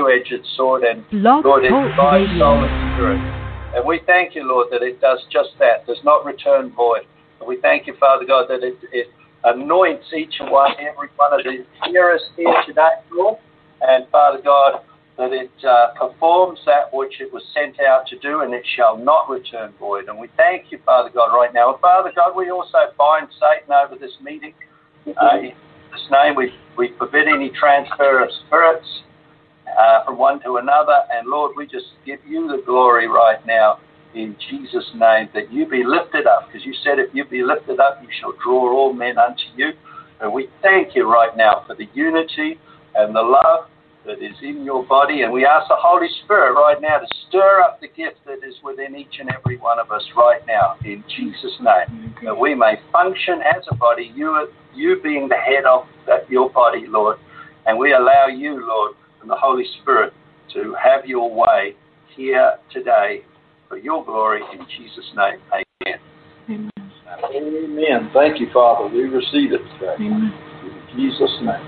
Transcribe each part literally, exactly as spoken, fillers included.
two-edged sword, and Blog Lord, it Talk divides Radio. soul and spirit. And we thank you, Lord, that it does just that, does not return void. And we thank you, Father God, that it, it anoints each and one, every one of the hearers here today, Lord. And Father God, that it uh, performs that which it was sent out to do, and it shall not return void. And we thank you, Father God, right now. And Father God, we also bind Satan over this meeting. Uh, in his name, we, we forbid any transfer of spirits uh, from one to another. And Lord, we just give you the glory right now in Jesus' name, that you be lifted up, because you said if you be lifted up, you shall draw all men unto you. And we thank you right now for the unity and the love that is in your body, and we ask the Holy Spirit right now to stir up the gift that is within each and every one of us right now, in Jesus' name, that we may function as a body, you you being the head of that, your body, Lord, and we allow you, Lord, and the Holy Spirit to have your way here today for your glory, in Jesus' name, amen. Amen. Amen. Thank you, Father. We receive it today. Amen. In Jesus' name.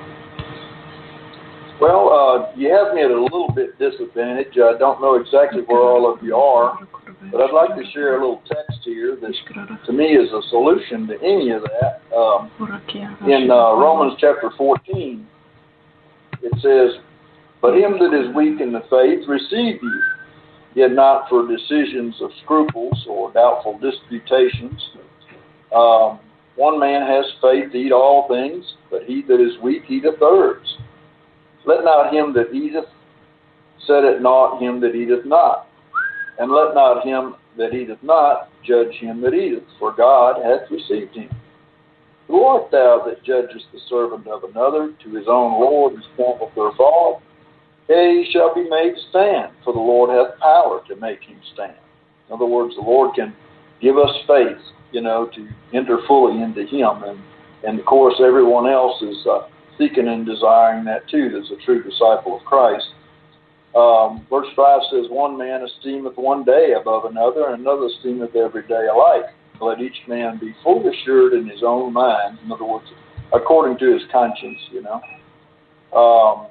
Well, uh, you have me at a little bit disadvantage. I don't know exactly where all of you are, but I'd like to share a little text here that, to me, is a solution to any of that. Um, in uh, Romans chapter fourteen, it says, "But him that is weak in the faith receive ye, yet not for decisions of scruples or doubtful disputations. Um, one man has faith to eat all things, but he that is weak eateth herbs. Let not him that eateth set at naught him that eateth not, and let not him that eateth not judge him that eateth, for God hath received him. Who art thou that judgest the servant of another? To his own Lord responsible for fall. He shall be made to stand, for the Lord hath power to make him stand." In other words, the Lord can give us faith, you know, to enter fully into him. And, and of course, everyone else is uh, seeking and desiring that too, as a true disciple of Christ. Um, verse five says, "One man esteemeth one day above another, and another esteemeth every day alike. Let each man be fully assured in his own mind." In other words, according to his conscience, you know. Um,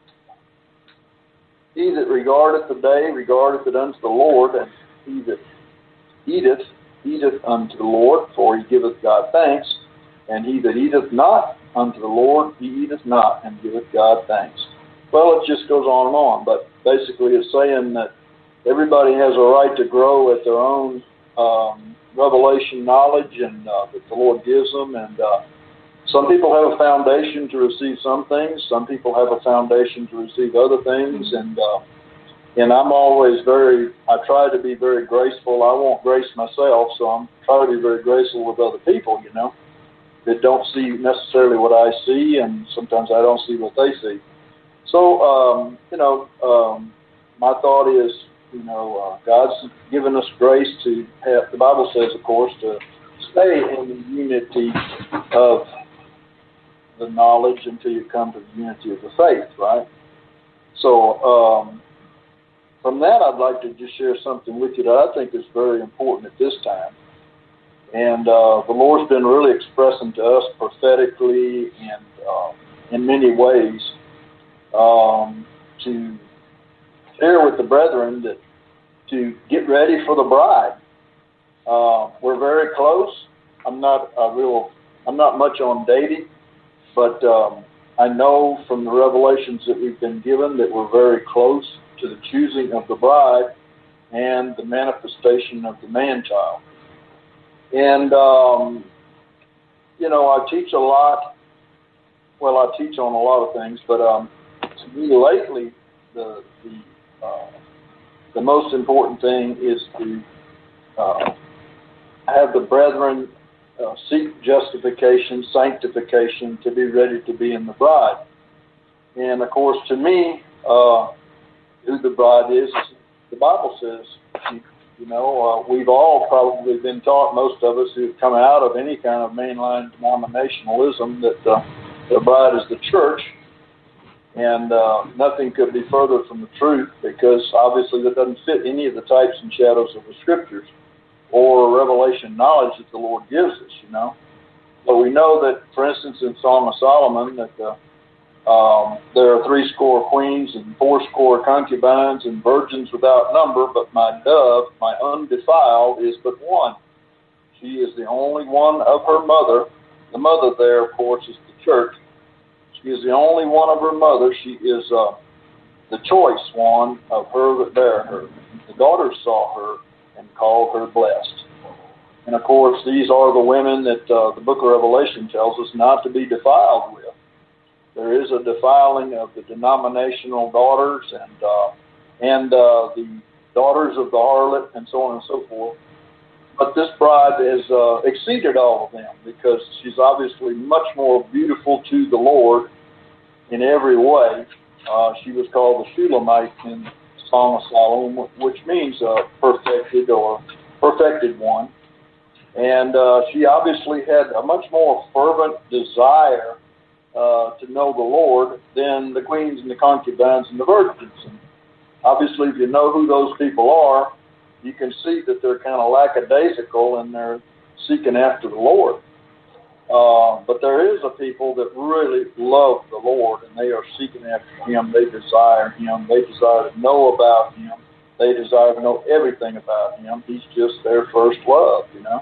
"He that regardeth the day regardeth it unto the Lord, and he that eateth, eateth unto the Lord, for he giveth God thanks. And he that eateth not unto the Lord, he eateth not, and giveth God thanks." Well, it just goes on and on, but basically it's saying that everybody has a right to grow at their own um, revelation knowledge and uh, that the Lord gives them. And uh, some people have a foundation to receive some things. Some people have a foundation to receive other things. And uh, and I'm always very, I try to be very graceful. I won't grace myself, so I'm trying to be very graceful with other people, you know, that don't see necessarily what I see, and sometimes I don't see what they see. So, um, you know, um, my thought is, you know, uh, God's given us grace to have, the Bible says, of course, to stay in the unity of the knowledge until you come to the unity of the faith, right? So, um, from that, I'd like to just share something with you that I think is very important at this time. And uh, the Lord's been really expressing to us prophetically and uh, in many ways um, to share with the brethren that to get ready for the bride. Uh, we're very close. I'm not a real, I'm not much on dating, but um, I know from the revelations that we've been given that we're very close to the choosing of the bride and the manifestation of the man-child. And, um, you know, I teach a lot, well, I teach on a lot of things, but um, to me lately, the the, uh, the most important thing is to uh, have the brethren uh, seek justification, sanctification, to be ready to be in the bride. And, of course, to me, uh, who the bride is, the Bible says, she, You know, uh, we've all probably been taught, most of us who have come out of any kind of mainline denominationalism, that uh, the bride is the church. And uh, nothing could be further from the truth, because obviously that doesn't fit any of the types and shadows of the Scriptures or revelation knowledge that the Lord gives us, you know. But we know that, for instance, in Song of Solomon, that uh, Um, there are three score queens and four score concubines and virgins without number, but my dove, my undefiled, is but one. She is the only one of her mother. The mother there, of course, is the church. She is the only one of her mother. She is uh, the choice one of her that bare her. The daughters saw her and called her blessed. And, of course, these are the women that uh, the book of Revelation tells us not to be defiled with. There is a defiling of the denominational daughters and uh, and uh, the daughters of the harlot and so on and so forth. But this bride has uh, exceeded all of them because she's obviously much more beautiful to the Lord in every way. Uh, she was called the Shulamite in Song of Solomon, which means uh, perfected or perfected one. And uh, she obviously had a much more fervent desire uh, to know the Lord than the queens and the concubines and the virgins. And obviously, if you know who those people are, you can see that they're kind of lackadaisical and they're seeking after the Lord. Uh, but there is a people that really love the Lord and they are seeking after Him. They desire Him. They desire to know about Him. They desire to know everything about Him. He's just their first love, you know.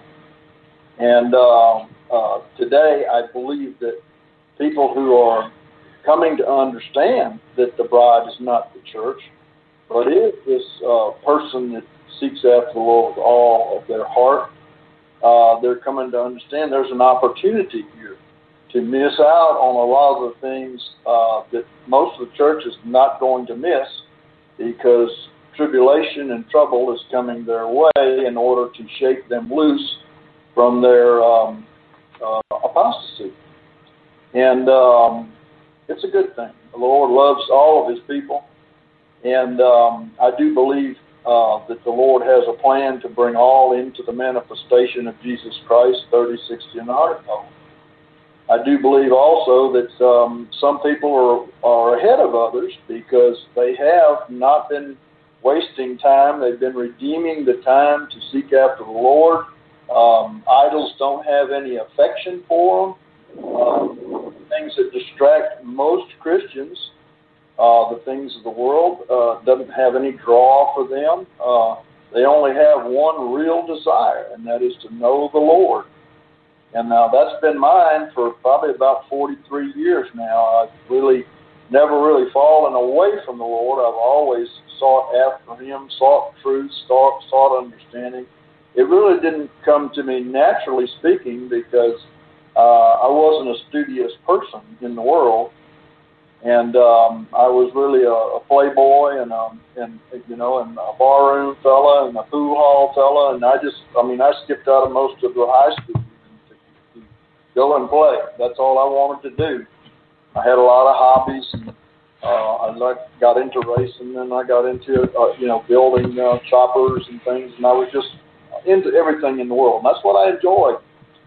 And uh, uh, today I believe that people who are coming to understand that the bride is not the church, but is this uh, person that seeks after the Lord with all of their heart, uh, they're coming to understand there's an opportunity here to miss out on a lot of the things uh, that most of the church is not going to miss because tribulation and trouble is coming their way in order to shake them loose from their um, uh, apostasy. And um, it's a good thing. The Lord loves all of His people. And um, I do believe uh, that the Lord has a plan to bring all into the manifestation of Jesus Christ, thirty, sixty, and one hundred fold. I do believe also that um, some people are, are ahead of others because they have not been wasting time. They've been redeeming the time to seek after the Lord. Um, idols don't have any affection for them. Um, things that distract most Christians, uh, the things of the world, uh, doesn't have any draw for them. Uh, they only have one real desire, and that is to know the Lord. And now that's been mine for probably about forty-three years now. I've really never really fallen away from the Lord. I've always sought after Him, sought truth, sought, sought understanding. It really didn't come to me naturally speaking because uh, I wasn't a studious person in the world, and um, I was really a, a playboy and a, and you know and a barroom fella and a pool hall fella, and I just I mean I skipped out of most of the high school to, to go and play. That's all I wanted to do. I had a lot of hobbies. And, uh, I like, got into racing, and I got into uh, you know building uh, choppers and things, and I was just into everything in the world. And that's what I enjoyed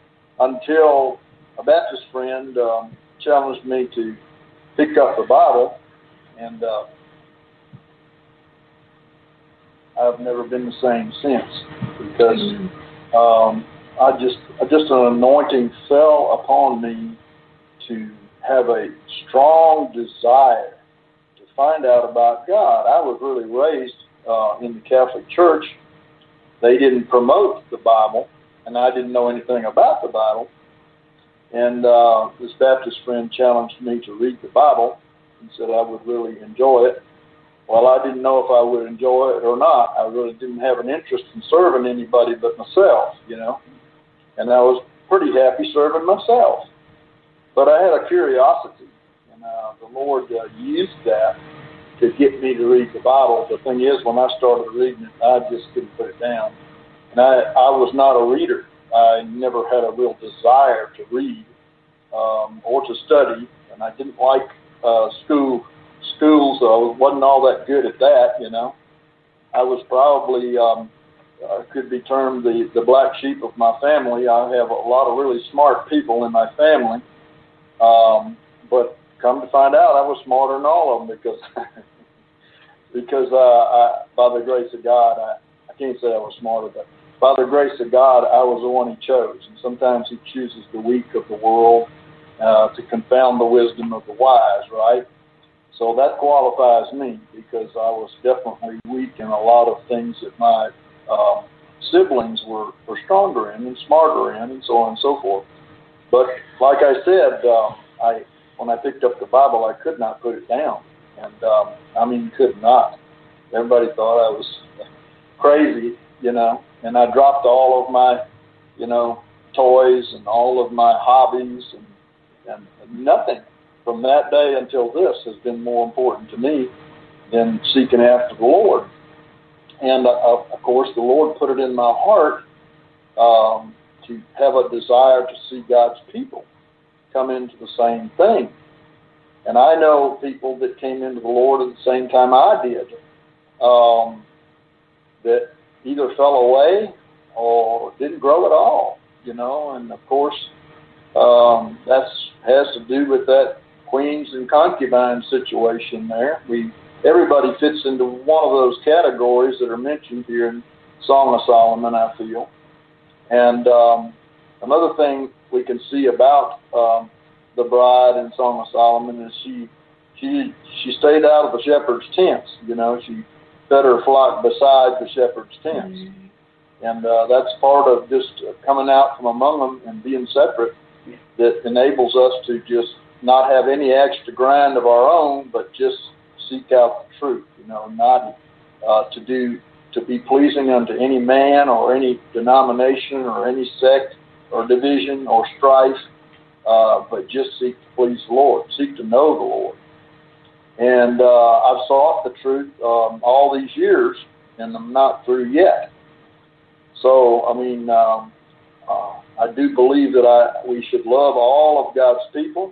until a Baptist friend um, challenged me to pick up the Bible, and uh, I've never been the same since because um, I just just an anointing fell upon me to have a strong desire to find out about God. I was really raised uh, in the Catholic Church. They didn't promote the Bible, and I didn't know anything about the Bible. And uh, this Baptist friend challenged me to read the Bible and said I would really enjoy it. Well, I didn't know if I would enjoy it or not. I really didn't have an interest in serving anybody but myself, you know. And I was pretty happy serving myself. But I had a curiosity, and uh, the Lord uh, used that to get me to read the Bible. The thing is, when I started reading it, I just couldn't put it down. And I, I was not a reader. I never had a real desire to read um, or to study, and I didn't like uh, school. Schools, so I wasn't all that good at that, you know. I was probably, um, uh, could be termed the, the black sheep of my family. I have a lot of really smart people in my family, um, but come to find out, I was smarter than all of them because, because uh, I, by the grace of God, I, I can't say I was smarter, but by the grace of God, I was the one He chose. And sometimes He chooses the weak of the world uh, to confound the wisdom of the wise, right? So that qualifies me because I was definitely weak in a lot of things that my uh, siblings were, were stronger in and smarter in and so on and so forth. But like I said, uh, I when I picked up the Bible, I could not put it down. And, um, I mean, could not. Everybody thought I was crazy, you know, and I dropped all of my, you know, toys and all of my hobbies, and, and, and nothing from that day until this has been more important to me than seeking after the Lord. And, uh, of course, the Lord put it in my heart um, to have a desire to see God's people come into the same thing. And I know people that came into the Lord at the same time I did, um, that either fell away or didn't grow at all, you know. And, of course, um, that has to do with that queens and concubines situation there. We Everybody fits into one of those categories that are mentioned here in Song of Solomon, I feel. And um, another thing we can see about um, the bride in Song of Solomon is she she she stayed out of the shepherd's tents. You know, she fed her flock beside the shepherd's tents. Mm-hmm. And uh, that's part of just coming out from among them and being separate that enables us to just not have any extra grind of our own, but just seek out the truth, you know, not uh, to do, to be pleasing unto any man or any denomination or any sect or division or strife, uh, but just seek to please the Lord, seek to know the Lord. And uh, I've sought the truth um, all these years, and I'm not through yet. So, I mean, um, uh, I do believe that I we should love all of God's people,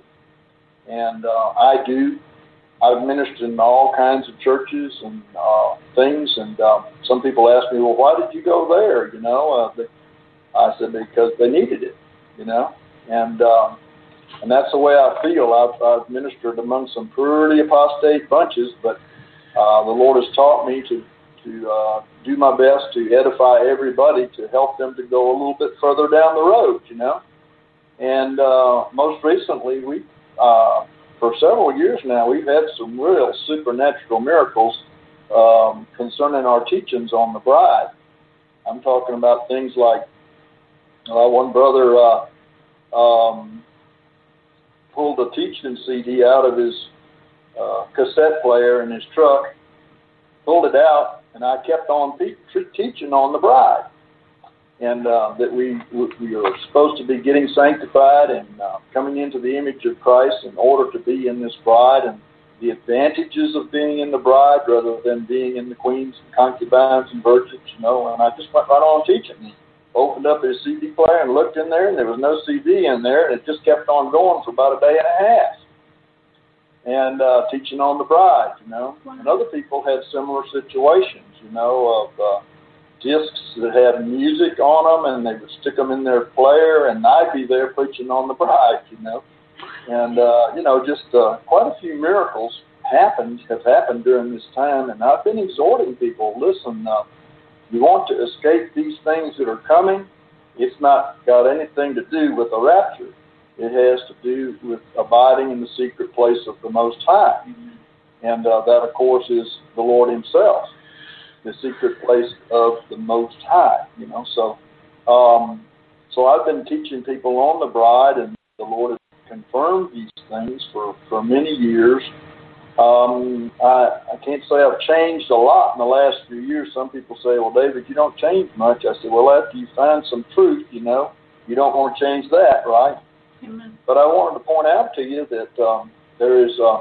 and uh, I do. I've ministered in all kinds of churches and uh, things, and uh, some people ask me, well, why did you go there? You know, uh, I said, because they needed it, you know, and um, and that's the way I feel. I've, I've ministered among some pretty apostate bunches, but uh, the Lord has taught me to, to uh, do my best to edify everybody, to help them to go a little bit further down the road, you know. And uh, most recently, we uh, for several years now, we've had some real supernatural miracles um, concerning our teachings on the bride. I'm talking about things like uh, one brother uh, um, pulled a teaching C D out of his uh, cassette player in his truck, pulled it out, and I kept on te- teaching on the bride. And uh, that we we are supposed to be getting sanctified and uh, coming into the image of Christ in order to be in this bride, and the advantages of being in the bride rather than being in the queens and concubines and virgins, you know. And I just went right on teaching. He opened up his C D player and looked in there, and there was no C D in there, and it just kept on going for about a day and a half. And uh, teaching on the bride, you know. Wow. And other people had similar situations, you know, of uh, discs that had music on them, and they would stick them in their player, and I'd be there preaching on the bride, you know. And, uh, you know, just uh, quite a few miracles happened, have happened during this time, and I've been exhorting people, listen, uh, you want to escape these things that are coming, it's not got anything to do with the rapture. It has to do with abiding in the secret place of the Most High. Mm-hmm. And uh, that, of course, is the Lord Himself, the secret place of the Most High, you know. So um, so I've been teaching people on the bride, and the Lord has confirmed these things for, for many years. Um, I, I can't say I've changed a lot in the last few years. Some people say, well, David, you don't change much. I said, well, after you find some truth, you know, you don't want to change that, right? Amen. But I wanted to point out to you that um, there is, uh,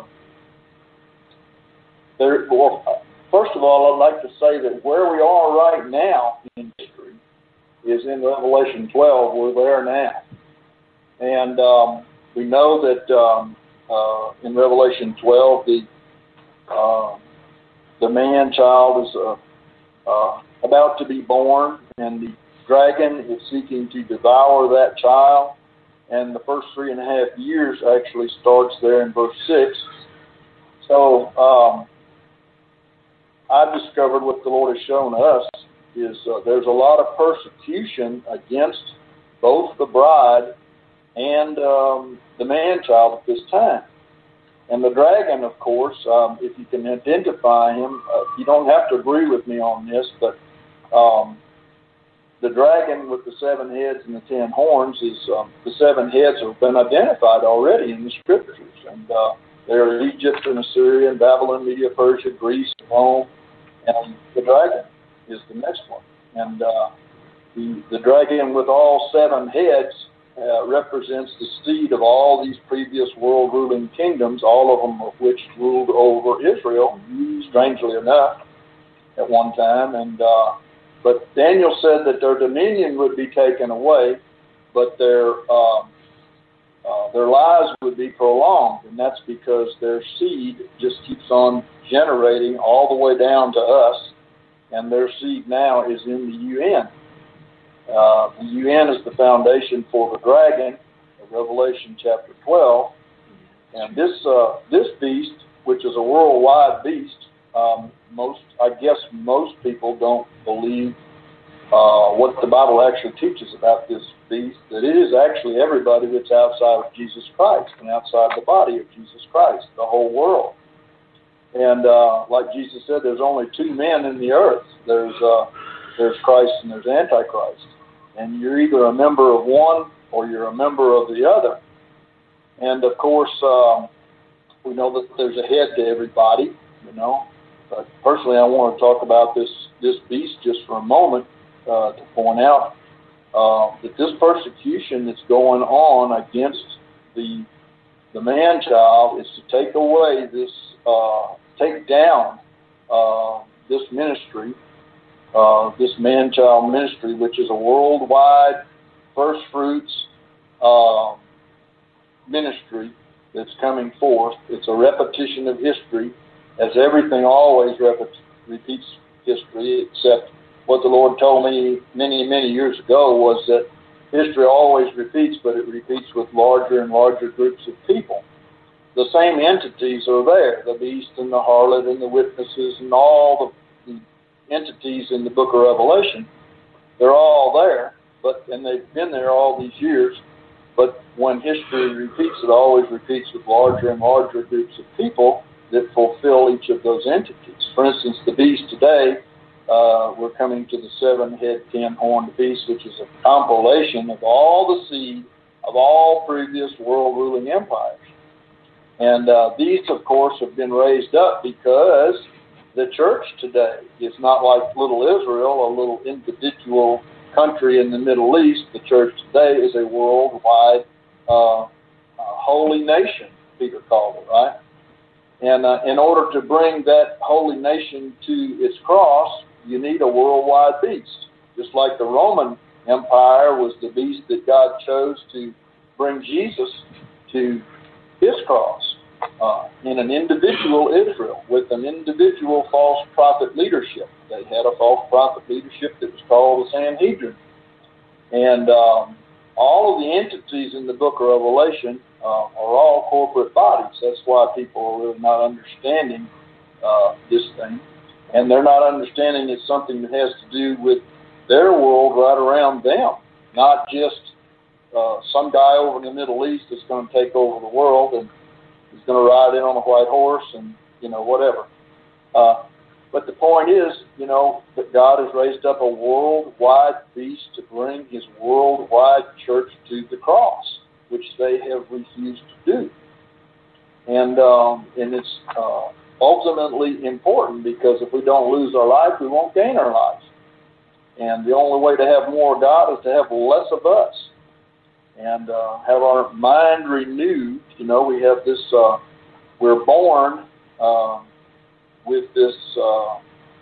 there. Well, first of all, I'd like to say that where we are right now in history is in Revelation twelve. We're there now. And um, we know that um, uh, in Revelation twelve, the uh, the man-child is uh, uh, about to be born, and the dragon is seeking to devour that child. And the first three and a half years actually starts there in verse six. So um, I've discovered what the Lord has shown us is uh, there's a lot of persecution against both the bride and um, the man-child at this time. And the dragon, of course, um, if you can identify him, uh, you don't have to agree with me on this, but um, the dragon with the seven heads and the ten horns is, um, the seven heads have been identified already in the scriptures. And uh, there are Egypt and Assyria and Babylon, Media, Persia, Greece, Rome, and the dragon is the next one. And uh, the, the dragon with all seven heads uh, represents the seed of all these previous world-ruling kingdoms, all of them of which ruled over Israel, strangely enough, at one time. And uh, but Daniel said that their dominion would be taken away, but their uh, uh, their lives would be prolonged, and that's because their seed just keeps on generating all the way down to us, and their seed now is in the U N. Uh, the U N is the foundation for the dragon, Revelation chapter twelve, and this uh, this beast, which is a worldwide beast, um, most I guess most people don't believe uh, what the Bible actually teaches about this beast. That it is actually everybody that's outside of Jesus Christ and outside the body of Jesus Christ, the whole world. And uh, like Jesus said, there's only two men in the earth. There's uh, there's Christ and there's Antichrist. And you're either a member of one or you're a member of the other. And of course, um, we know that there's a head to everybody, you know. But personally, I want to talk about this this beast just for a moment uh, to point out uh, that this persecution that's going on against the the man-child is to take away this, uh, take down uh, this ministry. Uh, this man-child ministry, which is a worldwide first fruits uh, ministry that's coming forth. It's a repetition of history, as everything always rep- repeats history, except what the Lord told me many, many years ago was that history always repeats, but it repeats with larger and larger groups of people. The same entities are there, the beast and the harlot and the witnesses and all the, the entities in the book of Revelation. They're all there, but and they've been there all these years, but when history repeats, it always repeats with larger and larger groups of people that fulfill each of those entities. For instance, the beast today, uh, we're coming to the seven-head, ten-horned beast, which is a compilation of all the seed of all previous world-ruling empires. And uh, these, of course, have been raised up because the church today is not like little Israel, a little individual country in the Middle East. The church today is a worldwide uh, uh, holy nation, Peter called it, right? And uh, in order to bring that holy nation to its cross, you need a worldwide beast. Just like the Roman Empire was the beast that God chose to bring Jesus to his cross. Uh, in an individual Israel with an individual false prophet leadership. They had a false prophet leadership that was called the Sanhedrin. And um, all of the entities in the book of Revelation uh, are all corporate bodies. That's why people are really not understanding uh, this thing. And they're not understanding it's something that has to do with their world right around them, not just uh, some guy over in the Middle East that's going to take over the world and he's going to ride in on a white horse and, you know, whatever. Uh, but the point is, you know, that God has raised up a worldwide beast to bring his worldwide church to the cross, which they have refused to do. And, um, and it's uh, ultimately important because if we don't lose our life, we won't gain our life. And the only way to have more of God is to have less of us. And uh, have our mind renewed. You know, we have this, uh, we're born uh, with this uh,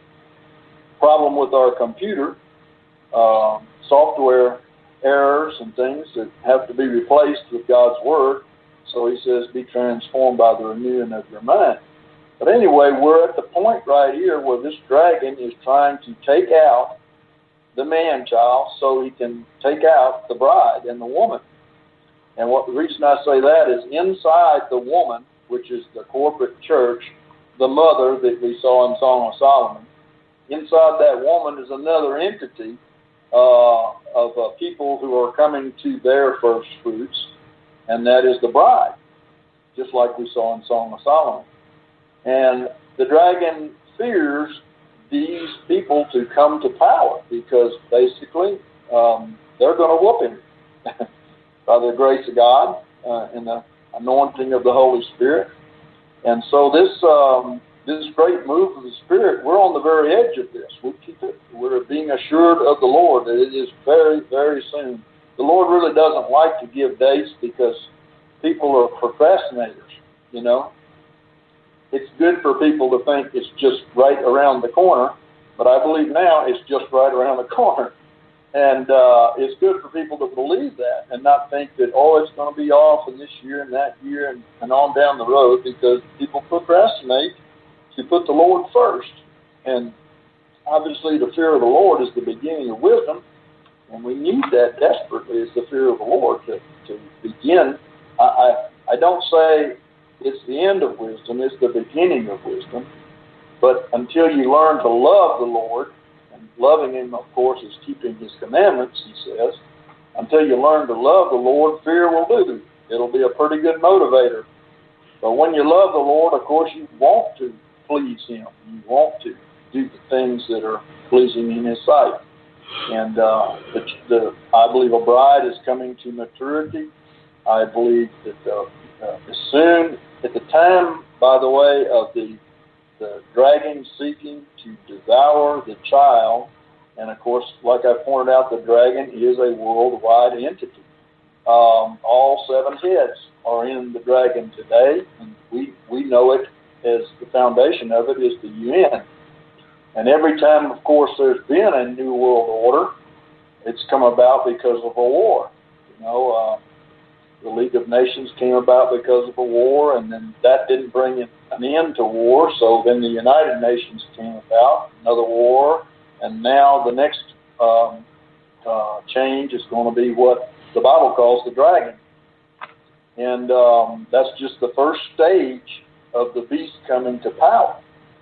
problem with our computer, uh, software errors and things that have to be replaced with God's Word. So he says, be transformed by the renewing of your mind. But anyway, we're at the point right here where this dragon is trying to take out the man-child so he can take out the bride and the woman. And what the reason I say that is inside the woman, which is the corporate church, the mother that we saw in Song of Solomon, inside that woman is another entity uh, of uh, people who are coming to their first fruits, and that is the bride, just like we saw in Song of Solomon. And the dragon fears these people to come to power because basically um, they're going to whoop him by the grace of God uh, and the anointing of the Holy Spirit. And so this um, this great move of the Spirit, we're on the very edge of this. We keep it. We're being assured of the Lord that it is very, very soon. The Lord really doesn't like to give dates because people are procrastinators, you know. It's good for people to think it's just right around the corner, but I believe now it's just right around the corner. And uh, it's good for people to believe that and not think that, oh, it's going to be off in this year and that year and, and on down the road, because people procrastinate to put the Lord first. And obviously the fear of the Lord is the beginning of wisdom, and we need that desperately, is the fear of the Lord to, to begin. I, I, I don't say it's the end of wisdom, it's the beginning of wisdom. But until you learn to love the Lord, and loving Him, of course, is keeping His commandments, He says, until you learn to love the Lord, fear will do. It'll be a pretty good motivator. But when you love the Lord, of course, you want to please Him. You want to do the things that are pleasing in His sight. And uh, the, the, I believe a bride is coming to maturity. I believe that uh, uh, as soon, at the time, by the way, of the the dragon seeking to devour the child, and of course, like I pointed out, the dragon is a worldwide entity. Um, all seven heads are in the dragon today, and we, we know it as the foundation of it is the U N. And every time, of course, there's been a new world order, it's come about because of a war. You know, uh, the League of Nations came about because of a war, and then that didn't bring an end to war, so then the United Nations came about, another war, and now the next um, uh, change is going to be what the Bible calls the dragon. And um, that's just the first stage of the beast coming to power.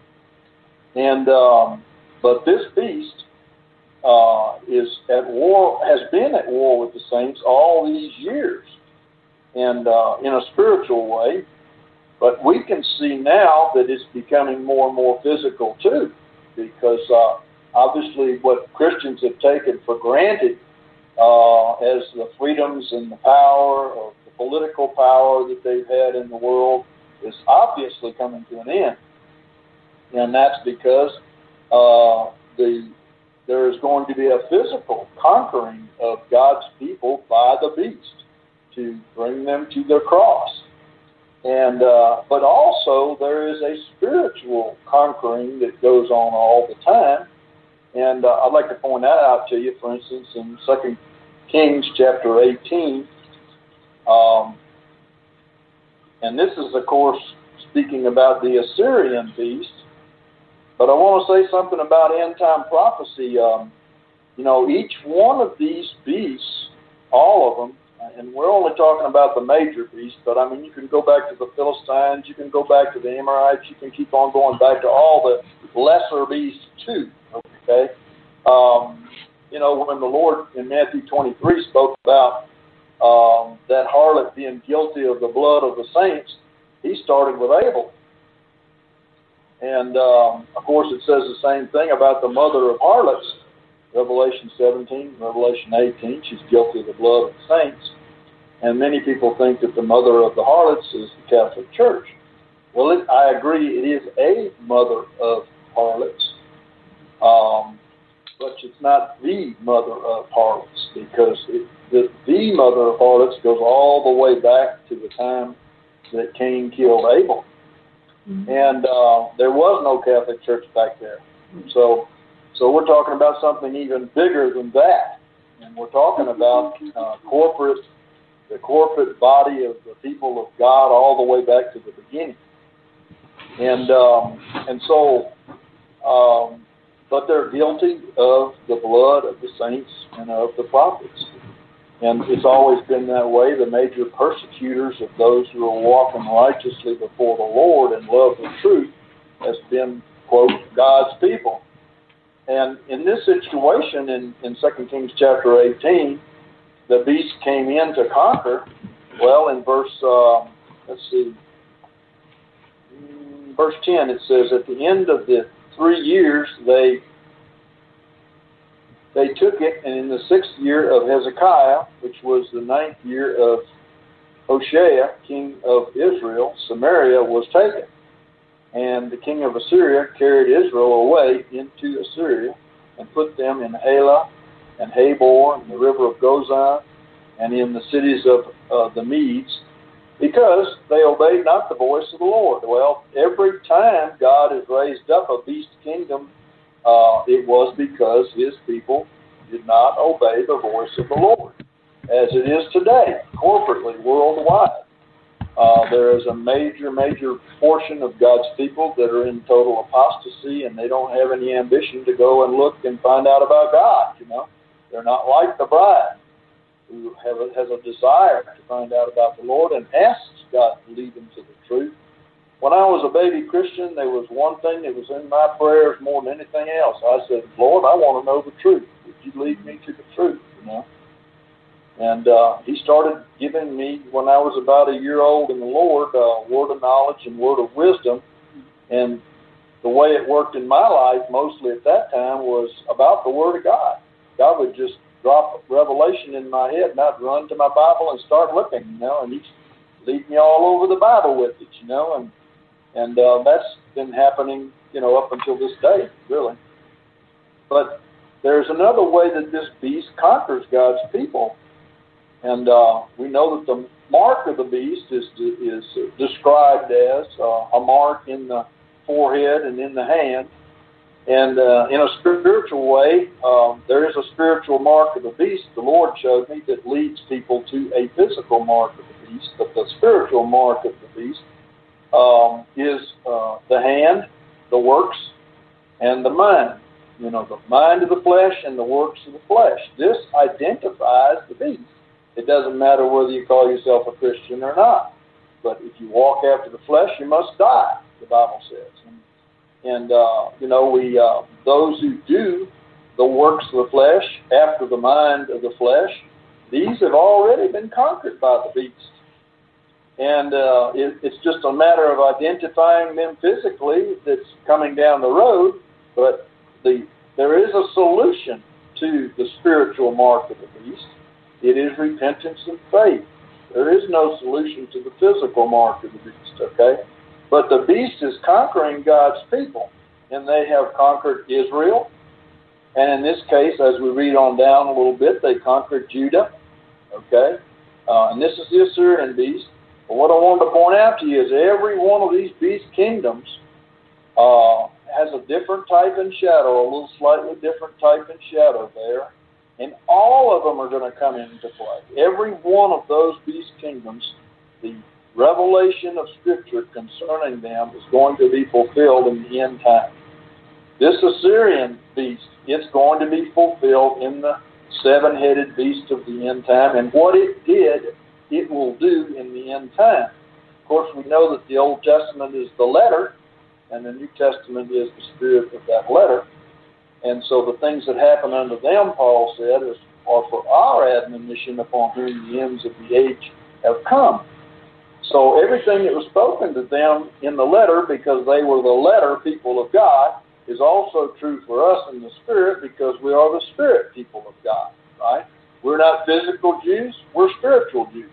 And um, but this beast uh, is at war, has been at war with the saints all these years, and uh, in a spiritual way. But we can see now that it's becoming more and more physical too, because uh, obviously what Christians have taken for granted uh, as the freedoms and the power, or the political power that they've had in the world, is obviously coming to an end. And that's because uh, the there is going to be a physical conquering of God's people by the beast to bring them to their cross. And uh, but also there is a spiritual conquering that goes on all the time. And uh, I'd like to point that out to you. For instance, in Second Kings chapter eighteen, um, and this is, of course, speaking about the Assyrian beast. But I want to say something about end-time prophecy. Um, you know, each one of these beasts, all of them, and we're only talking about the major beasts, but I mean, you can go back to the Philistines, you can go back to the Amorites, you can keep on going back to all the lesser beasts too, okay? Um, you know, when the Lord in Matthew twenty-three spoke about um, that harlot being guilty of the blood of the saints, he started with Abel. And, um, of course, it says the same thing about the mother of harlots, Revelation seventeen, Revelation eighteen. She's guilty of the blood of the saints. And many people think that the mother of the harlots is the Catholic Church. Well, it, I agree, it is a mother of harlots. Um, but it's not the mother of harlots, because it, the, the mother of harlots goes all the way back to the time that Cain killed Abel. Mm-hmm. And uh, there was no Catholic Church back there. So so we're talking about something even bigger than that. And we're talking about uh, corporate, the corporate body of the people of God all the way back to the beginning. And um, and so, um, but they're guilty of the blood of the saints and of the prophets. And it's always been that way. The major persecutors of those who are walking righteously before the Lord and love the truth has been, quote, God's people. And in this situation, in, in Second Kings chapter eighteen, the beast came in to conquer, Well, in verse, uh, let's see, verse ten, it says, at the end of the three years, they they took it, and in the sixth year of Hezekiah, which was the ninth year of Hoshea, king of Israel, Samaria was taken. And the king of Assyria carried Israel away into Assyria and put them in Halah and Habor and the river of Gozan and in the cities of uh, the Medes, because they obeyed not the voice of the Lord. Well, every time God has raised up a beast kingdom, uh, it was because his people did not obey the voice of the Lord, as it is today, corporately, worldwide. Uh, there is a major, major portion of God's people that are in total apostasy, and they don't have any ambition to go and look and find out about God, you know. They're not like the bride, who have a, has a desire to find out about the Lord and asks God to lead them to the truth. When I was a baby Christian, there was one thing that was in my prayers more than anything else. I said, Lord, I want to know the truth. Would you lead me to the truth, you know? And uh, he started giving me, when I was about a year old in the Lord, a uh, word of knowledge and word of wisdom. And the way it worked in my life, mostly at that time, was about the Word of God. God would just drop revelation in my head, and I'd run to my Bible and start looking, you know, and he'd lead me all over the Bible with it, you know, and and uh, that's been happening, you know, up until this day, really. But there's another way that this beast conquers God's people, and uh, we know that the mark of the beast is is described as uh, a mark in the forehead and in the hand. And uh, in a spiritual way, um, there is a spiritual mark of the beast, the Lord showed me, that leads people to a physical mark of the beast. But the spiritual mark of the beast um, is uh, the hand, the works, and the mind. You know, the mind of the flesh and the works of the flesh. This identifies the beast. It doesn't matter whether you call yourself a Christian or not. But if you walk after the flesh, you must die, the Bible says. And, And, uh, you know, we uh, those who do the works of the flesh after the mind of the flesh, these have already been conquered by the beast. And uh, it, it's just a matter of identifying them physically that's coming down the road. But the there is a solution to the spiritual mark of the beast. It is repentance and faith. There is no solution to the physical mark of the beast, okay? But the beast is conquering God's people, and they have conquered Israel. And in this case, as we read on down a little bit, they conquered Judah, okay? Uh, and this is the Assyrian beast. But what I wanted to point out to you is every one of these beast kingdoms uh, has a different type and shadow, a little slightly different type and shadow there. And all of them are going to come into play. Every one of those beast kingdoms, the revelation of Scripture concerning them is going to be fulfilled in the end time. This Assyrian beast, it's going to be fulfilled in the seven-headed beast of the end time, and what it did, it will do in the end time. Of course, we know that the Old Testament is the letter, and the New Testament is the spirit of that letter. And so the things that happen unto them, Paul said, is, are for our admonition upon whom the ends of the age have come. So everything that was spoken to them in the letter, because they were the letter people of God, is also true for us in the spirit, because we are the spirit people of God, right? We're not physical Jews, we're spiritual Jews.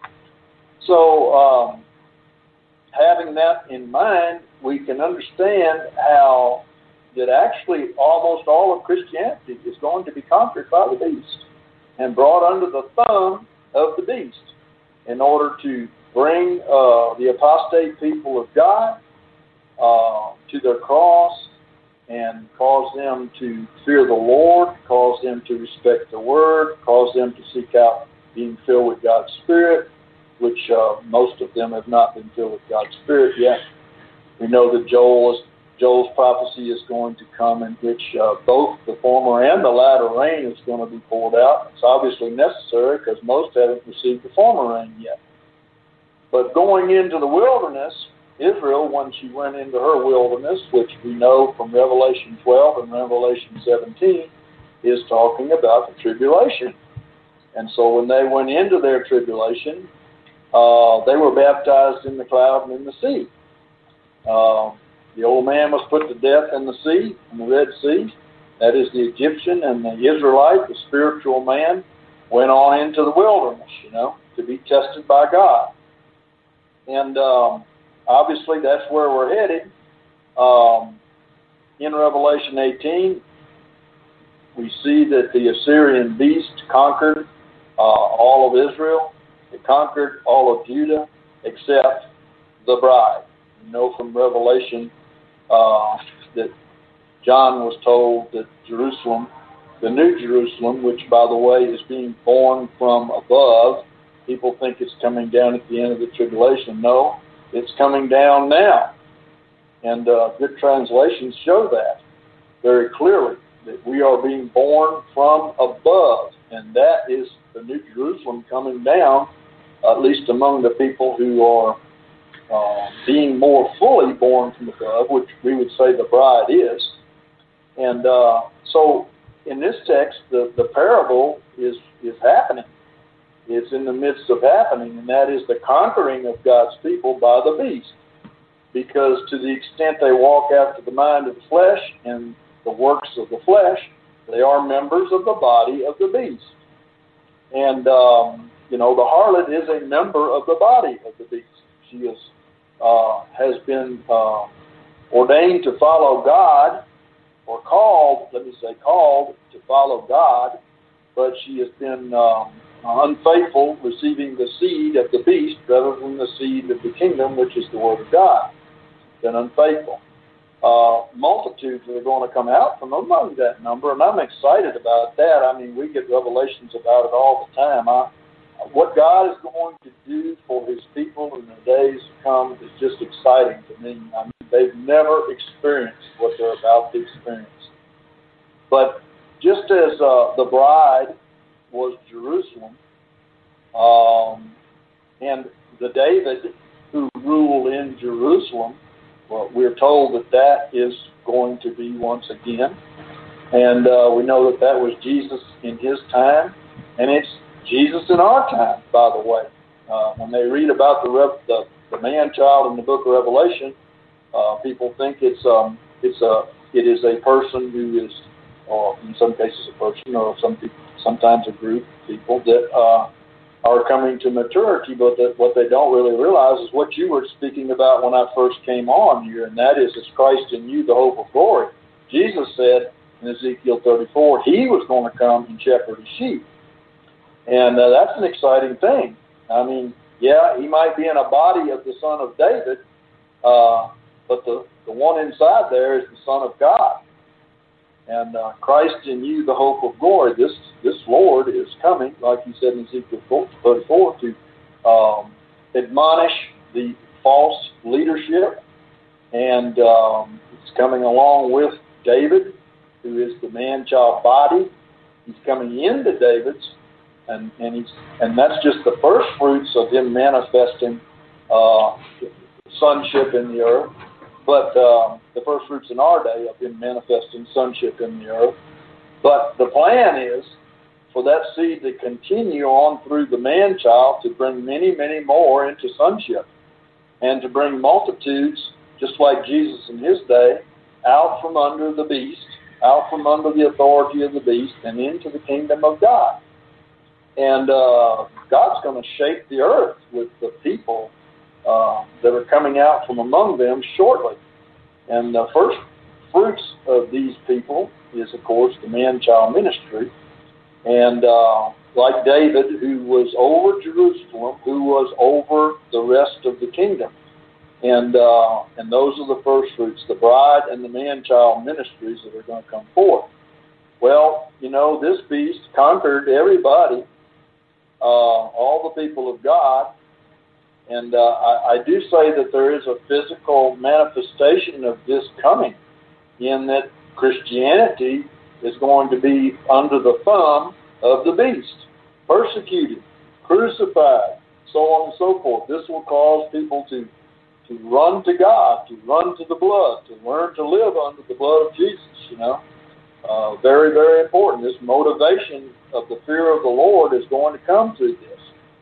So um, having that in mind, we can understand how that actually almost all of Christianity is going to be conquered by the beast and brought under the thumb of the beast in order to bring uh, the apostate people of God uh, to their cross and cause them to fear the Lord, cause them to respect the Word, cause them to seek out being filled with God's Spirit, which uh, most of them have not been filled with God's Spirit yet. We know that Joel is, Joel's prophecy is going to come, in which uh, both the former and the latter rain is going to be poured out. It's obviously necessary because most haven't received the former rain yet. But going into the wilderness, Israel, when she went into her wilderness, which we know from Revelation twelve and Revelation seventeen, is talking about the tribulation. And so when they went into their tribulation, uh, they were baptized in the cloud and in the sea. Uh, the old man was put to death in the sea, in the Red Sea. That is the Egyptian, and the Israelite, the spiritual man, went on into the wilderness, you know, to be tested by God. And um, obviously that's where we're headed. Um, in Revelation eighteen, we see that the Assyrian beast conquered uh, all of Israel. It conquered all of Judah except the bride. You know from Revelation uh, that John was told that Jerusalem, the New Jerusalem, which, by the way, is being born from above, people think it's coming down at the end of the tribulation. No, it's coming down now. And uh, good translations show that very clearly, that we are being born from above. And that is the New Jerusalem coming down, at least among the people who are uh, being more fully born from above, which we would say the bride is. And uh, so in this text, the, the parable is, is happening. It's in the midst of happening, and that is the conquering of God's people by the beast. Because to the extent they walk after the mind of the flesh and the works of the flesh, they are members of the body of the beast. And, um, you know, the harlot is a member of the body of the beast. She is, uh, has been uh, ordained to follow God, or called, let me say called, to follow God, but she has been um, unfaithful, receiving the seed of the beast rather than the seed of the kingdom, which is the Word of God. Been unfaithful. Uh, multitudes are going to come out from among that number, and I'm excited about that. I mean, we get revelations about it all the time. I, what God is going to do for His people in the days to come is just exciting to me. I mean, they've never experienced what they're about to experience. But just as uh, the bride was Jerusalem, um, and the David who ruled in Jerusalem, well, we're told that that is going to be once again. And uh, we know that that was Jesus in His time, and it's Jesus in our time, by the way. Uh, when they read about the, Rev- the the man-child in the book of Revelation, uh, people think it's um it's a it is a person who is, or in some cases a person, or some people, sometimes a group of people that uh, are coming to maturity. But that what they don't really realize is what you were speaking about when I first came on here, and that is, it's Christ in you, the hope of glory. Jesus said in Ezekiel thirty-four, He was going to come and shepherd His sheep. And uh, that's an exciting thing. I mean, yeah, He might be in a body of the Son of David, uh, but the, the one inside there is the Son of God. And uh, Christ in you, the hope of glory. This this Lord is coming, like He said in Ezekiel thirty-four, to um, admonish the false leadership. And um, it's coming along with David, who is the man-child body. He's coming into David's. And and he's and that's just the first fruits of Him manifesting uh, sonship in the earth. But uh, the first fruits in our day of Him manifesting sonship in the earth. But the plan is for that seed to continue on through the man-child to bring many, many more into sonship, and to bring multitudes, just like Jesus in His day, out from under the beast, out from under the authority of the beast, and into the kingdom of God. And uh, God's going to shake the earth with the people uh, that are coming out from among them shortly. And the first fruits of these people is, of course, the man-child ministry. And uh, like David, who was over Jerusalem, who was over the rest of the kingdom. And uh, and those are the first fruits, the bride and the man-child ministries that are going to come forth. Well, you know, this beast conquered everybody. Uh, all the people of God, and uh, I, I do say that there is a physical manifestation of this coming, in that Christianity is going to be under the thumb of the beast, persecuted, crucified, so on and so forth. This will cause people to, to run to God, to run to the blood, to learn to live under the blood of Jesus, you know. Uh, very, very important. This motivation of the fear of the Lord is going to come through this.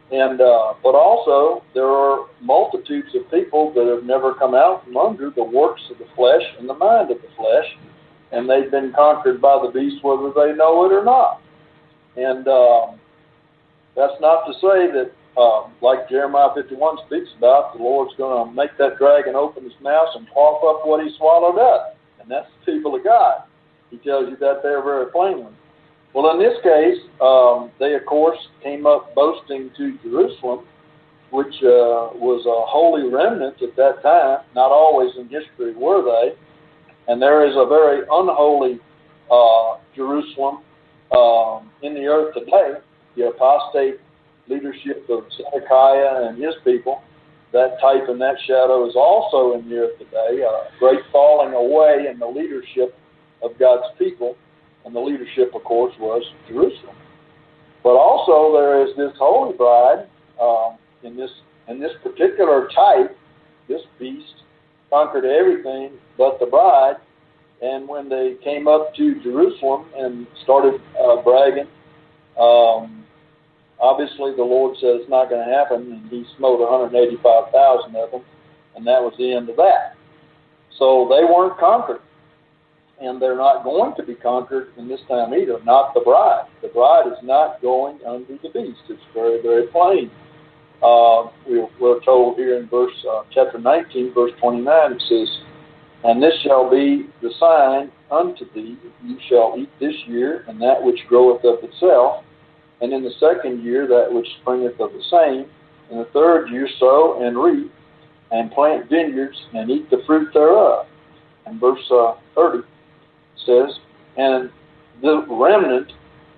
And uh, but also there are multitudes of people that have never come out from under the works of the flesh and the mind of the flesh, and they've been conquered by the beast whether they know it or not. And um, that's not to say that, uh, like Jeremiah fifty-one speaks about, the Lord's going to make that dragon open his mouth and cough up what he swallowed up. And that's the people of God. He tells you that there very plainly. Well, in this case, um, they, of course, came up boasting to Jerusalem, which uh, was a holy remnant at that time. Not always in history were they. And there is a very unholy uh, Jerusalem um, in the earth today. The apostate leadership of Zedekiah and his people, that type and that shadow is also in the earth today. A great falling away in the leadership of God's people. And the leadership, of course, was Jerusalem. But also there is this holy bride um, in this in this particular type. This beast conquered everything but the bride. And when they came up to Jerusalem and started uh, bragging, um, obviously the Lord said it's not going to happen, and He smote one hundred eighty-five thousand of them, and that was the end of that. So they weren't conquered. And they're not going to be conquered in this time either, not the bride. The bride is not going under the beast. It's very, very plain. Uh, we're, we're told here in verse uh, chapter nineteen, verse twenty-nine, it says, "And this shall be the sign unto thee, you shall eat this year, and that which groweth of itself, and in the second year that which springeth of the same, in the third year sow and reap, and plant vineyards, and eat the fruit thereof." And verse uh, thirty says, "And the remnant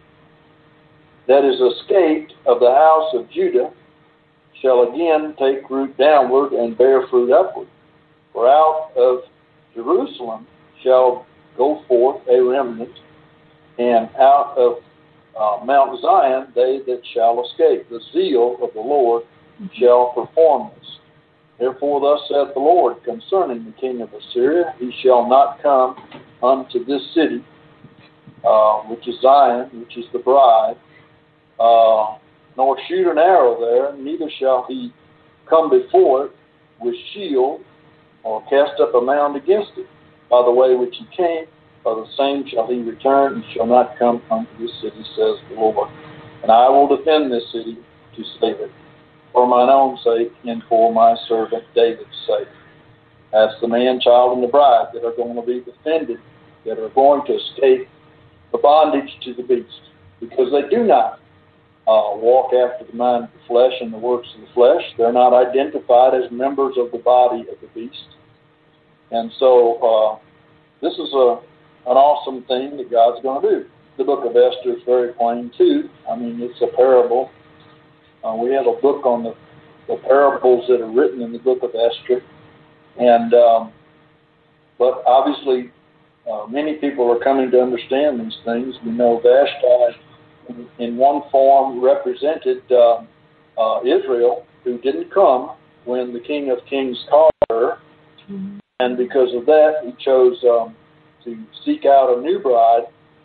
that is escaped of the house of Judah shall again take root downward and bear fruit upward. For out of Jerusalem shall go forth a remnant, and out of uh, Mount Zion they that shall escape. The zeal of the Lord shall perform this. Therefore thus saith the Lord concerning the king of Assyria, he shall not come unto this city, uh, which is Zion, which is the bride, uh, nor shoot an arrow there, neither shall he come before it with shield, or cast up a mound against it. By the way which he came, by the same shall he return, and shall not come unto this city, says the Lord. And I will defend this city to save it, for mine own sake, and for my servant David's sake." That's the man, child, and the bride that are going to be defended, that are going to escape the bondage to the beast, because they do not uh, walk after the mind of the flesh and the works of the flesh. They're not identified as members of the body of the beast. And so uh, this is a an awesome thing that God's going to do. The book of Esther is very plain, too. I mean, it's a parable. Uh, we have a book on the, the parables that are written in the book of Esther. And um, but obviously, uh, many people are coming to understand these things. We know Vashti, in, in one form, represented uh, uh, Israel, who didn't come when the King of Kings called her. Mm-hmm. And because of that, he chose um, to seek out a new bride.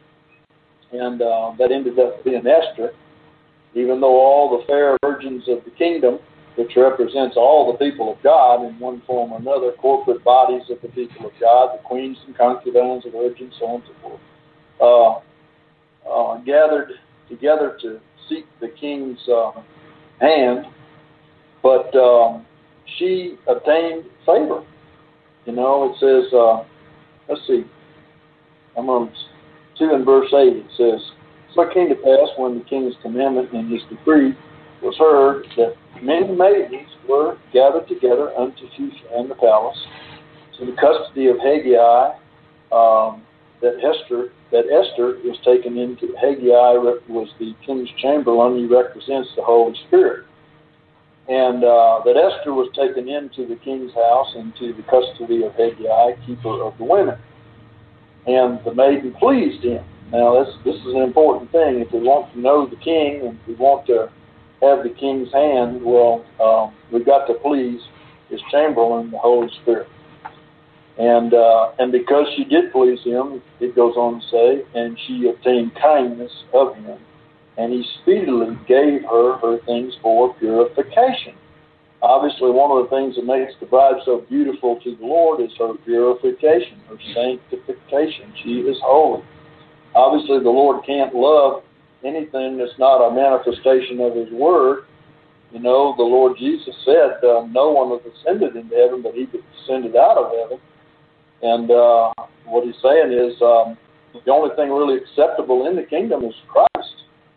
And uh, that ended up being Esther. Even though all the fair virgins of the kingdom, which represents all the people of God in one form or another, corporate bodies of the people of God, the queens and concubines, the virgins, so on and so forth, uh, uh, gathered together to seek the king's uh, hand, but um, she obtained favor. You know, it says, uh, let's see, I'm on two in verse eight, it says, "So it came to pass when the king's commandment and his decree was heard, that many maidens were gathered together unto Shushan the palace, to the custody of Haggai, um, that Esther that Esther was taken into. Haggai was the king's chamberlain. He represents the Holy Spirit. And uh, that Esther was taken into the king's house into the custody of Haggai, keeper of the women. And the maiden pleased him." Now, this, this is an important thing. If we want to know the king and if we want to have the king's hand, well, um, we've got to please his chamberlain, the Holy Spirit. And uh, and because she did please him, it goes on to say, and she obtained kindness of him and he speedily gave her her things for purification. Obviously, one of the things that makes the bride so beautiful to the Lord is her purification, her sanctification. She is holy. Obviously, the Lord can't love anything that's not a manifestation of His Word. You know, the Lord Jesus said, uh, no one has ascended into heaven, but He descended out of heaven. And uh, what He's saying is um, the only thing really acceptable in the kingdom is Christ.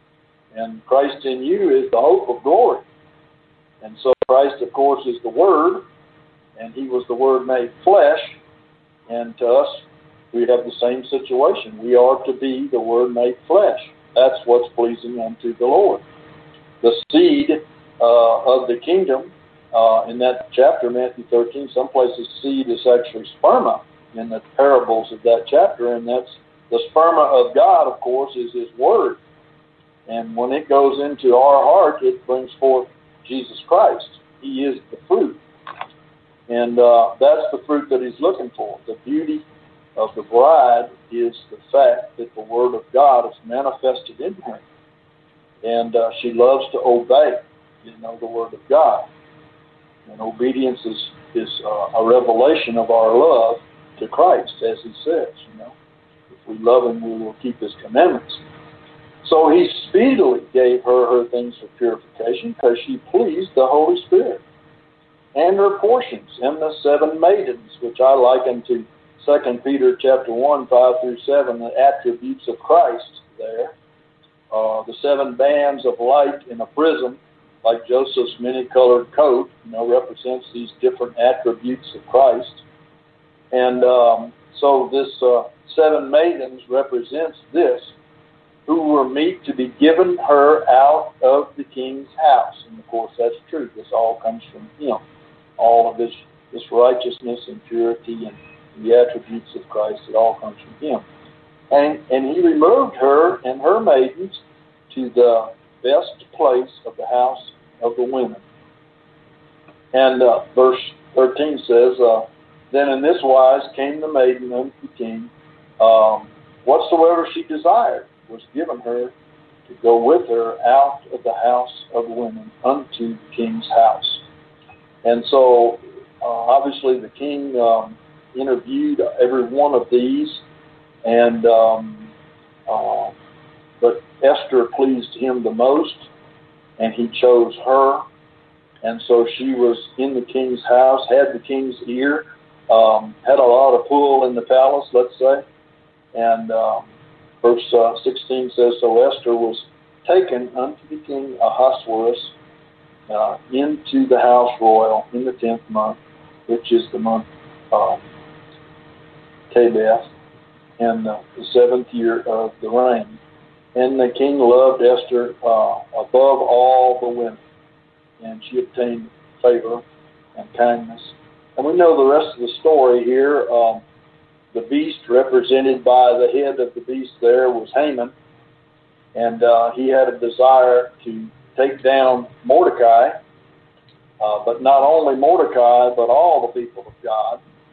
And Christ in you is the hope of glory. And so Christ, of course, is the Word, and He was the Word made flesh. And to us, we have the same situation. We are to be the Word made flesh. That's what's pleasing unto the Lord. The seed uh, of the kingdom, uh, in that chapter, Matthew thirteen, some places seed is actually sperma in the parables of that chapter, and that's the sperma of God, of course, is His Word. And when it goes into our heart, it brings forth Jesus Christ. He is the fruit. And uh, that's the fruit that He's looking for. The beauty of the bride is the fact that the Word of God is manifested in her. And uh, she loves to obey, you know, the Word of God. And obedience is, is uh, a revelation of our love to Christ, as He says, you know. If we love Him, we will keep His commandments. So He speedily gave her her things for purification because she pleased the Holy Spirit. And her portions, and the seven maidens, which I liken to Second Peter chapter one, five through seven, the attributes of Christ there. Uh, the seven bands of light in a prism, like Joseph's many-colored coat, you know, represents these different attributes of Christ. And um, so this uh, seven maidens represents this, who were meet to be given her out of the king's house. And of course, that's true. This all comes from Him. All of this, this righteousness and purity and the attributes of Christ, it all comes from Him. And, and He removed her and her maidens to the best place of the house of the women. And uh, verse thirteen says, uh, Then in this wise came the maiden unto the king, um, whatsoever she desired was given her to go with her out of the house of the women unto the king's house. And so, uh, obviously, the king um, interviewed every one of these, and um, uh, but Esther pleased him the most, and he chose her. And so she was in the king's house, had the king's ear, um, had a lot of pull in the palace, let's say, and um, Verse uh, sixteen says, So Esther was taken unto the king Ahasuerus uh, into the house royal in the tenth month, which is the month um, Tebeth, and uh, the seventh year of the reign. And the king loved Esther uh, above all the women, and she obtained favor and kindness. And we know the rest of the story here. Um, The beast represented by the head of the beast there was Haman, and uh, he had a desire to take down Mordecai, uh, but not only Mordecai, but all the people of God.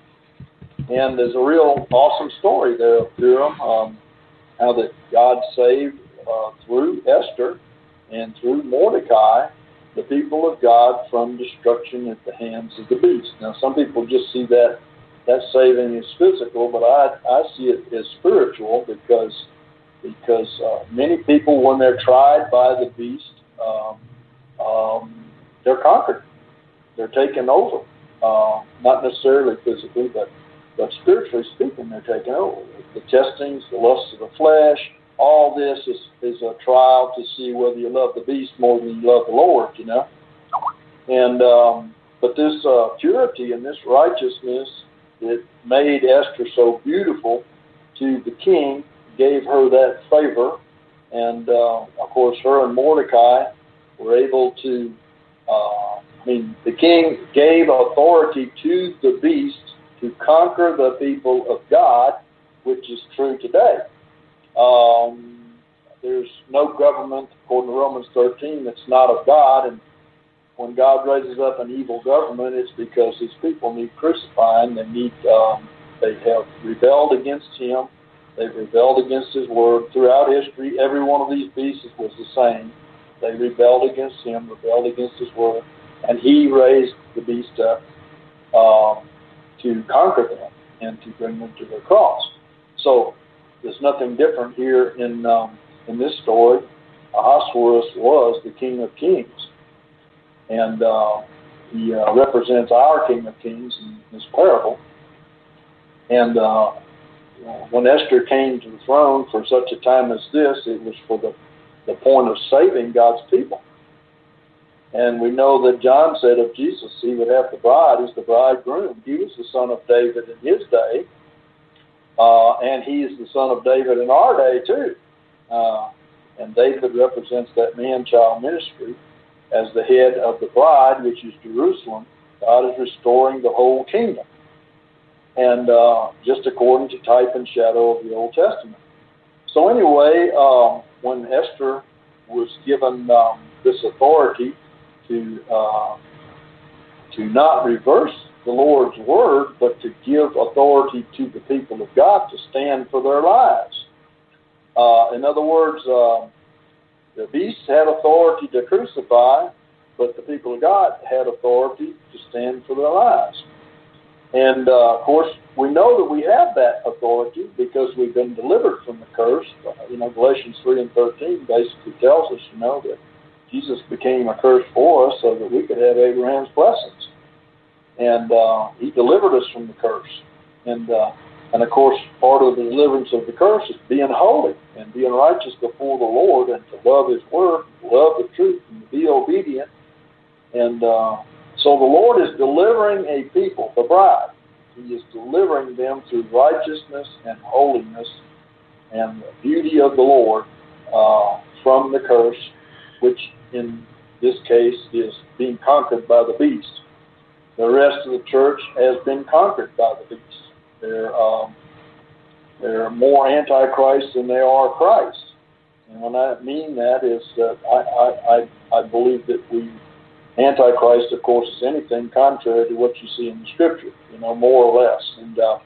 And there's a real awesome story there of Purim, um, how that God saved uh, through Esther and through Mordecai the people of God from destruction at the hands of the beast. Now, some people just see that that saving is physical, but I I see it as spiritual because because uh, many people, when they're tried by the beast, um, um, they're conquered. They're taken over. Uh, not necessarily physically, but but spiritually speaking, they're taken over. The testings, the lusts of the flesh, all this is, is a trial to see whether you love the beast more than you love the Lord, you know. And um, but this uh, purity and this righteousness that made Esther so beautiful to the king, gave her that favor, and uh, of course her and Mordecai were able to, uh, I mean, the king gave authority to the beast to conquer the people of God, which is true today. Um, there's no government, according to Romans thirteen, that's not of God, and when God raises up an evil government, it's because His people need crucifying. They need, um, they have rebelled against Him, They've rebelled against his word. Throughout history, every one of these beasts was the same. They rebelled against him, rebelled against his word, and he raised the beast up um, to conquer them and to bring them to the cross. So there's nothing different here in um, in this story. Ahasuerus was the King of Kings, and uh, he uh, represents our King of Kings in this parable. And uh, when Esther came to the throne for such a time as this, it was for the, the point of saving God's people. And we know that John said of Jesus, he would have the bride as the bridegroom. He was the son of David in his day, uh, and he is the son of David in our day too. Uh, and David represents that man-child ministry as the head of the bride, which is Jerusalem. God is restoring the whole kingdom, and uh, just according to type and shadow of the Old Testament. So anyway, um, when Esther was given um, this authority to uh, to not reverse the Lord's word, but to give authority to the people of God to stand for their lives. Uh, in other words, uh, the beasts had authority to crucify, but the people of God had authority to stand for their lives. And, uh, of course, we know that we have that authority because we've been delivered from the curse. Uh, you know, Galatians three and thirteen basically tells us, you know, that Jesus became a curse for us so that we could have Abraham's blessings. And uh, he delivered us from the curse. And, uh, and, of course, part of the deliverance of the curse is being holy and being righteous before the Lord and to love his word, love the truth, and to be obedient. And uh, so the Lord is delivering a people, the bride. He is delivering them through righteousness and holiness and the beauty of the Lord uh, from the curse, which in this case is being conquered by the beast. The rest of the church has been conquered by the beast. They're, um, they're more antichrist than they are Christ. And when I mean that is that I, I, I, I believe that we, Antichrist, of course, is anything contrary to what you see in the Scripture, you know, more or less. And uh,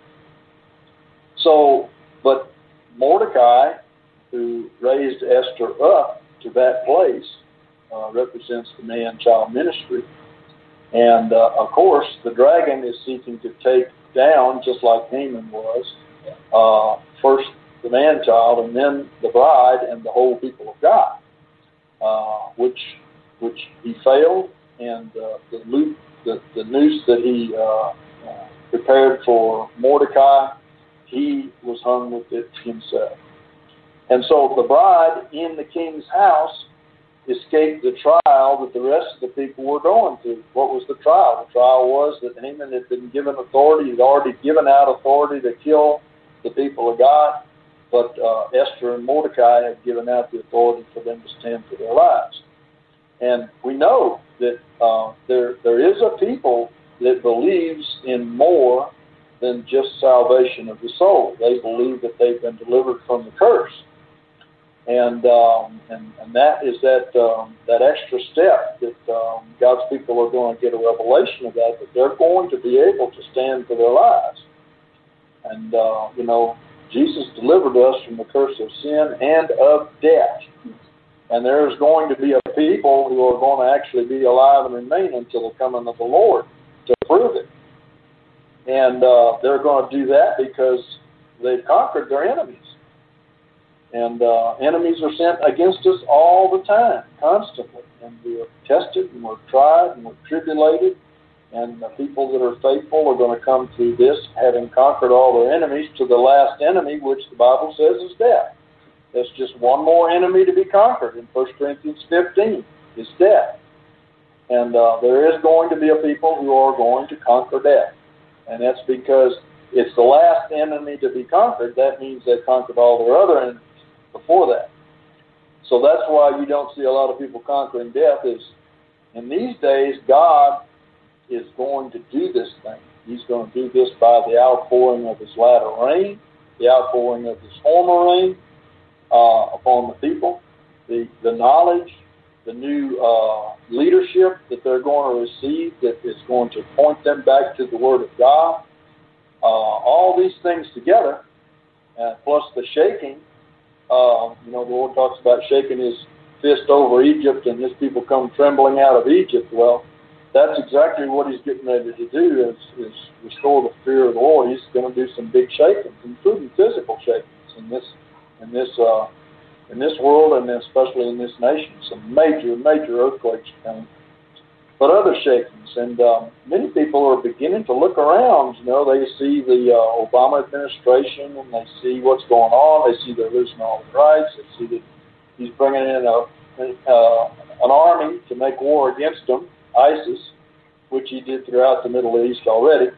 so, but Mordecai, who raised Esther up to that place, uh, represents the man-child ministry. And, uh, of course, the dragon is seeking to take down, just like Haman was, uh, first the man-child and then the bride and the whole people of God, uh, which which he failed, and uh, the, loop, the, the noose that he uh, uh, prepared for Mordecai, he was hung with it himself. And so the bride in the king's house escaped the trial that the rest of the people were going through. What was the trial? The trial was that Haman had been given authority. He'd already given out authority to kill the people of God, but uh, Esther and Mordecai had given out the authority for them to stand for their lives. And we know that uh, there there is a people that believes in more than just salvation of the soul. They believe that they've been delivered from the curse. And, um, and and that is that um, that extra step that um, God's people are going to get a revelation of that, that they're going to be able to stand for their lives. And, uh, you know, Jesus delivered us from the curse of sin and of death. And there's going to be a people who are going to actually be alive and remain until the coming of the Lord to prove it. And uh, they're going to do that because they've conquered their enemies. And uh, enemies are sent against us all the time, constantly. And we're tested, and we're tried, and we're tribulated. And the people that are faithful are going to come through this, having conquered all their enemies, to the last enemy, which the Bible says is death. There's just one more enemy to be conquered in First Corinthians fifteen, is death. And uh, there is going to be a people who are going to conquer death. And that's because it's the last enemy to be conquered. That means they've conquered all their other enemies before that. So that's why you don't see a lot of people conquering death. Is in these days, God is going to do this thing. He's going to do this by the outpouring of his latter rain, the outpouring of his former rain uh, upon the people, the, the knowledge, the new uh, leadership that they're going to receive that is going to point them back to the Word of God. Uh, all these things together uh, plus the shaking. Uh, you know, the Lord talks about shaking his fist over Egypt and his people come trembling out of Egypt. Well, that's exactly what he's getting ready to do is, is restore the fear of the Lord. He's going to do some big shakings, including physical shakings in this in this uh, in this world and especially in this nation. Some major, major earthquakes coming, but other shakings. And um, many people are beginning to look around. You know, they see the uh, Obama administration and they see what's going on. They see they're losing all their rights. They see that he's bringing in a, uh, an army to make war against them, ISIS, which he did throughout the Middle East already.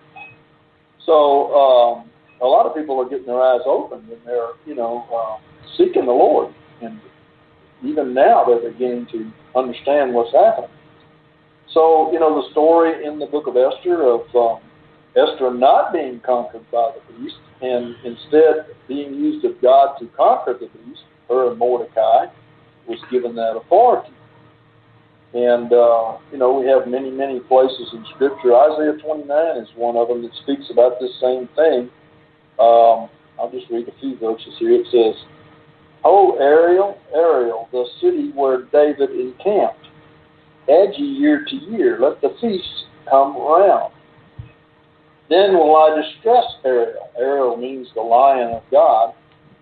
So um, a lot of people are getting their eyes open and they're, you know, uh, seeking the Lord. And even now they're beginning to understand what's happening. So, you know, the story in the book of Esther of um, Esther not being conquered by the beast and instead being used of God to conquer the beast, her and Mordecai was given that authority. And, uh, you know, we have many, many places in Scripture. Isaiah twenty-nine is one of them that speaks about this same thing. Um, I'll just read a few verses here. It says, "O Ariel, Ariel, the city where David encamped, add ye year to year, let the feasts come round. Then will I distress Ariel." Ariel means the lion of God.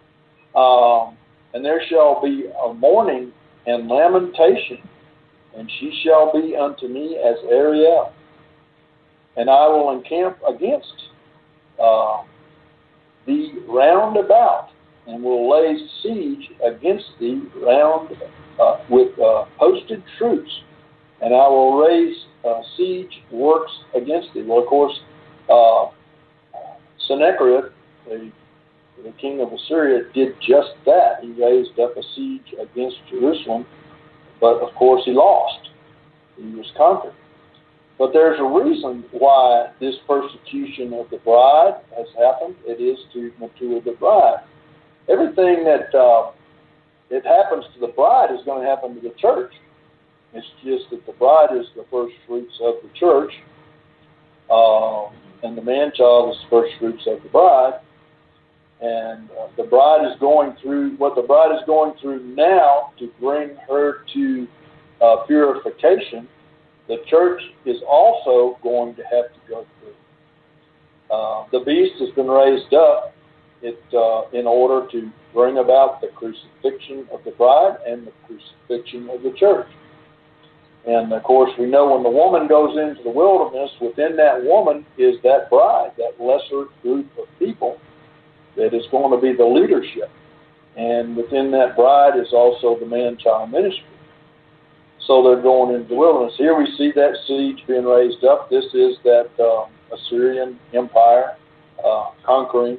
Um, "and there shall be a mourning and lamentation, and she shall be unto me as Ariel. And I will encamp against uh, thee round about, and will lay siege against thee round uh, with uh, posted troops, and I will raise uh, siege works against thee." Well, of course, uh, Sennacherib, the, the king of Assyria, did just that. He raised up a siege against Jerusalem, but of course he lost. He was conquered. But there's a reason why this persecution of the bride has happened. It is to mature the bride. Everything that uh, it happens to the bride is going to happen to the church. It's just that the bride is the first fruits of the church, um, and the man-child is the first fruits of the bride. And uh, the bride is going through what the bride is going through now to bring her to uh, purification. The church is also going to have to go through. Uh, the beast has been raised up it, uh, in order to bring about the crucifixion of the bride and the crucifixion of the church. And, of course, we know when the woman goes into the wilderness, within that woman is that bride, that lesser group of people that is going to be the leadership. And within that bride is also the man-child ministry. So they're going into the wilderness. Here we see that siege being raised up. This is that uh, Assyrian Empire uh, conquering.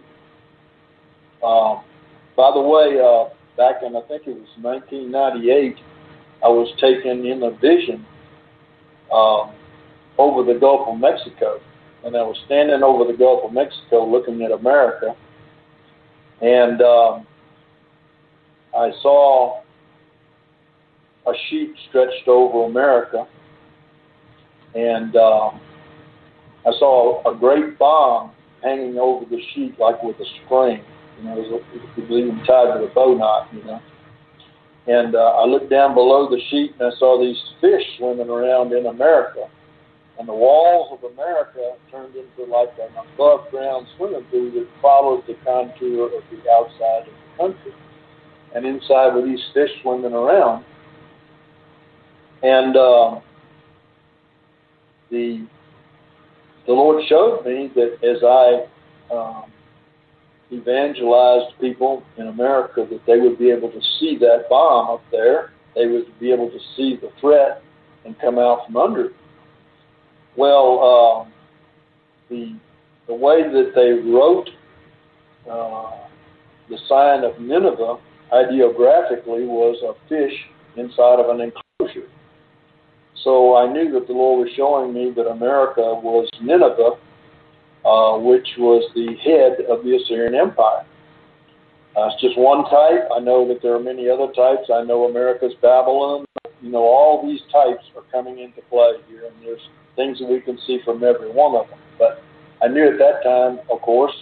Um, by the way, uh, back in, I think it was nineteen ninety-eight, I was taken in a vision um, over the Gulf of Mexico. And I was standing over the Gulf of Mexico looking at America. And um, I saw a sheet stretched over America. And uh, I saw a great bomb hanging over the sheet like with a string. You know, it was, it was even tied with a bow knot, you know. And uh, I looked down below the sheet and I saw these fish swimming around in America. And the walls of America turned into like an above-ground swimming pool that followed the contour of the outside of the country. And inside were these fish swimming around. And uh, the the Lord showed me that as I um, evangelized people in America, that they would be able to see that bomb up there. They would be able to see the threat and come out from under it. Well, uh, the the way that they wrote uh, the sign of Nineveh ideographically was a fish inside of an enclosure. So I knew that the Lord was showing me that America was Nineveh, uh, which was the head of the Assyrian Empire. Uh, it's just one type. I know that there are many other types. I know America's Babylon. You know, all these types are coming into play here, and there's things that we can see from every one of them. But I knew at that time, of course,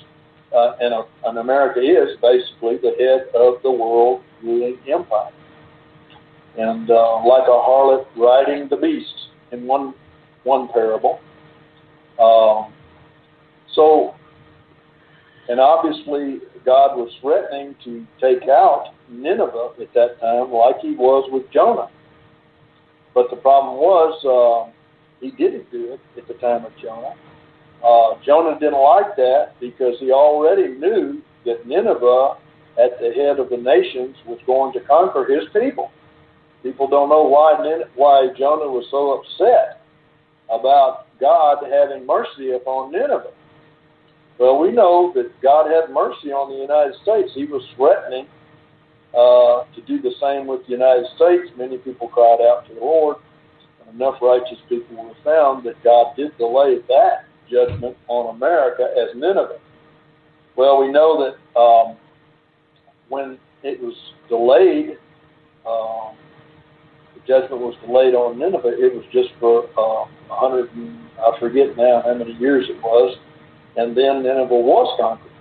uh, and, uh, and America is basically the head of the world ruling empire. And uh, like a harlot riding the beast in one one parable. Um, so, and obviously God was threatening to take out Nineveh at that time, like He was with Jonah. But the problem was uh, He didn't do it at the time of Jonah. Uh, Jonah didn't like that because he already knew that Nineveh, at the head of the nations, was going to conquer his people. People don't know why why Jonah was so upset about God having mercy upon Nineveh. Well, we know that God had mercy on the United States. He was threatening uh, to do the same with the United States. Many people cried out to the Lord, and enough righteous people were found that God did delay that judgment on America as Nineveh. Well, we know that um, when it was delayed, uh, the judgment was delayed on Nineveh, it was just for uh, a hundred, and I forget now how many years it was, and then Nineveh was conquered.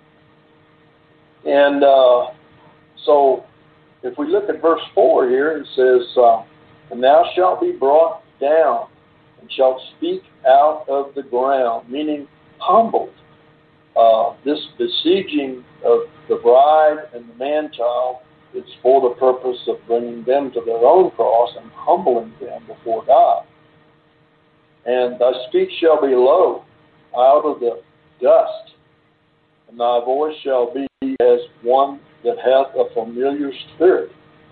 And uh, so, if we look at verse four here, it says, uh, "And thou shalt be brought down, and shalt speak out of the ground," meaning humbled. Uh, this besieging of the bride and the man-child is for the purpose of bringing them to their own cross and humbling them before God. "And thy speech shall be low out of the dust, and thy voice shall be as one that hath a familiar spirit.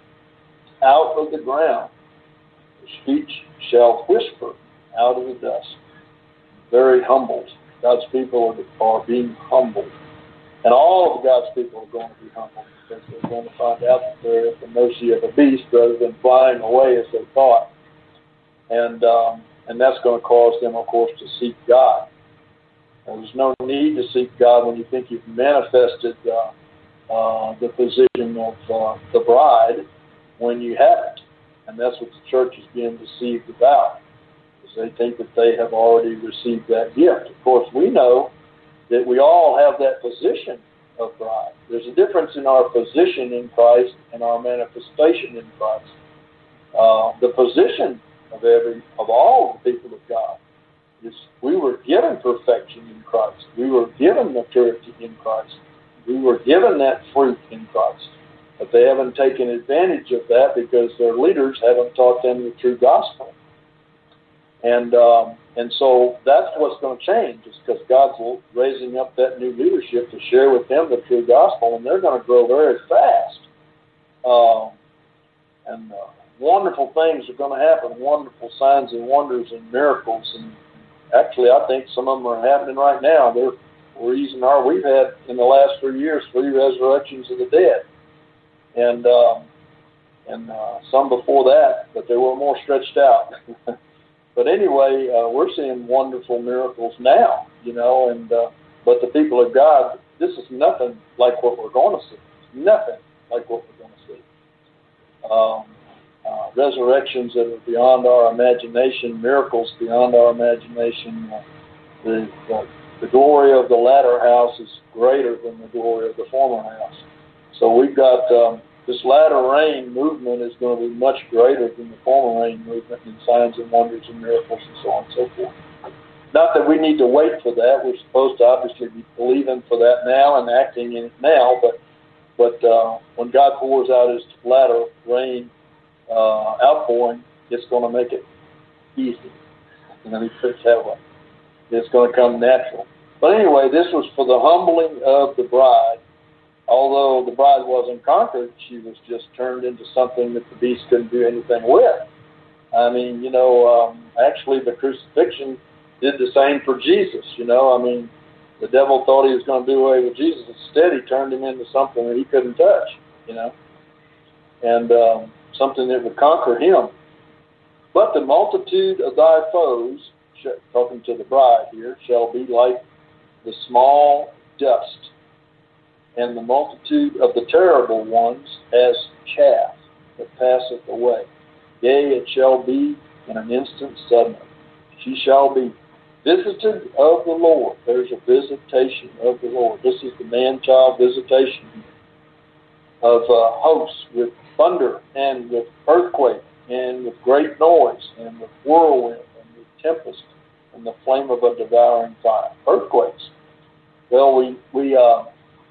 Out of the ground the speech shall whisper out of the dust." Very humbled. God's people are, are being humbled. And all of God's people are going to be humbled because they're going to find out that they're at the mercy of a beast rather than flying away as they thought. And um, and that's going to cause them, of course, to seek God. And there's no need to seek God when you think you've manifested uh, uh, the position of uh, the bride when you haven't. And that's what the church is being deceived about. They think that they have already received that gift. Of course, we know that we all have that position of bride. There's a difference in our position in Christ and our manifestation in Christ. Uh, the position of every of all the people of God is we were given perfection in Christ. We were given maturity in Christ. We were given that fruit in Christ. But they haven't taken advantage of that because their leaders haven't taught them the true gospel. And um, and so that's what's going to change, is because God's raising up that new leadership to share with them the true gospel, and they're going to grow very fast. Um, and uh, wonderful things are going to happen, wonderful signs and wonders and miracles. And actually, I think some of them are happening right now. They're, the reason are we've had, in the last three years, three resurrections of the dead. And, um, and uh, some before that, but they were more stretched out. But anyway, uh, we're seeing wonderful miracles now, you know, and uh, but the people of God, this is nothing like what we're going to see. Nothing like what we're going to see. Um, uh, resurrections that are beyond our imagination, miracles beyond our imagination. Uh, the, the the glory of the latter house is greater than the glory of the former house. So we've got um, this latter rain movement is going to be much greater than the former rain movement in signs and wonders and miracles and so on and so forth. Not that we need to wait for that. We're supposed to obviously be believing for that now and acting in it now, but but uh, when God pours out His latter rain uh, outpouring, it's going to make it easy. You know, He puts it that way. It's going to come natural. But anyway, this was for the humbling of the bride. Although the bride wasn't conquered, she was just turned into something that the beast couldn't do anything with. I mean, you know, um, actually the crucifixion did the same for Jesus, you know. I mean, the devil thought he was going to do away with Jesus. Instead, he turned him into something that he couldn't touch, you know, and um, something that would conquer him. But the multitude of thy foes, talking to the bride here, shall be like the small dust, and the multitude of the terrible ones as chaff that passeth away. Yea, it shall be in an instant suddenly. She shall be visited of the Lord. There's a visitation of the Lord. This is the man-child visitation of uh, hosts with thunder and with earthquake and with great noise and with whirlwind and with tempest and the flame of a devouring fire. Earthquakes. Well, we we uh,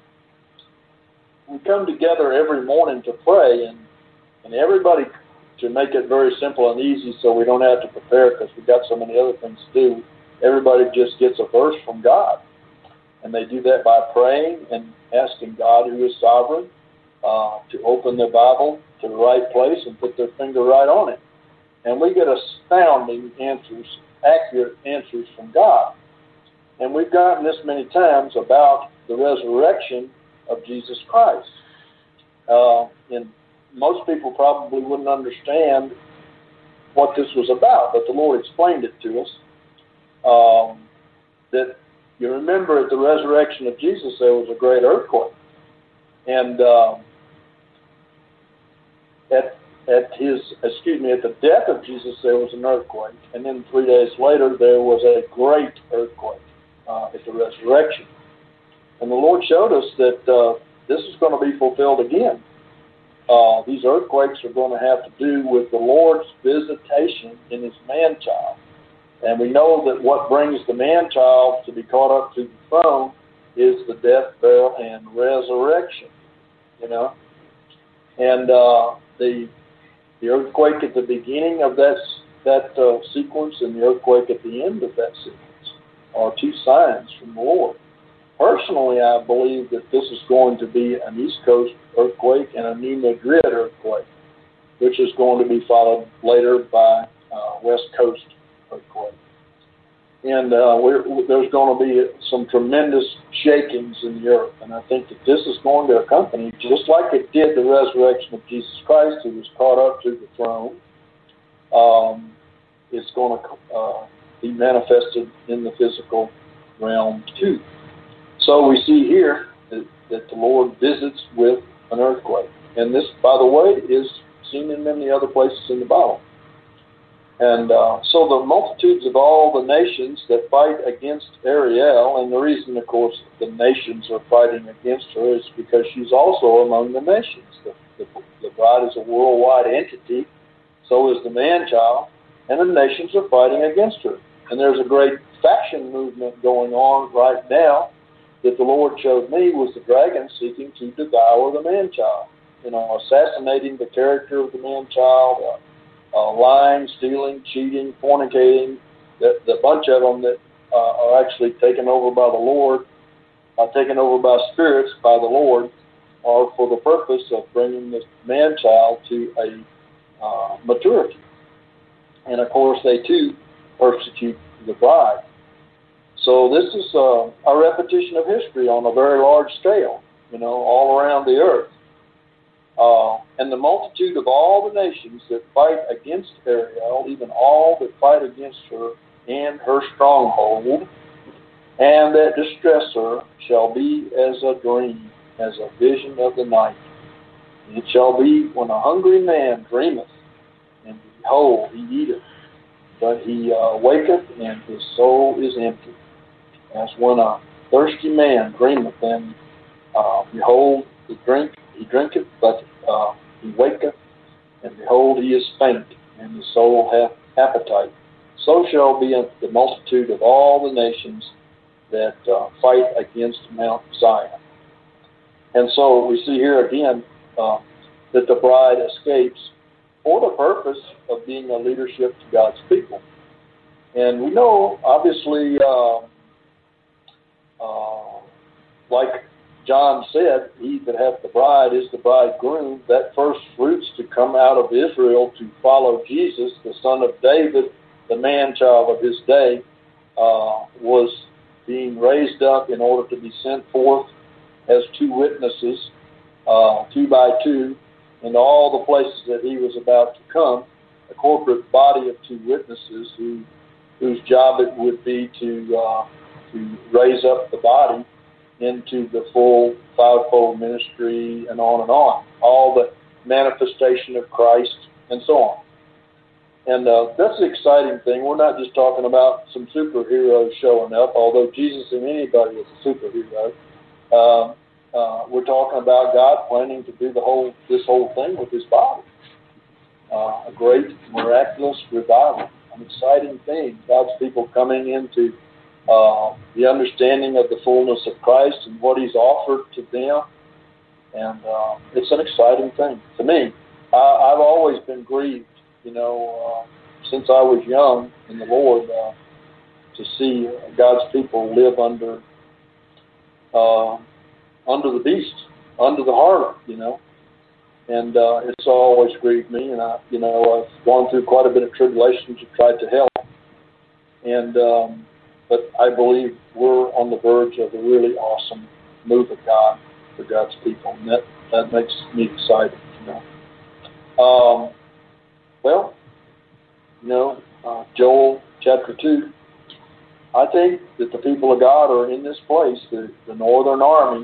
we come together every morning to pray, and and everybody, to make it very simple and easy so we don't have to prepare because we've got so many other things to do, everybody just gets a verse from God. And they do that by praying and asking God, who is sovereign, uh, to open their Bible to the right place and put their finger right on it. And we get astounding answers, accurate answers from God. And we've gotten this many times about the resurrection of Jesus Christ. Uh, and most people probably wouldn't understand what this was about, but the Lord explained it to us. Um, that you remember at the resurrection of Jesus, there was a great earthquake. And uh, at at his, excuse me, at the death of Jesus, there was an earthquake. And then three days later, there was a great earthquake uh, at the resurrection. And the Lord showed us that uh, this is going to be fulfilled again. Uh, these earthquakes are going to have to do with the Lord's visitation in his man-child. And we know that what brings the man-child to be caught up to the throne is the death, burial, and resurrection, you know. And uh, the the earthquake at the beginning of that, that uh, sequence and the earthquake at the end of that sequence are two signs from the Lord. Personally, I believe that this is going to be an East Coast earthquake and a New Madrid earthquake, which is going to be followed later by uh, West Coast earthquake. And uh, we're, there's going to be some tremendous shakings in the earth. And I think that this is going to accompany, just like it did the resurrection of Jesus Christ, who was caught up to the throne. Um, it's going to uh, be manifested in the physical realm too. So we see here that, that the Lord visits with an earthquake. And this, by the way, is seen in many other places in the Bible. And uh, so the multitudes of all the nations that fight against Ariel, and the reason, of course, the nations are fighting against her is because she's also among the nations. The, the, the bride is a worldwide entity, so is the man-child, and the nations are fighting against her. And there's a great faction movement going on right now that the Lord showed me was the dragon seeking to devour the man-child, you know, assassinating the character of the man-child, uh, uh, lying, stealing, cheating, fornicating, the, the bunch of them that uh, are actually taken over by the Lord, uh, taken over by spirits by the Lord, are for the purpose of bringing this man-child to a uh, maturity. And, of course, they, too, persecute the bride. So this is uh, a repetition of history on a very large scale, you know, all around the earth. Uh, and the multitude of all the nations that fight against Ariel, even all that fight against her and her stronghold, and that distress her, shall be as a dream, as a vision of the night. It shall be when a hungry man dreameth, and behold, he eateth, but he uh, waketh, and his soul is empty. As when a thirsty man dreameth, and uh, behold, he drink, he drinketh, but uh, he waketh, and behold, he is faint, and his soul hath appetite. So shall be the multitude of all the nations that uh, fight against Mount Zion. And so we see here again uh, that the bride escapes for the purpose of being a leadership to God's people. And we know, obviously, uh, uh, like John said, he that hath the bride is the bridegroom. That first fruits to come out of Israel to follow Jesus, the son of David, the man-child of his day, uh, was being raised up in order to be sent forth as two witnesses, uh, two by two, in all the places that he was about to come, a corporate body of two witnesses who, whose job it would be to uh, to raise up the body into the full fivefold ministry and on and on, all the manifestation of Christ and so on. And uh, that's the exciting thing. We're not just talking about some superheroes showing up, although Jesus in anybody is a superhero. Uh, uh, we're talking about God planning to do the whole this whole thing with His body. Uh, a great, miraculous revival, an exciting thing. God's people coming into uh, the understanding of the fullness of Christ and what He's offered to them. And uh, it's an exciting thing. To me, I, I've always been grieved, you know, uh, since I was young in the Lord, uh, to see God's people live under uh, under the beast, under the harlot, you know. And uh, it's always grieved me, and I, you know, I've gone through quite a bit of tribulation to try to help. And um, but I believe we're on the verge of a really awesome move of God for God's people, and that, that makes me excited, you know. Um, well, you know, uh, Joel chapter two, I think that the people of God are in this place. The, the northern army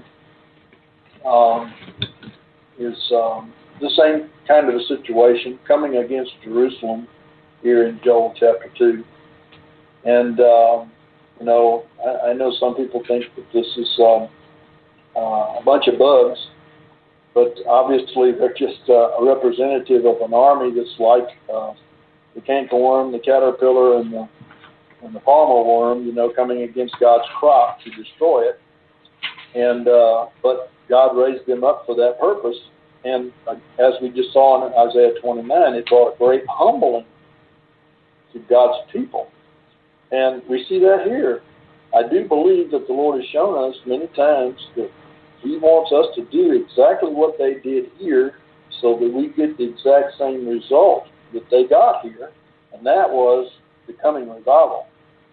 um, is um, the same kind of a situation coming against Jerusalem here in Joel chapter two. And, um, you know, I, I know some people think that this is um, uh, a bunch of bugs, but obviously they're just uh, a representative of an army that's like uh, the cankerworm, the caterpillar, and the, and the palmer worm, you know, coming against God's crop to destroy it. And uh, but God raised them up for that purpose. And uh, as we just saw in Isaiah twenty-nine, it brought a great humbling to God's people. And we see that here. I do believe that the Lord has shown us many times that He wants us to do exactly what they did here so that we get the exact same result that they got here, and that was the coming revival.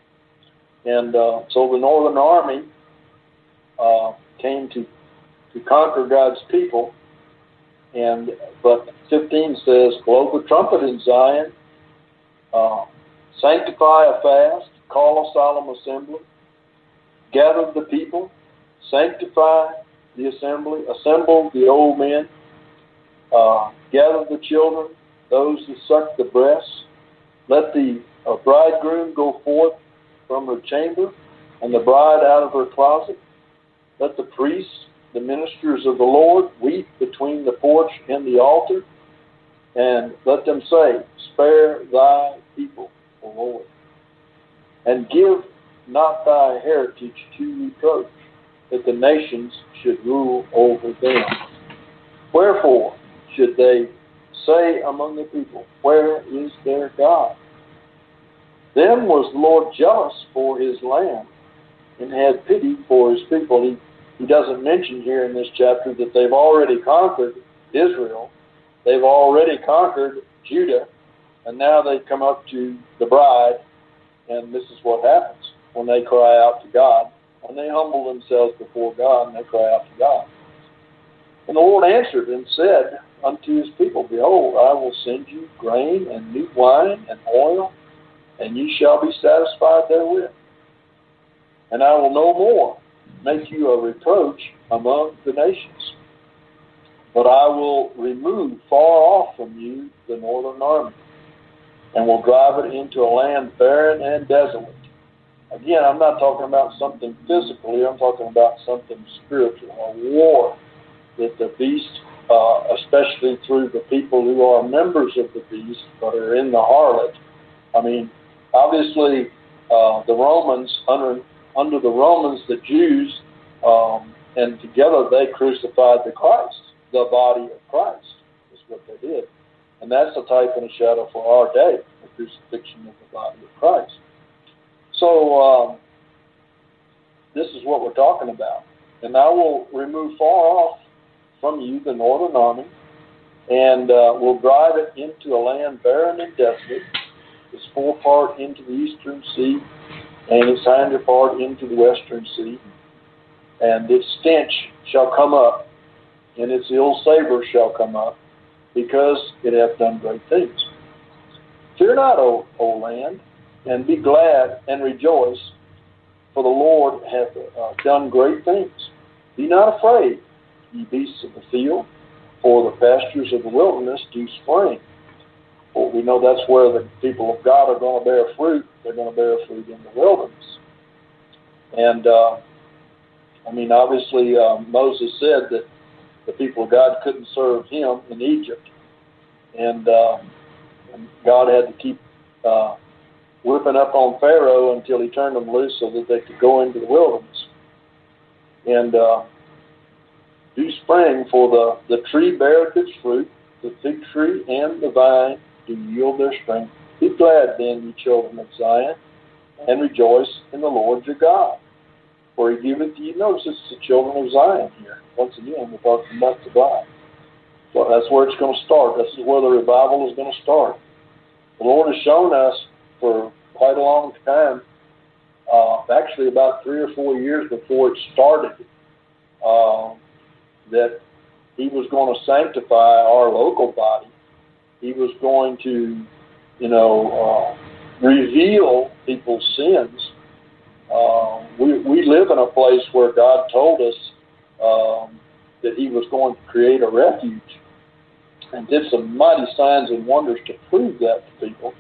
And uh, so the Northern Army uh, came to, to conquer God's people. And but fifteen says, blow the trumpet in Zion, uh, sanctify a fast, call a solemn assembly, gather the people, sanctify the assembly, assemble the old men, uh, gather the children, those who suck the breast, let the uh, bridegroom go forth from her chamber, and the bride out of her closet. Let the priests, the ministers of the Lord, weep between the porch and the altar, and let them say, spare thy people, O Lord, and give not thy heritage to reproach, that the nations should rule over them. Wherefore should they say among the people, where is their God? Then was the Lord jealous for His land, and had pity for His people. He, he doesn't mention here in this chapter that they've already conquered Israel. They've already conquered Judah, and now they come up to the bride, and this is what happens when they cry out to God. When they humble themselves before God and they cry out to God. And the Lord answered and said unto His people, behold, I will send you grain and new wine and oil, and ye shall be satisfied therewith. And I will no more make you a reproach among the nations, but I will remove far off from you the northern army, and will drive it into a land barren and desolate. Again, I'm not talking about something physically, I'm talking about something spiritual, a war that the beast, uh, especially through the people who are members of the beast but are in the harlot. I mean, obviously, uh, the Romans, under, under the Romans, the Jews, um, and together they crucified the Christ, the body of Christ, is what they did. And that's a type and a shadow for our day, the crucifixion of the body of Christ. So um, this is what we're talking about. And I will remove far off from you the northern army, and uh, will drive it into a land barren and desolate, its forepart into the eastern sea, and its hinder part into the western sea. And its stench shall come up, and its ill savor shall come up, because it hath done great things. Fear not, O, o land, and be glad and rejoice, for the Lord hath uh, done great things. Be not afraid, ye beasts of the field, for the pastures of the wilderness do spring. For we know that's where the people of God are going to bear fruit. They're going to bear fruit in the wilderness. And, uh, I mean, obviously, uh, Moses said that the people of God couldn't serve him in Egypt. And, uh, and God had to keep uh, whipping up on Pharaoh until he turned them loose so that they could go into the wilderness. And uh, do spring, for the, the tree beareth its fruit, the fig tree and the vine do yield their strength. Be glad then, ye children of Zion, and rejoice in the Lord your God. For he giveth you, notice it's the children of Zion here. Once again, we're talking about the bride. So that's where it's going to start. This is where the revival is going to start. The Lord has shown us for quite a long time, uh, actually about three or four years before it started, uh, that he was going to sanctify our local body. He was going to, you know, uh, reveal people's sins. Uh, we, we live in a place where God told us um, that he was going to create a refuge, and did some mighty signs and wonders to prove that to people.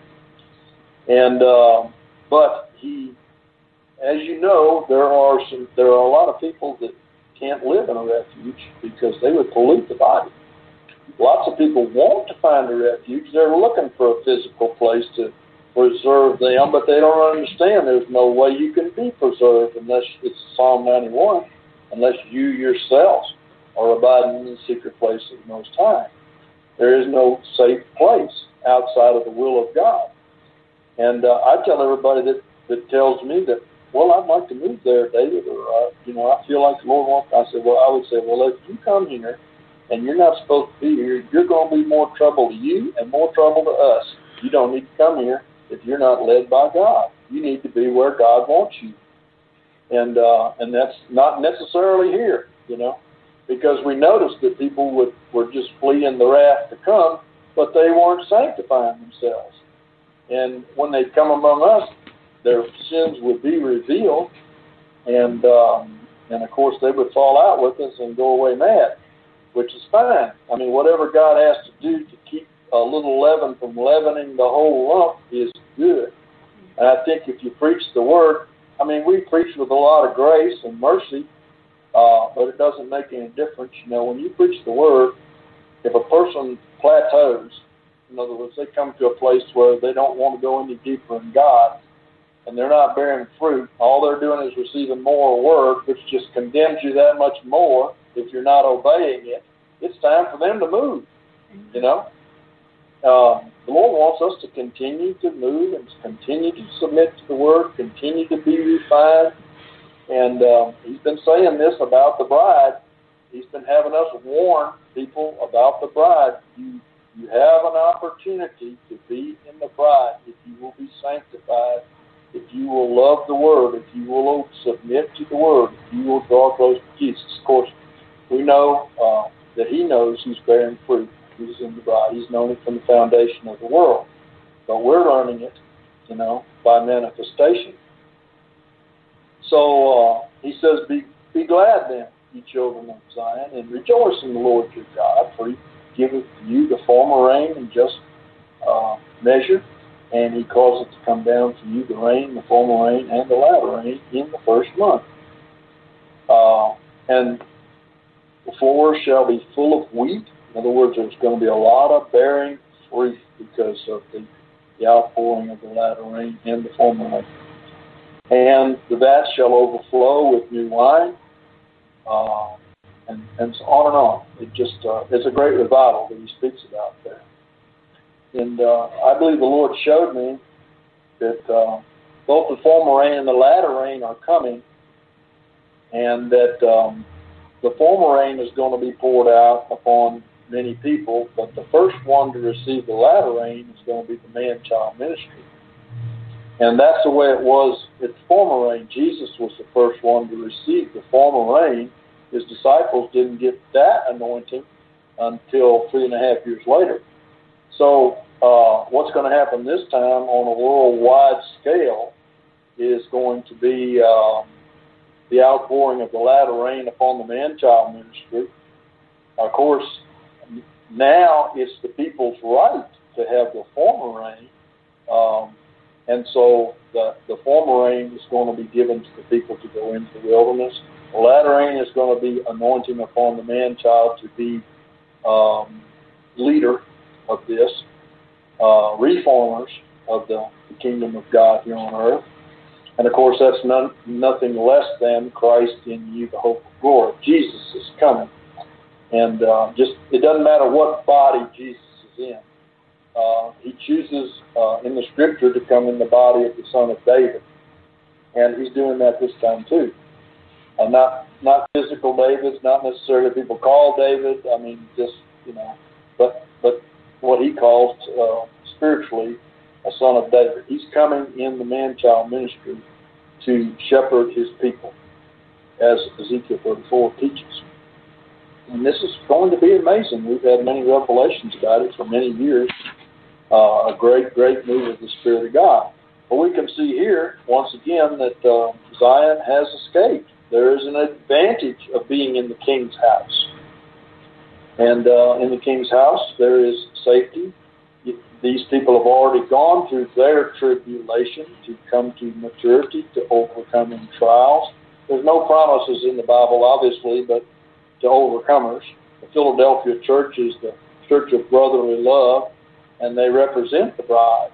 And uh, but he, as you know, there are some there are a lot of people that can't live in a refuge because they would pollute the body. Lots of people want to find a refuge. They're looking for a physical place to preserve them, but they don't understand there's no way you can be preserved unless it's Psalm ninety-one, unless you yourselves are abiding in the secret place of the Most High. There is no safe place outside of the will of God. And uh, I tell everybody that, that tells me that, well, I'd like to move there, David, or, uh, you know, I feel like the Lord wants, I said, well, I would say, well, if you come here and you're not supposed to be here, you're going to be more trouble to you and more trouble to us. You don't need to come here if you're not led by God. You need to be where God wants you. And uh, and that's not necessarily here, you know, because we noticed that people would, were just fleeing the wrath to come, but they weren't sanctifying themselves. And when they come among us, their sins would be revealed, and um, and of course they would fall out with us and go away mad, which is fine. I mean, whatever God has to do to keep a little leaven from leavening the whole lump is good. And I think if you preach the word, I mean, we preach with a lot of grace and mercy, uh, but it doesn't make any difference. You know, when you preach the word, if a person plateaus, in other words, they come to a place where they don't want to go any deeper in God, and they're not bearing fruit, all they're doing is receiving more word, which just condemns you that much more if you're not obeying it. It's time for them to move, you know. Um, the Lord wants us to continue to move and continue to submit to the word, continue to be refined. And um, he's been saying this about the bride. He's been having us warn people about the bride. You you have an opportunity to be in the bride if you will be sanctified, if you will love the word, if you will submit to the word, if you will draw close to Jesus. Of course, we know uh, that he knows who's bearing fruit, who's in the bride. He's known it from the foundation of the world. But we're learning it, you know, by manifestation. So uh, he says, be, be glad then, ye children of Zion, and rejoice in the Lord your God, for he giveth you the former rain in just uh, measure, and he causeth to come down for you the rain, the former rain, and the latter rain in the first month. Uh, and the floor shall be full of wheat. In other words, there's going to be a lot of bearing fruit because of the, the outpouring of the latter rain and the former rain. And the vats shall overflow with new wine, uh, and, and so on and on. It just uh, it's a great revival that he speaks about there. And uh, I believe the Lord showed me that uh, both the former rain and the latter rain are coming, and that um, the former rain is going to be poured out upon many people, but the first one to receive the latter rain is going to be the man-child ministry. And that's the way it was at the former rain. Jesus was the first one to receive the former rain. His disciples didn't get that anointing until three and a half years later. So uh, what's going to happen this time on a worldwide scale is going to be um, the outpouring of the latter rain upon the man-child ministry. Of course, now it's the people's right to have the former rain. Um, and so the, the former rain is going to be given to the people to go into the wilderness. The latter rain is going to be anointing upon the man-child to be um, leader of this, uh, reformers of the, the kingdom of God here on earth. And of course, that's none, nothing less than Christ in you, the hope of glory. Jesus is coming. And uh, just it doesn't matter what body Jesus is in. Uh, he chooses uh, in the Scripture to come in the body of the Son of David. And he's doing that this time too. Uh, not not physical David, not necessarily people call David. I mean, just, you know, but but what he calls uh, spiritually a son of David. He's coming in the man-child ministry to shepherd his people, as Ezekiel thirty-four teaches. And this is going to be amazing. We've had many revelations about it for many years. Uh, a great, great move of the Spirit of God. But we can see here, once again, that uh, Zion has escaped. There is an advantage of being in the king's house. And uh, in the king's house, there is safety. These people have already gone through their tribulation to come to maturity, to overcoming trials. There's no promises in the Bible, obviously, but to overcomers. The Philadelphia church is the church of brotherly love, and they represent the bride.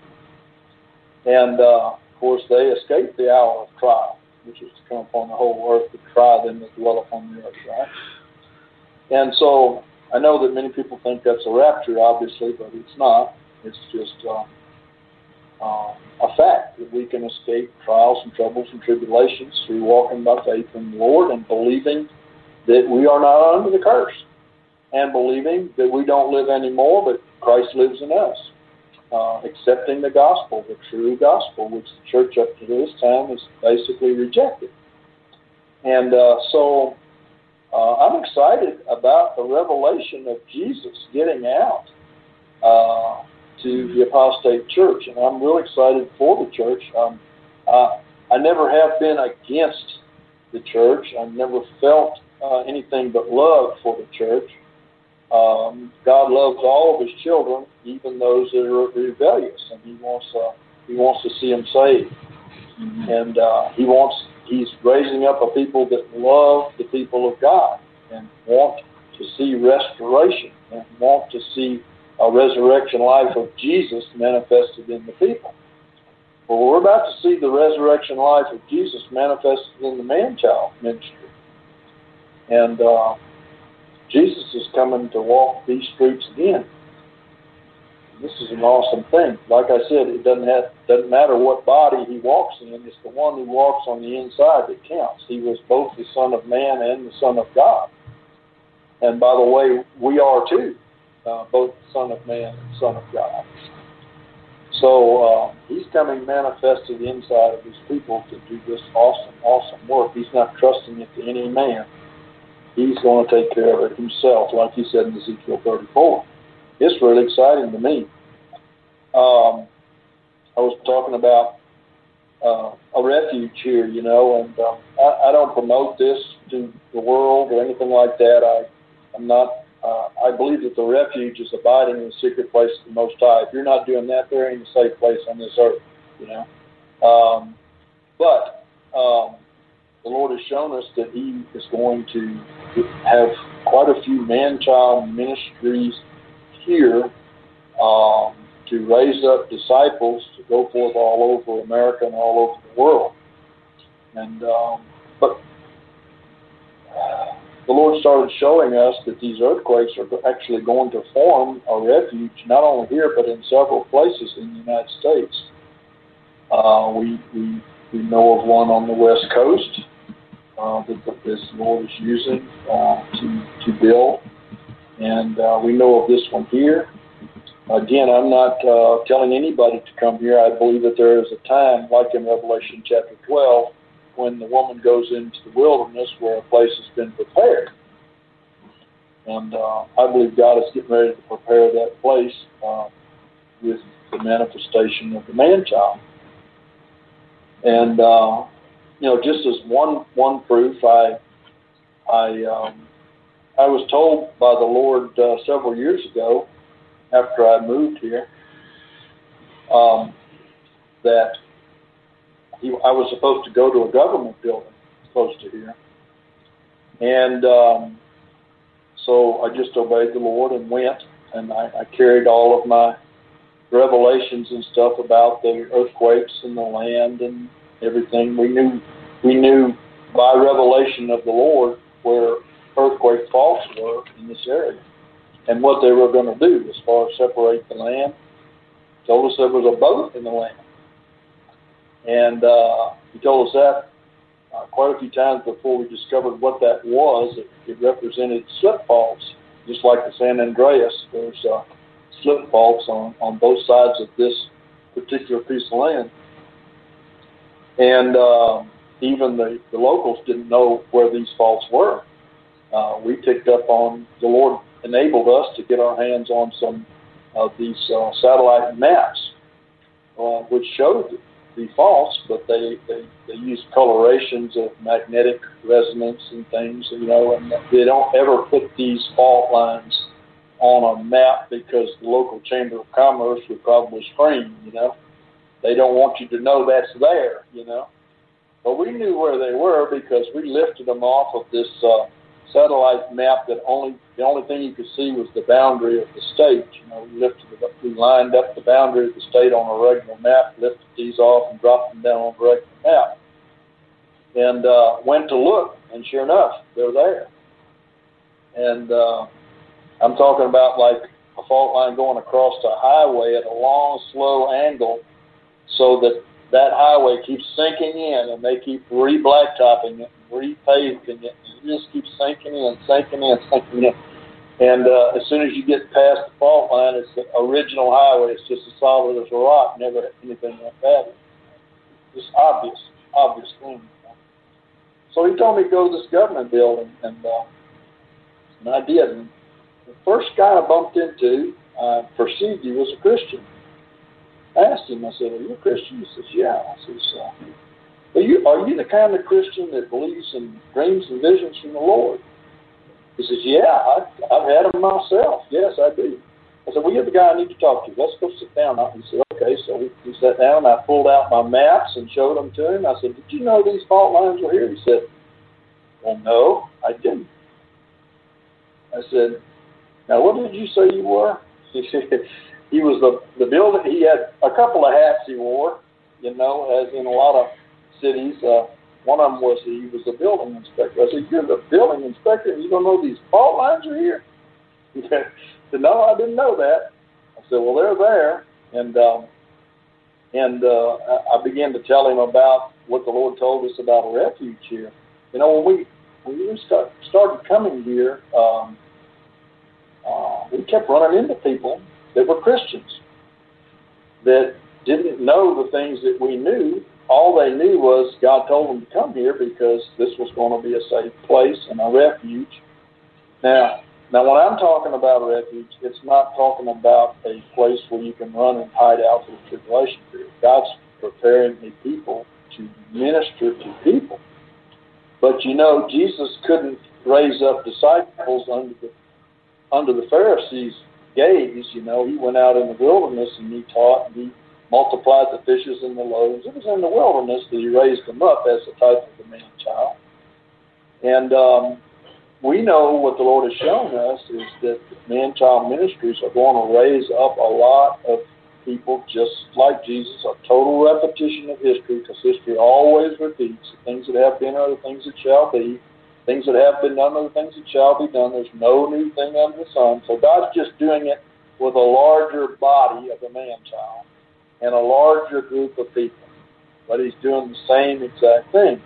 And, uh, of course, they escape the hour of trial, which is to come upon the whole earth to try them that dwell upon the earth, right? And so I know that many people think that's a rapture, obviously, but it's not. It's just uh, uh, a fact that we can escape trials and troubles and tribulations through walking by faith in the Lord and believing that we are not under the curse, and believing that we don't live anymore, but Christ lives in us. Uh, accepting the gospel, the true gospel, which the church up to this time has basically rejected. And uh, so uh, I'm excited about the revelation of Jesus getting out uh, to the apostate church, and I'm really excited for the church. Um, uh, I never have been against the church. I've never felt uh, anything but love for the church. Um, God loves all of His children, even those that are rebellious, and He wants uh, He wants to see them saved. Mm-hmm. And uh, He wants He's raising up a people that love the people of God and want to see restoration and want to see a resurrection life of Jesus manifested in the people. Well, we're about to see the resurrection life of Jesus manifested in the man-child ministry, and uh, Jesus is coming to walk these streets again. This is an awesome thing. Like I said, it doesn't have doesn't matter what body He walks in. It's the one who walks on the inside that counts. He was both the Son of Man and the Son of God. And by the way, we are too, uh, both the Son of Man and Son of God. So uh, He's coming manifested inside of His people to do this awesome, awesome work. He's not trusting it to any man. He's going to take care of it Himself, like He said in Ezekiel thirty-four. It's really exciting to me. Um, I was talking about uh, a refuge here, you know, and um, I, I don't promote this to the world or anything like that. I, I'm not. Uh, I believe that the refuge is abiding in the secret place of the Most High. If you're not doing that, there ain't a safe place on this earth, you know. Um, but um, the Lord has shown us that He is going to have quite a few man-child ministries here um, to raise up disciples to go forth all over America and all over the world. And um, but the Lord started showing us that these earthquakes are actually going to form a refuge, not only here but in several places in the United States. Uh, we we we know of one on the West Coast uh, that this Lord is using uh, to to build. And uh, we know of this one here. Again, I'm not uh, telling anybody to come here. I believe that there is a time, like in Revelation chapter twelve, when the woman goes into the wilderness where a place has been prepared. And uh, I believe God is getting ready to prepare that place uh, with the manifestation of the man-child. And, uh, you know, just as one one proof, I I... Um, I was told by the Lord uh, several years ago, after I moved here, um, that he, I was supposed to go to a government building close to here. And um, so I just obeyed the Lord and went, and I, I carried all of my revelations and stuff about the earthquakes and the land and everything. We knew, we knew by revelation of the Lord where earthquake faults were in this area and what they were going to do as far as separate the land. Told us there was a boat in the land. And uh, he told us that uh, quite a few times before we discovered what that was. It, it represented slip faults, just like the San Andreas. There's uh, slip faults on, on both sides of this particular piece of land. And uh, even the, the locals didn't know where these faults were. Uh, we picked up on, the Lord enabled us to get our hands on some of these uh, satellite maps, uh, which showed the faults, but they, they, they use colorations of magnetic resonance and things, you know, and they don't ever put these fault lines on a map because the local Chamber of Commerce would probably scream, you know. They don't want you to know that's there, you know. But we knew where they were because we lifted them off of this uh, satellite map that only the only thing you could see was the boundary of the state. You know, we lifted it up, we lined up the boundary of the state on a regular map, lifted these off and dropped them down on the regular map, and uh, went to look, and sure enough, they're there. And uh, I'm talking about like a fault line going across a highway at a long, slow angle, so that that highway keeps sinking in, and they keep re-blacktopping it, repaving it, and it just keeps sinking in, sinking in, sinking in. And uh, as soon as you get past the fault line, it's the original highway. It's just as solid as a rock, never anything like that. Just obvious, obvious thing. So he told me to go to this government building, and, uh, and I did. And the first guy I bumped into, I perceived he was a Christian. I asked him, I said, "Are you a Christian?" He says, "Yeah." I says, uh, are, you, are you the kind of Christian that believes in dreams and visions from the Lord? He says, "Yeah, I, I've had them myself. Yes, I do." I said, "Well, you're the guy I need to talk to. Let's go sit down." He said, "Okay." So we, we sat down, and I pulled out my maps and showed them to him. I said, "Did you know these fault lines were here?" He said, "Well, no, I didn't." I said, "Now, what did you say you were?" He said, he was the, the building, he had a couple of hats he wore, you know, as in a lot of cities. Uh, one of them was he was a building inspector. I said, "You're the building inspector and you don't know these fault lines are here?" He said, "No, I didn't know that." I said, "Well, they're there." And um, and uh, I began to tell him about what the Lord told us about a refuge here. You know, when we, when we start, started coming here, um, uh, we kept running into people that were Christians that didn't know the things that we knew. All they knew was God told them to come here because this was going to be a safe place and a refuge. Now, now when I'm talking about a refuge, it's not talking about a place where you can run and hide out for the tribulation period. God's preparing a people to minister to people. But you know, Jesus couldn't raise up disciples under the under the Pharisees' gaze. You know, he went out in the wilderness and he taught, and he multiplied the fishes and the loaves. It was in the wilderness that he raised them up as the type of the man-child. And um, we know what the Lord has shown us is that man-child ministries are going to raise up a lot of people just like Jesus, a total repetition of history, because history always repeats. The things that have been are the things that shall be. Things that have been done are the things that shall be done. There's no new thing under the sun. So God's just doing it with a larger body of the man-child and a larger group of people. But he's doing the same exact thing.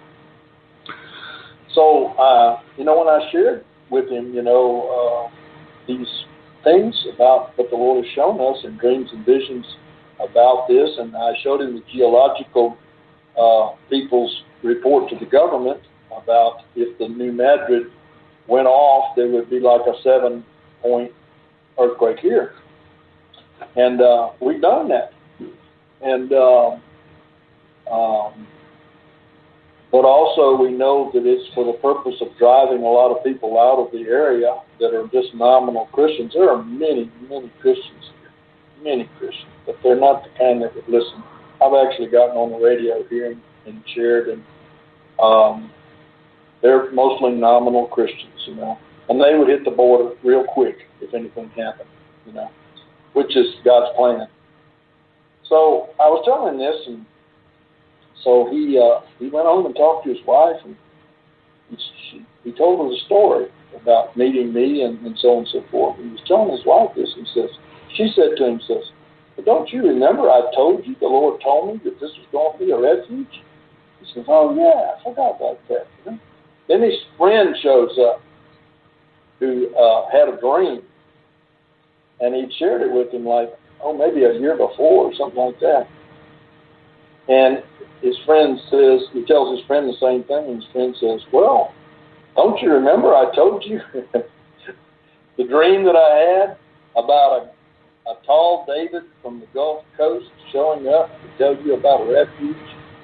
So, uh, you know, when I shared with him, you know, uh, these things about what the Lord has shown us in dreams and visions about this, and I showed him the geological uh, people's report to the government about if the New Madrid went off, there would be like a seven-point earthquake here. And uh, we've done that. And uh, um, but also we know that it's for the purpose of driving a lot of people out of the area that are just nominal Christians. There are many, many Christians here. many Christians, but they're not the kind that would listen. I've actually gotten on the radio here and, and shared, and um, they're mostly nominal Christians, you know, and they would hit the border real quick if anything happened, you know, which is God's plan. So I was telling him this, and so he uh, he went home and talked to his wife, and he, she, he told her the story about meeting me and, and so on and so forth. He was telling his wife this, and says, she said to him, says, "But don't you remember I told you, the Lord told me that this was going to be a refuge?" He says, "Oh yeah, I forgot about that." You know? Then his friend shows up who uh, had a dream, and he'd shared it with him like, oh, maybe a year before or something like that. And his friend says, he tells his friend the same thing, and his friend says, "Well, don't you remember I told you the dream that I had about a, a tall David from the Gulf Coast showing up to tell you about a refuge?"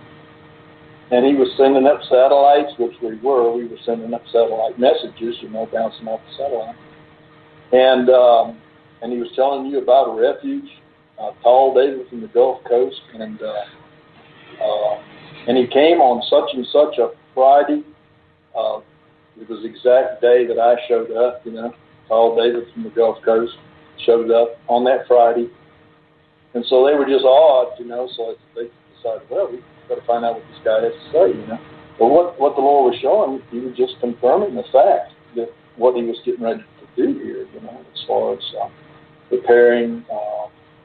And he was sending up satellites, which we were. We were sending up satellite messages, you know, bouncing off the satellite. And um, and he was telling you about a refuge, a tall David from the Gulf Coast, and uh, uh, and he came on such and such a Friday. Uh, it was the exact day that I showed up, you know, tall David from the Gulf Coast showed up on that Friday. And so they were just awed, you know, so they decided, well, we got to find out what this guy has to say, you know. But what, what the Lord was showing, he was just confirming the fact that what he was getting ready to do here, you know, as far as uh, preparing uh,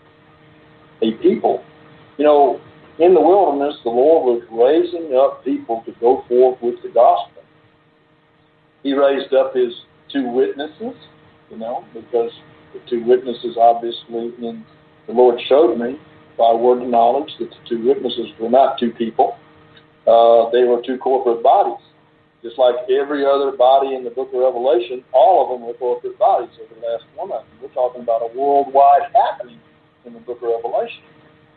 a people. You know, in the wilderness, the Lord was raising up people to go forth with the gospel. He raised up his two witnesses, you know, because the two witnesses obviously, in the Lord showed me by word of knowledge that the two witnesses were not two people. Uh, they were two corporate bodies. Just like every other body in the book of Revelation, all of them were corporate bodies, every last one of them. We're talking about a worldwide happening in the book of Revelation.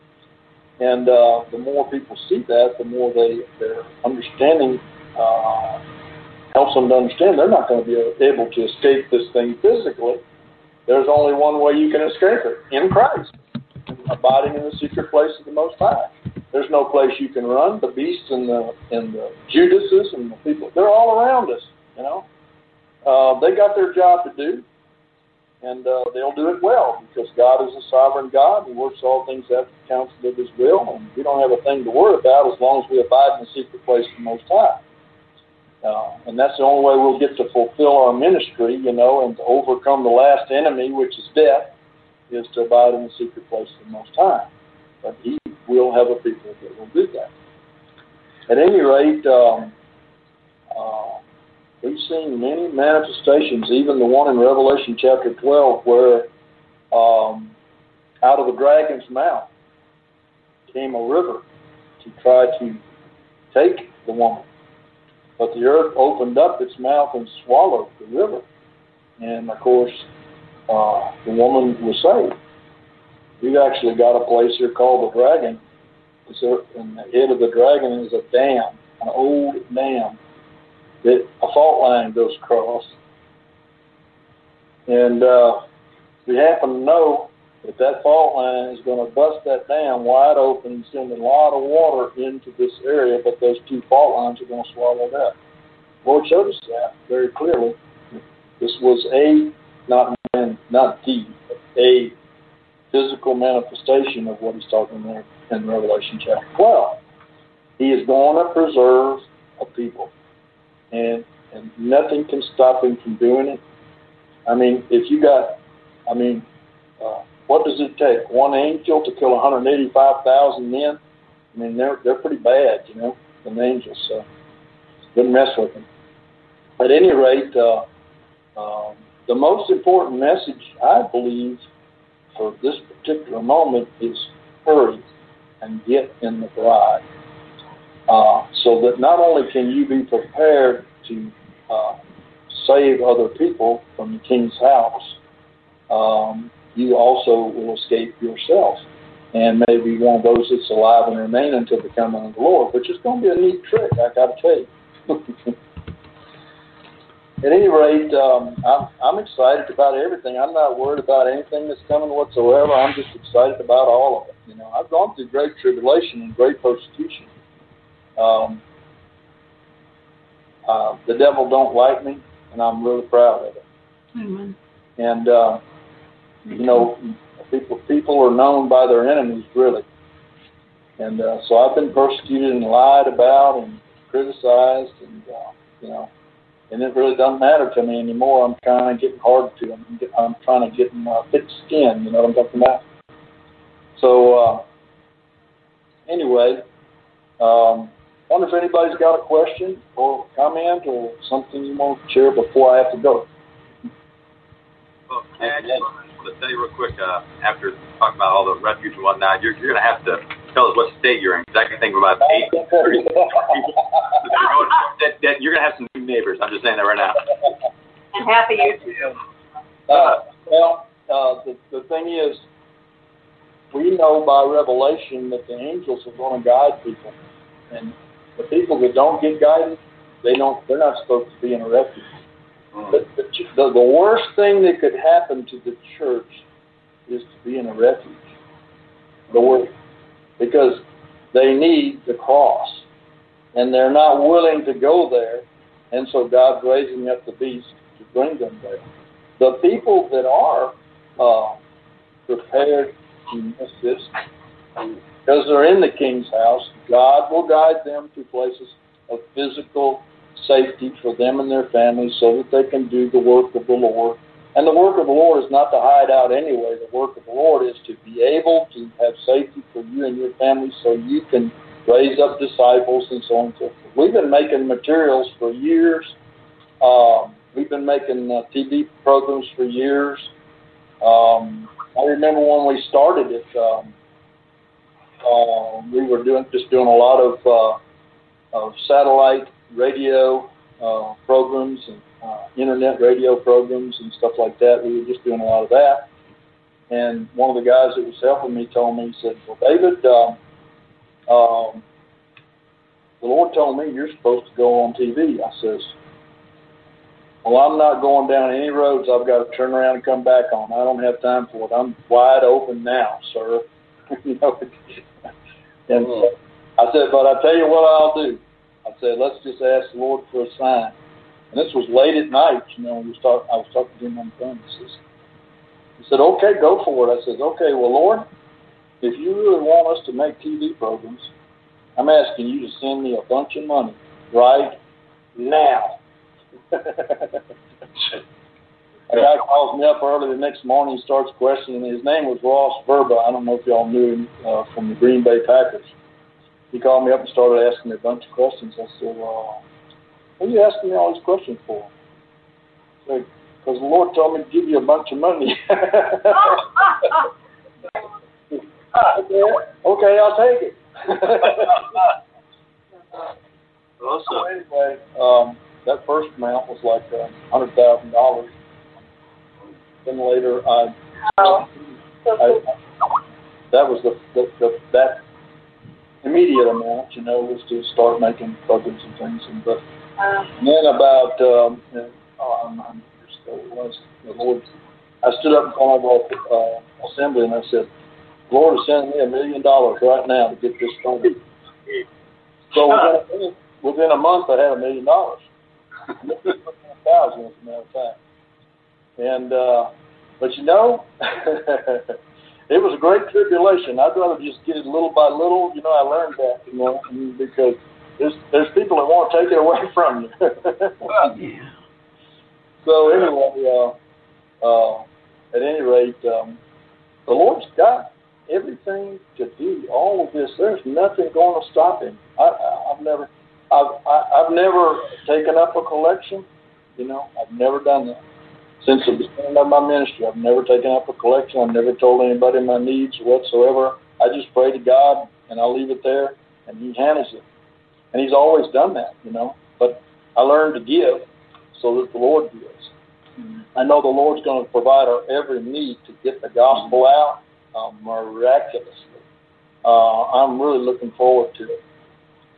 And uh, the more people see that, the more they, their understanding uh, helps them to understand they're not going to be able to escape this thing physically. There's only one way you can escape it, in Christ, abiding in the secret place of the Most High. There's no place you can run. The beasts and the and the Judases and the people, they're all around us, you know. Uh, they got their job to do, and uh, they'll do it well because God is a sovereign God. He works all things after the counsel of His will, and we don't have a thing to worry about as long as we abide in the secret place of the Most High. Uh, and that's the only way we'll get to fulfill our ministry, you know, and to overcome the last enemy, which is death, is to abide in the secret place of the Most High. But He will have a people that will do that. At any rate, um, uh, we've seen many manifestations, even the one in Revelation chapter twelve, where um, out of the dragon's mouth came a river to try to take the woman. But the earth opened up its mouth and swallowed the river. And, of course, uh, the woman was saved. We've actually got a place here called the Dragon. It's a, and the head of the dragon is a dam, an old dam that a fault line goes across. And uh, we happen to know that that fault line is going to bust that dam wide open and send a lot of water into this area, but those two fault lines are going to swallow it up. The Lord showed us that very clearly. This was a, not, not the, but a physical manifestation of what He's talking there in Revelation chapter twelve. He is going to preserve a people, and and nothing can stop Him from doing it. I mean, if you got, I mean, uh, what does it take? One angel to kill one hundred eighty-five thousand men? I mean, they're they're pretty bad, you know, the angels. So don't mess with them. At any rate, uh, um, the most important message, I believe, for this particular moment is hurry and get in the bride. Uh, so that not only can you be prepared to uh, save other people from the king's house, um, you also will escape yourself and may be one of those that's alive and remain until the coming of the Lord, which is going to be a neat trick, I got to tell you. at any rate, um, I'm, I'm excited about everything. I'm not worried about anything that's coming whatsoever. I'm just excited about all of it. You know, I've gone through great tribulation and great persecution. Um, uh, the devil don't like me, and I'm really proud of it. Amen. And, uh, you know, people people are known by their enemies, really. And uh, so I've been persecuted and lied about and criticized, and, uh, you know, and it really doesn't matter to me anymore. I'm kind of getting hard to them. I'm, get, I'm trying to get them uh, thick skin, you know what I'm talking about? So, uh, anyway, um, wonder if anybody's got a question or comment or something you want to share before I have to go. Well, I just want to tell you real quick, uh, after talking about all the refuge and whatnot, you're, you're going to have to tell us what state you're in, because I can think of about eight people that, that you're going to have some new neighbors. I'm just saying that right now. And half of you too. Uh, well, uh, the, the thing is, we know by revelation that the angels are going to guide people. And the people that don't get guided, they don't, they're not supposed to be in a refuge. The, the, the, the worst thing that could happen to the church is to be in a refuge. The worst. Because they need the cross. And they're not willing to go there. And so God's raising up the beast to bring them there. The people that are uh, prepared to miss this, because they're in the king's house, God will guide them to places of physical safety for them and their families so that they can do the work of the Lord. And the work of the Lord is not to hide out anyway. The work of the Lord is to be able to have safety for you and your family so you can raise up disciples and so on and so forth. We've been making materials for years. Um, we've been making uh, T V programs for years. Um, I remember when we started it, um, uh, we were doing just doing a lot of, uh, of satellite radio uh, programs and uh, internet radio programs and stuff like that. We were just doing a lot of that. And one of the guys that was helping me told me, he said, well, David, um, um, the Lord told me you're supposed to go on T V. I says, well, I'm not going down any roads I've got to turn around and come back on. I don't have time for it. I'm wide open now, sir. You know? And so I said, but I tell you what I'll do. I said, let's just ask the Lord for a sign. And this was late at night, you know, we start, I was talking to him on the phone. He says, he said, okay, go for it. I said, okay, well, Lord, if you really want us to make T V programs, I'm asking you to send me a bunch of money right now. A guy calls me up early the next morning. He starts questioning me. His name was Ross Verba. I don't know if y'all knew him uh, from the Green Bay Packers. He called me up and started asking me a bunch of questions. I said, well, what are you asking me all these questions for? I said, because the Lord told me to give you a bunch of money. okay, okay, I'll take it. Awesome. So anyway, um, that first amount was like uh, one hundred thousand dollars. Then later, I, I, that was the, the, the that immediate amount, you know, was to start making programs and things. And but and then about um, oh, I'm not years ago it was the Lord. I stood up in front of our uh, assembly and I said, "The Lord is sending me a million dollars right now to get this started." So within, within a month, I had a million dollars. A thousand, as a matter of fact. And uh, but you know, it was a great tribulation. I'd rather just get it little by little. You know, I learned that, you know, because there's there's people that want to take it away from you. Yeah. So anyway, uh, uh, at any rate, um, the Lord's got everything to do all of this. There's nothing going to stop him. I, I, I've never, I've, I, I've never taken up a collection. You know, I've never done that. Since the beginning of my ministry, I've never taken up a collection. I've never told anybody my needs whatsoever. I just pray to God, and I leave it there, and He handles it. And He's always done that, you know. But I learned to give so that the Lord gives. Mm-hmm. I know the Lord's going to provide our every need to get the gospel out uh, miraculously. Uh, I'm really looking forward to it.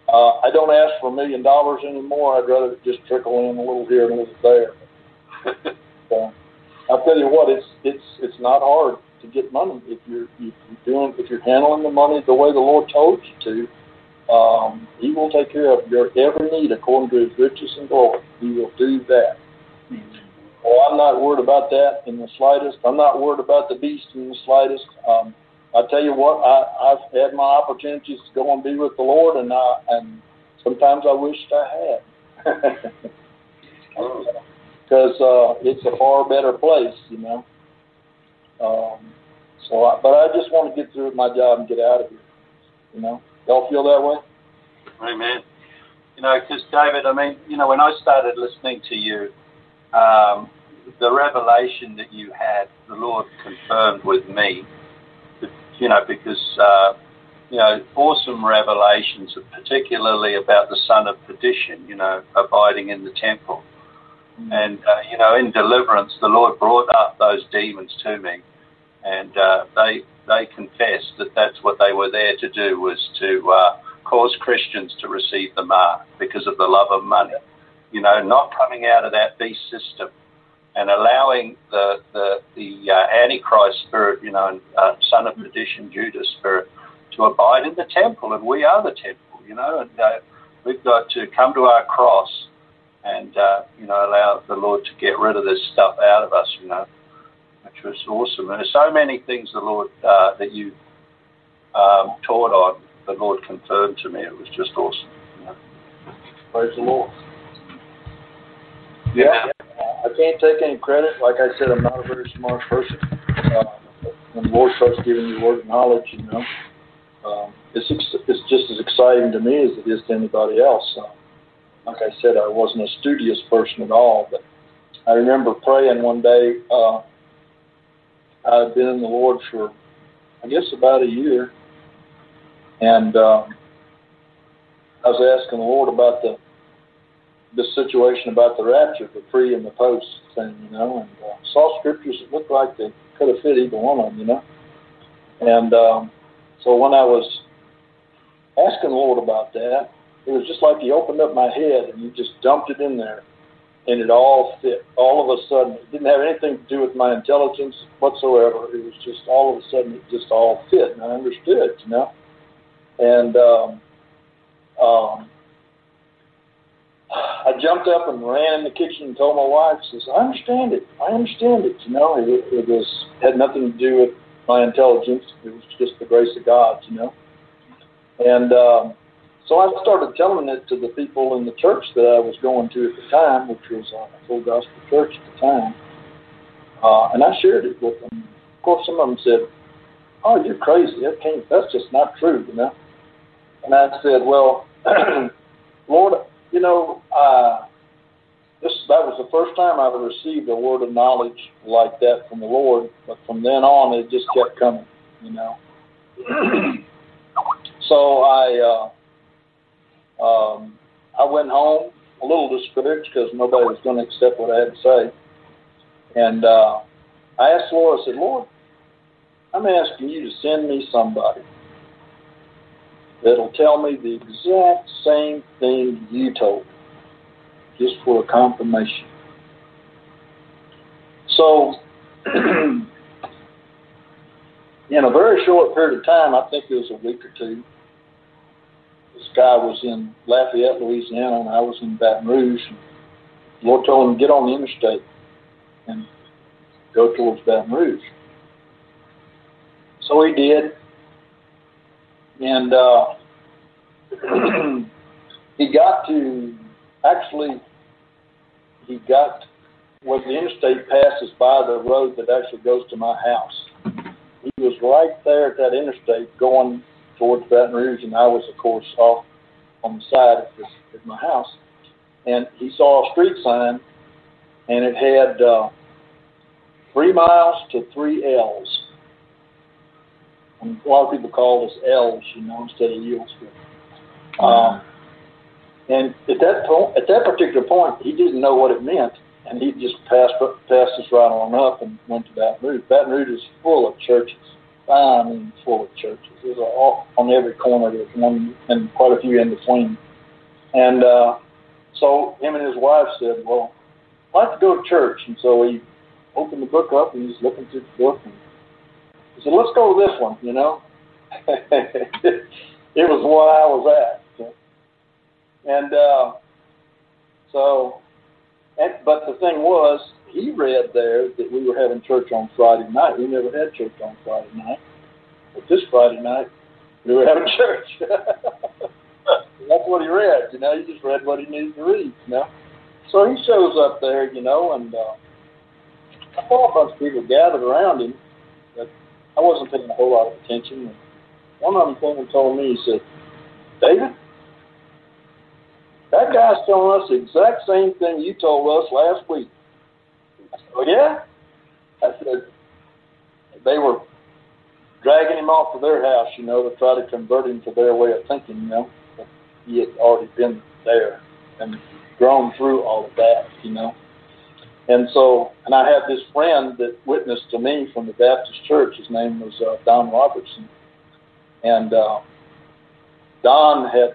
Uh, I don't ask for a million dollars anymore. I'd rather it just trickle in a little here and a little there. So, I'll tell you what, it's it's it's not hard to get money if you're if you're doing if you're handling the money the way the Lord told you to. Um, he will take care of your every need according to His riches and glory. He will do that. Oh, I'm not worried about that in the slightest. I'm not worried about the beast in the slightest. Um, I tell you what, I, I've had my opportunities to go and be with the Lord, and I, and sometimes I wished I had, because uh, it's a far better place, you know. Um, so, I, but I just want to get through my job and get out of here. You know, y'all feel that way? Amen. You know, because David, I mean, you know, when I started listening to you, um, the revelation that you had, the Lord confirmed with me. You know, because, uh, you know, awesome revelations, particularly about the son of perdition, you know, abiding in the temple. Mm-hmm. And, uh, you know, in deliverance, the Lord brought up those demons to me. And uh, they they confessed that that's what they were there to do, was to uh, cause Christians to receive the mark because of the love of money. You know, not coming out of that beast system, and allowing the the, the uh, Antichrist spirit, you know, and uh, son of perdition, Judas spirit, to abide in the temple, and we are the temple, you know, and uh, we've got to come to our cross and, uh, you know, allow the Lord to get rid of this stuff out of us, you know, which was awesome. And there's so many things the Lord, uh, that you um, taught on, the Lord confirmed to me. It was just awesome, you know. Praise the Lord. Yeah. I can't take any credit. Like I said, I'm not a very smart person. Uh, when the Lord starts giving you word of knowledge, you know, um, it's it's just as exciting to me as it is to anybody else. Uh, like I said, I wasn't a studious person at all, but I remember praying one day. Uh, I had been in the Lord for, I guess, about a year, and um, I was asking the Lord about the the situation about the rapture, the pre and the post thing, you know, and uh, saw scriptures that looked like they could have fit either one of them, you know. And um, so when I was asking the Lord about that, it was just like He opened up my head and He just dumped it in there, and it all fit. All of a sudden, it didn't have anything to do with my intelligence whatsoever. It was just all of a sudden, it just all fit, and I understood, you know. And um, um, I jumped up and ran in the kitchen and told my wife, says, I understand it. I understand it. You know, it, it was had nothing to do with my intelligence. It was just the grace of God, you know. And um, so I started telling it to the people in the church that I was going to at the time, which was a Full Gospel Church at the time. Uh, and I shared it with them. Of course, some of them said, oh, you're crazy. That can't, that's just not true, you know. And I said, well, Lord, you know, uh, this that was the first time I ever received a word of knowledge like that from the Lord. But from then on, it just kept coming, you know. So I uh, um, I went home a little discouraged because nobody was going to accept what I had to say. And uh, I asked the Lord, I said, Lord, I'm asking you to send me somebody that'll tell me the exact same thing you told me, just for a confirmation. So, in a very short period of time, I think it was a week or two, this guy was in Lafayette, Louisiana, and I was in Baton Rouge. And the Lord told him to get on the interstate and go towards Baton Rouge. So he did. And uh, he got to, actually, he got, when the interstate passes by the road that actually goes to my house. He was right there at that interstate going towards Baton Rouge, and I was, of course, off on the side of, this, of my house. And he saw a street sign, and it had uh, three miles to three L's. And a lot of people call this L's, you know, instead of yields. Um, and at that point, at that particular point, he didn't know what it meant, and he just passed passed us right on up and went to Baton Rouge. Baton Rouge is full of churches, fine and full of churches. There's a, all, on every corner, there's one, and quite a few in between. And uh, so him and his wife said, well, I'd like to go to church. And so he opened the book up, and he's looking through the book, and he said, let's go to this one, you know. It was the one I was at. And uh, so, and, but the thing was, he read there that we were having church on Friday night. We never had church on Friday night. But this Friday night, we were having church. That's what he read, you know. He just read what he needed to read, you know. So he shows up there, you know, and uh, I saw a bunch of people gathered around him, but I wasn't paying a whole lot of attention. And one of them came and told me, he said, David, that guy's telling us the exact same thing you told us last week. I said, oh, yeah? I said, they were dragging him off to their house, you know, to try to convert him to their way of thinking, you know. But he had already been there and grown through all of that, you know. And so, and I had this friend that witnessed to me from the Baptist church. His name was uh, Don Robertson. And uh, Don had,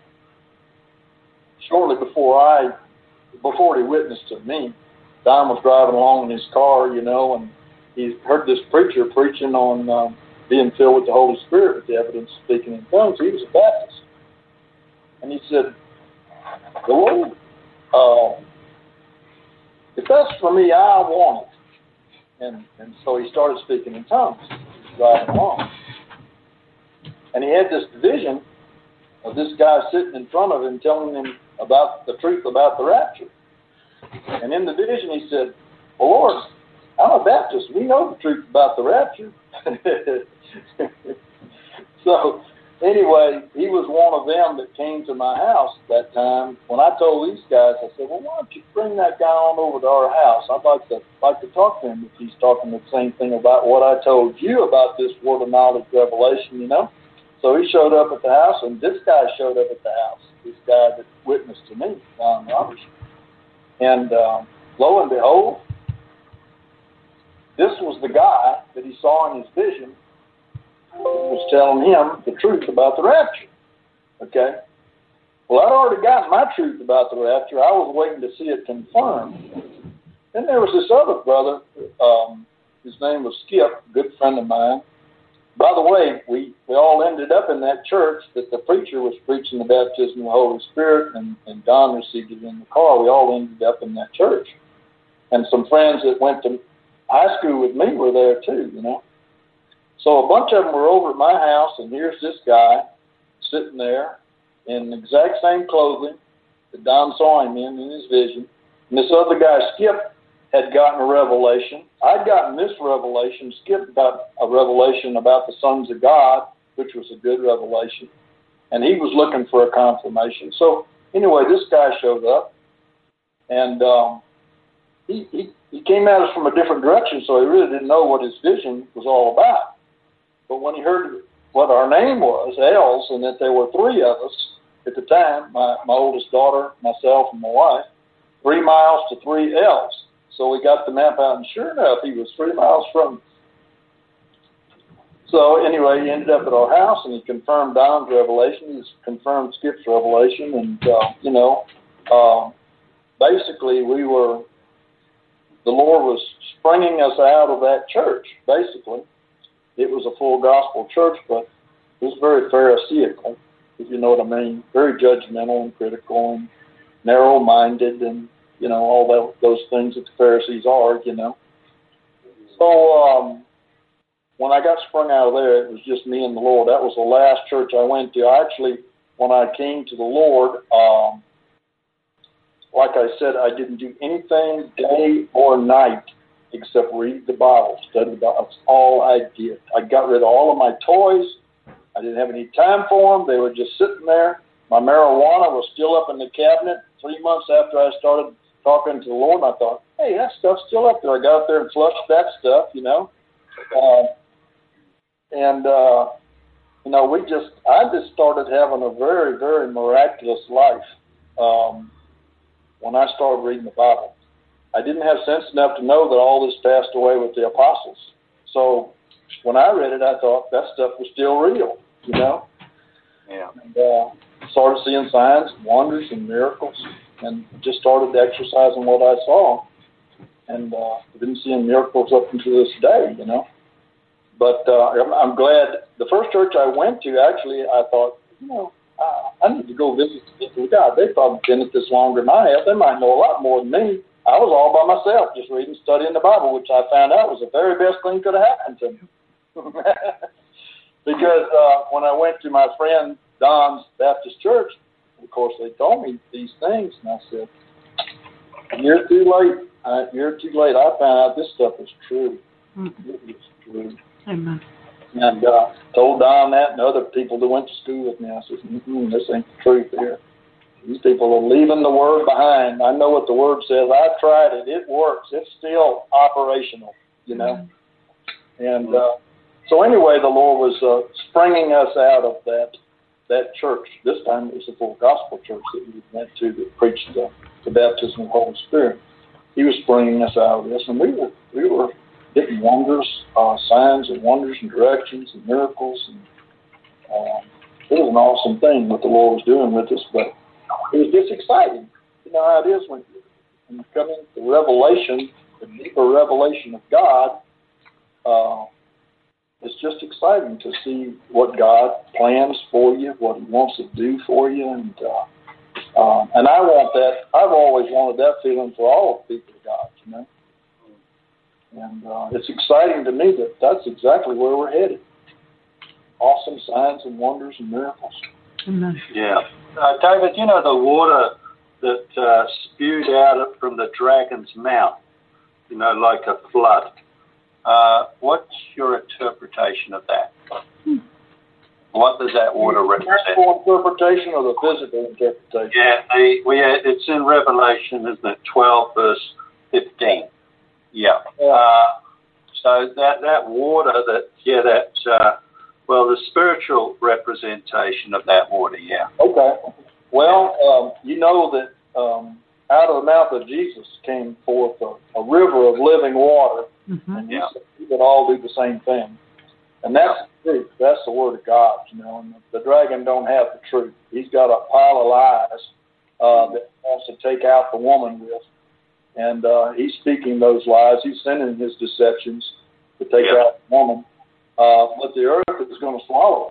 shortly before I, before he witnessed to me, Don was driving along in his car, you know, and he heard this preacher preaching on um, being filled with the Holy Spirit with the evidence of speaking in tongues. He was a Baptist. And he said, the Lord, uh, if that's for me, I want it. And and so he started speaking in tongues, driving along. And he had this vision of this guy sitting in front of him telling him about the truth about the rapture. And in the vision he said, well, Lord, I'm a Baptist. We know the truth about the rapture. So anyway, he was one of them that came to my house that time. When I told these guys, I said, well, why don't you bring that guy on over to our house? I'd like to like to talk to him if he's talking the same thing about what I told you about this word of knowledge revelation, you know. So he showed up at the house, and this guy showed up at the house, this guy that witnessed to me, Don Robertson. And um, lo and behold, this was the guy that he saw in his vision that was telling him the truth about the rapture. Okay? Well, I'd already gotten my truth about the rapture. I was waiting to see it confirmed. Then there was this other brother. Um, his name was Skip, a good friend of mine. By the way, we, we all ended up in that church that the preacher was preaching the baptism of the Holy Spirit, and, and Don received it in the car. We all ended up in that church. And some friends that went to high school with me were there too, you know. So a bunch of them were over at my house, and here's this guy sitting there in the exact same clothing that Don saw him in in his vision. And this other guy, Skip, had gotten a revelation. I'd gotten this revelation. Skip got a revelation about the sons of God, which was a good revelation. And he was looking for a confirmation. So anyway, this guy showed up, and um, he, he, he came at us from a different direction, so he really didn't know what his vision was all about. But when he heard what our name was, Els, and that there were three of us at the time, my, my oldest daughter, myself, and my wife, three miles to three Els. So we got the map out, and sure enough, he was three miles from us. So anyway, he ended up at our house, and he confirmed Don's revelation. He confirmed Skip's revelation, and, uh, you know, uh, basically we were, the Lord was springing us out of that church, basically. It was a full gospel church, but it was very pharisaical, if you know what I mean. Very judgmental and critical and narrow-minded and, you know, all that, those things that the Pharisees are, you know. So um, when I got sprung out of there, it was just me and the Lord. That was the last church I went to. I actually, when I came to the Lord, um, like I said, I didn't do anything day or night except read the Bible, study the Bible. That's all I did. I got rid of all of my toys. I didn't have any time for them. They were just sitting there. My marijuana was still up in the cabinet. Three months after I started talking to the Lord, I thought, hey, that stuff's still up there. I got up there and flushed that stuff, you know. Uh, and, uh, you know, we just, I just started having a very, very miraculous life um, when I started reading the Bible. I didn't have sense enough to know that all this passed away with the apostles. So when I read it, I thought that stuff was still real, you know. Yeah. And uh, started seeing signs, wonders, and miracles, and just started exercising what I saw. And uh, I've been seeing miracles up until this day, you know. But uh, I'm, I'm glad. The first church I went to, actually, I thought, you know, I, I need to go visit the people of God. They've probably been at this longer than I have. They might know a lot more than me. I was all by myself, just reading, studying the Bible, which I found out was the very best thing could have happened to me. Because uh, when I went to my friend Don's Baptist Church, of course, they told me these things, and I said, you're too late. Uh, you're too late. I found out this stuff is true. Mm-hmm. It is true. Amen. And uh, told Don that and other people that went to school with me. I said, mm-hmm, this ain't the truth here. These people are leaving the Word behind. I know what the Word says. I've tried it. It works. It's still operational, you know. Mm-hmm. And uh, so anyway, the Lord was uh, springing us out of that that church. This time it was a full gospel church that we went to that preached the, the baptism of the Holy Spirit. He was bringing us out of this, and we were we were getting wonders, uh, signs and wonders and directions and miracles, and um, it was an awesome thing what the Lord was doing with us. But it was just exciting. You know how it is when when you come into revelation, the deeper revelation of God. Uh, it's just exciting to see what God plans for you, what He wants to do for you, and. Uh, Um, and I want that. I've always wanted that feeling for all the people of God, you know. And uh, it's exciting to me that that's exactly where we're headed. Awesome signs and wonders and miracles. Amen. Yeah. Uh, David, you know the water that uh, spewed out from the dragon's mouth, you know, like a flood. Uh, what's your interpretation of that? Hmm. What does that water represent? The physical interpretation or the physical interpretation? Yeah, the, we had, it's in Revelation, isn't it? twelve, verse fifteen. Yeah. yeah. Uh, so that that water, that yeah, that uh, well, the spiritual representation of that water. Yeah. Okay. Well, um, you know that um, out of the mouth of Jesus came forth a, a river of living water, mm-hmm. and yeah. we could all do the same thing. And that's the truth. That's the Word of God, you know. And the dragon don't have the truth. He's got a pile of lies uh, that he wants to take out the woman with. And uh, he's speaking those lies. He's sending his deceptions to take yeah. out the woman. Uh, but the earth is going to swallow it.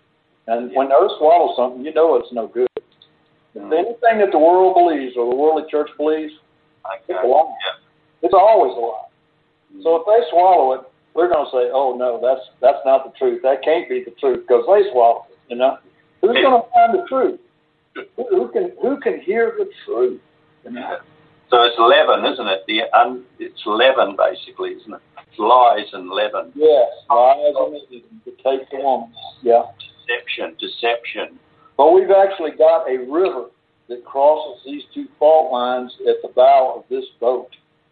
And yeah. when the earth swallows something, you know it's no good. Mm-hmm. If anything that the world believes or the worldly church believes, okay. it's a lie. Yeah. It's always a lie. Mm-hmm. So if they swallow it, we're going to say, oh, no, that's that's not the truth. That can't be the truth because they swallowed it, you know. Who's going to find the truth? Who, who can who can hear the truth? You know? So it's leaven, isn't it? The un, It's leaven, basically, isn't it? It's lies and leaven. Yes, lies and leaven to take the woman. Yeah. Deception, deception. But we've actually got a river that crosses these two fault lines at the bow of this boat.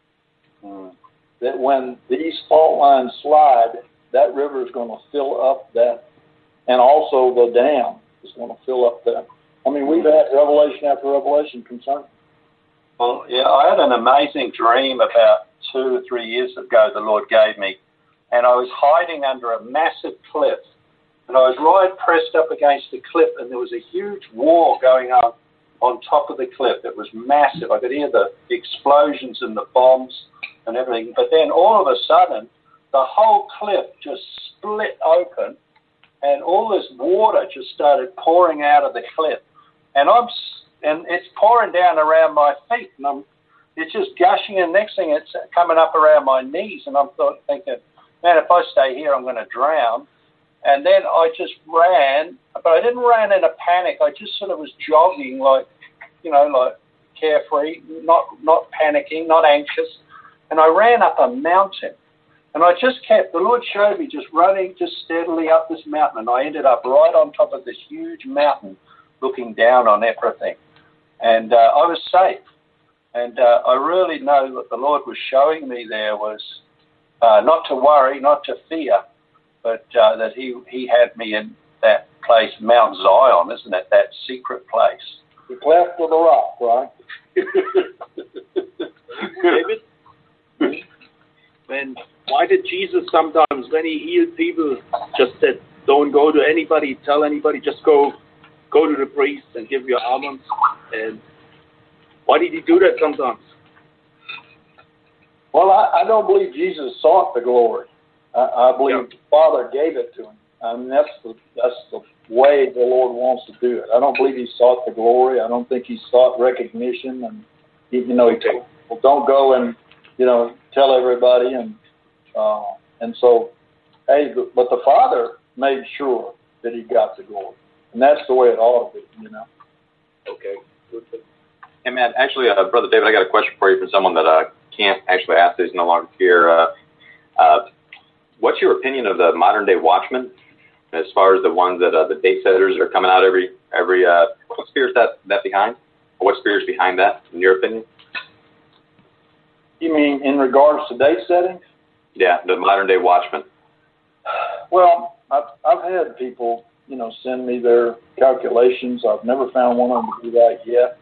Hmm. That when these fault lines slide, that river is going to fill up that, and also the dam is going to fill up that. I mean, we've had revelation after revelation concerning. Well, yeah, I had an amazing dream about two or three years ago the Lord gave me, and I was hiding under a massive cliff, and I was right pressed up against the cliff, and there was a huge war going on on top of the cliff. It was massive. I could hear the explosions and the bombs and everything. But then all of a sudden, the whole cliff just split open, and all this water just started pouring out of the cliff. And I'm and it's pouring down around my feet, and I'm it's just gushing. And next thing, it's coming up around my knees, and I'm thought, thinking, man, if I stay here, I'm going to drown. And then I just ran, but I didn't run in a panic. I just sort of was jogging, like, you know, like carefree, not not panicking, not anxious. And I ran up a mountain, and I just kept, the Lord showed me just running just steadily up this mountain, and I ended up right on top of this huge mountain looking down on everything. And uh, I was safe. And uh, I really know that the Lord was showing me there was uh, not to worry, not to fear, but uh, that he, he had me in that place, Mount Zion, isn't it, that secret place. The cleft of the rock, right? David? When why did Jesus sometimes, when he healed people, just said, don't go to anybody, tell anybody, just go go to the priest and give your almonds? And why did he do that sometimes? Well, I, I don't believe Jesus sought the glory. I, I believe Yeah. the Father gave it to him. I mean, that's the, that's the way the Lord wants to do it. I don't believe he sought the glory. I don't think he sought recognition. And, he, you know, he told people, don't go and, you know, tell everybody. And uh, and so, hey, but, but the Father made sure that he got the glory. And that's the way it ought to be, you know. Okay. Good. Hey, man, actually, uh, Brother David, I got a question for you from someone that uh, can't actually ask this, no longer here. Uh, uh, what's your opinion of the modern-day watchmen, as far as the ones that uh, the date setters are coming out every, every uh, what spirit is that, that behind? Or what spirit is behind that, in your opinion? You mean in regards to date setting? Yeah, the modern-day watchmen. Well, I've, I've had people, you know, send me their calculations. I've never found one of them to do that yet.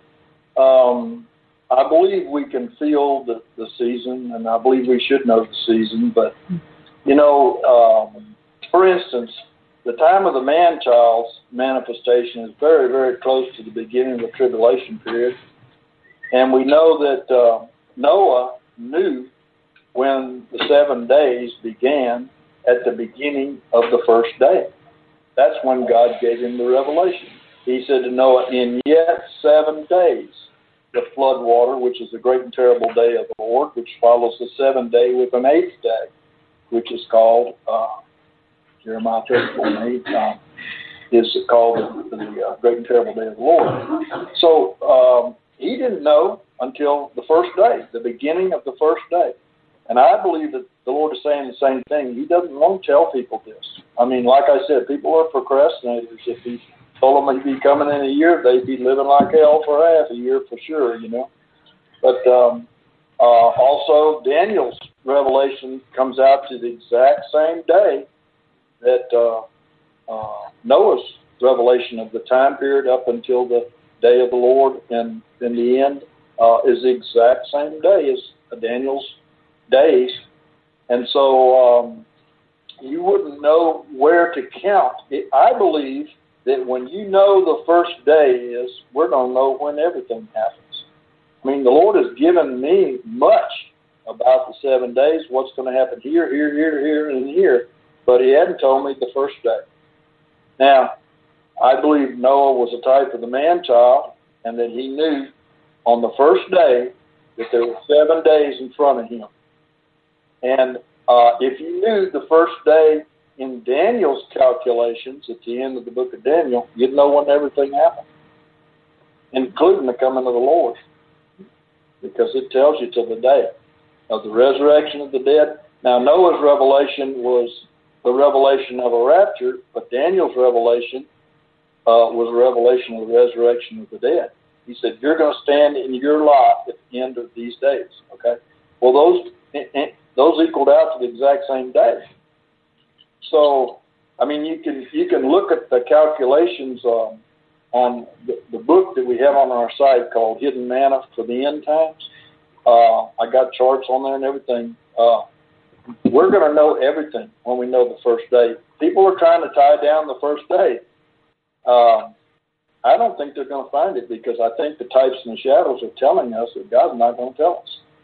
Um, I believe we can feel the, the season, and I believe we should know the season. But, you know, um, for instance, the time of the man-child's manifestation is very, very close to the beginning of the tribulation period. And we know that uh, Noah knew when the seven days began at the beginning of the first day. That's when God gave him the revelation. He said to Noah, in yet seven days, the flood water, which is the great and terrible day of the Lord, which follows the seventh day with an eighth day, which is called, uh, Jeremiah thirty-four and eight, uh, is called the, the uh, great and terrible day of the Lord. So um, he didn't know until the first day, the beginning of the first day. And I believe that the Lord is saying the same thing. He doesn't want to tell people this. I mean, like I said, people are procrastinators. If he told them he'd be coming in a year, they'd be living like hell for half a year for sure, you know. But um, uh, also, Daniel's revelation comes out to the exact same day that uh, uh, Noah's revelation of the time period up until the day of the Lord and in the end uh, is the exact same day as Daniel's days. And so um, you wouldn't know where to count. It, I believe that when you know the first day is, we're going to know when everything happens. I mean, the Lord has given me much about the seven days, what's going to happen here, here, here, here, and here, but he hadn't told me the first day. Now, I believe Noah was a type of the man-child, and that he knew on the first day that there were seven days in front of him. And uh, if you knew the first day in Daniel's calculations at the end of the book of Daniel, you'd know when everything happened, including the coming of the Lord, because it tells you to the day of the resurrection of the dead. Now, Noah's revelation was the revelation of a rapture, but Daniel's revelation uh, was a revelation of the resurrection of the dead. He said, you're going to stand in your lot at the end of these days, okay? Well, those those equaled out to the exact same day. So, I mean, you can you can look at the calculations um, on the, the book that we have on our site called Hidden Manna for the End Times. Uh, I got charts on there and everything. Uh, we're going to know everything when we know the first day. People are trying to tie down the first day. Uh, I don't think they're going to find it, because I think the types and the shadows are telling us that God's not going to tell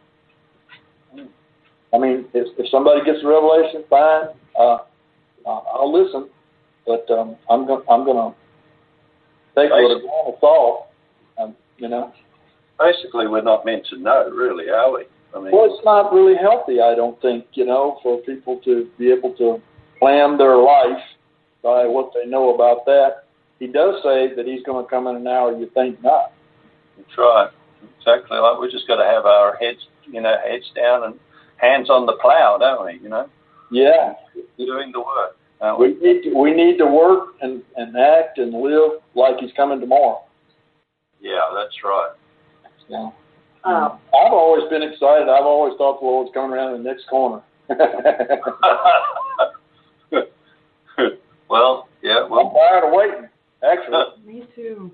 us. I mean, if, if somebody gets a revelation, fine. Uh, uh, I'll listen, but um, I'm going I'm going to take it with a grain of salt. Um, you know. Basically, we're not meant to know, really, are we? I mean, well, it's not really healthy, I don't think, you know, for people to be able to plan their life by what they know about that. He does say that he's going to come in an hour you think not. That's right. Exactly. Like we just got to have our heads, you know, heads down and hands on the plow, don't we? You know. Yeah. Doing the work. Don't we? we need to, we need to work and, and act and live like he's coming tomorrow. Yeah, that's right. Yeah. Um, I've always been excited. I've always thought the Lord's coming around the next corner. Well, yeah. Well, I'm tired of waiting. Actually. Me too.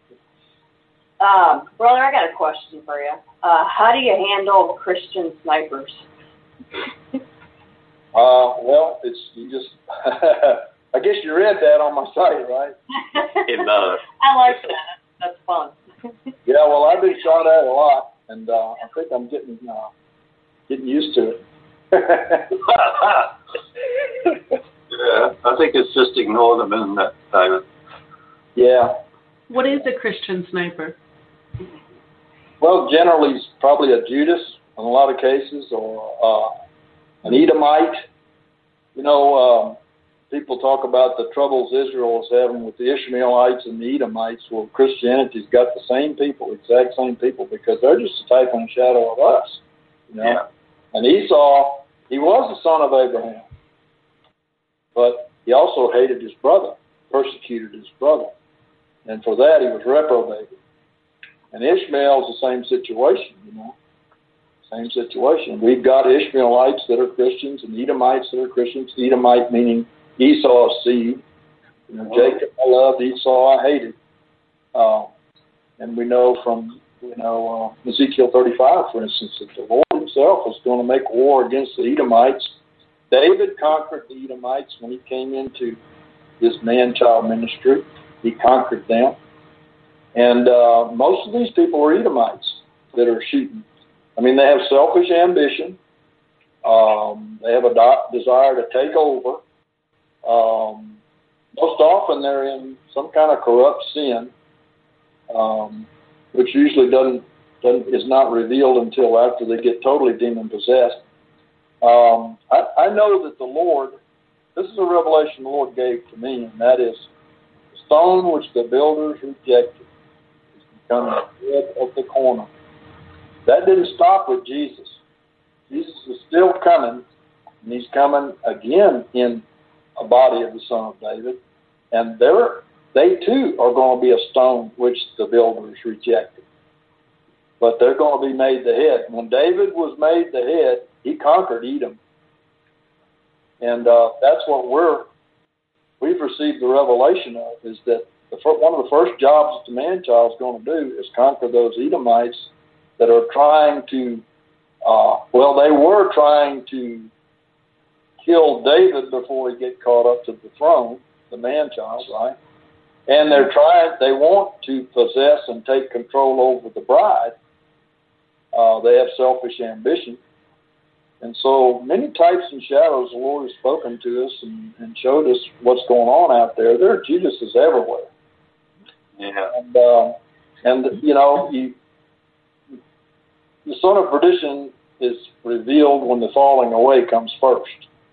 Um, brother, I got a question for you. Uh, how do you handle Christian snipers? Uh, well, it's you just. I guess you read that on my site, right? In uh, I like that. That's fun. Yeah, well, I've been shot at a lot, and uh, I think I'm getting uh, getting used to it. Yeah, I think it's just ignore them, isn't it, David? Yeah. What is a Christian sniper? Well, generally, it's probably a Judas in a lot of cases, or uh, an Edomite. You know, um, people talk about the troubles Israel is having with the Ishmaelites and the Edomites. Well, Christianity's got the same people, exact same people, because they're just a type and shadow of us. You know? Yeah. And Esau, he was the son of Abraham, but he also hated his brother, persecuted his brother, and for that he was reprobated. And Ishmael's the same situation, you know, same situation. We've got Ishmaelites that are Christians and Edomites that are Christians. Edomite meaning Esau's seed. You know, Jacob I loved, Esau I hated. Uh, and we know from, you know, uh, Ezekiel thirty-five, for instance, that the Lord himself was going to make war against the Edomites. David conquered the Edomites when he came into his man-child ministry. He conquered them. And uh, most of these people are Edomites that are shooting. I mean, they have selfish ambition. Um, they have a do- desire to take over. Um, most often they're in some kind of corrupt sin, um, which usually doesn't, doesn't is not revealed until after they get totally demon-possessed. Um, I, I know that the Lord, this is a revelation the Lord gave to me, and that is the stone which the builders rejected is becoming the head of the corner. That didn't stop with Jesus. Jesus is still coming, and he's coming again in a body of the Son of David, and they're, they too are going to be a stone which the builders rejected. But they're going to be made the head. When David was made the head, he conquered Edom. And uh, that's what we're, we've received the revelation of, is that the, one of the first jobs that the man-child is going to do is conquer those Edomites that are trying to, uh, well, they were trying to kill David before he get caught up to the throne, the man-child, right? And they're trying, they want to possess and take control over the bride. Uh, they have selfish ambition. And so many types and shadows the Lord has spoken to us and, and showed us what's going on out there. There are Judases everywhere. Yeah. And, uh, and you know, you, the son of perdition is revealed when the falling away comes first.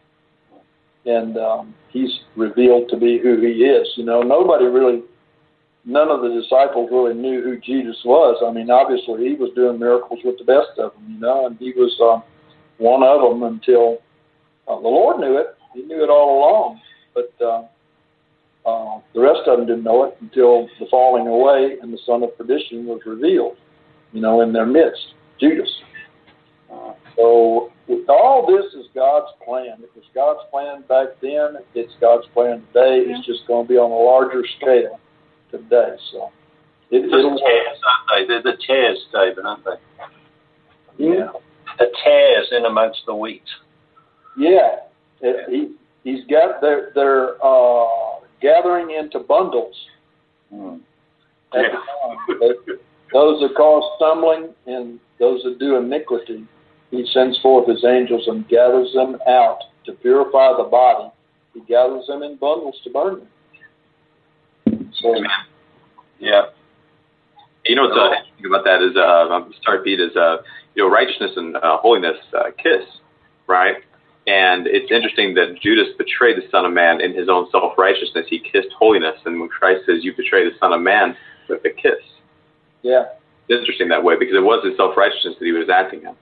And um, he's revealed to be who he is. You know, nobody really, none of the disciples really knew who Jesus was. I mean, obviously he was doing miracles with the best of them, you know, and he was uh, one of them until uh, the Lord knew it. He knew it all along. But uh, uh, the rest of them didn't know it until the falling away and the son of perdition was revealed, you know, in their midst, Judas. Uh, so all this is God's plan. It was God's plan back then. It's God's plan today. It's just going to be on a larger scale today. So it, They're it'll the tares, aren't they? They're the tares, David, aren't they? Yeah. The tares in amongst the wheat. Yeah. It, he, he's got, they're, they're uh, gathering into bundles. Mm. At Yeah. the time. They, those that cause stumbling and those that do iniquity, he sends forth his angels and gathers them out to purify the body. He gathers them in bundles to burn them. So, Amen. Yeah. You know what's uh, interesting about that is, uh, I'm sorry, Pete, is, uh, you know, righteousness and uh, holiness uh, kiss, right? And it's interesting that Judas betrayed the Son of Man in his own self-righteousness. He kissed holiness. And when Christ says, you betray the Son of Man with a kiss. yeah. It's interesting that way because it was his self-righteousness that he was acting in.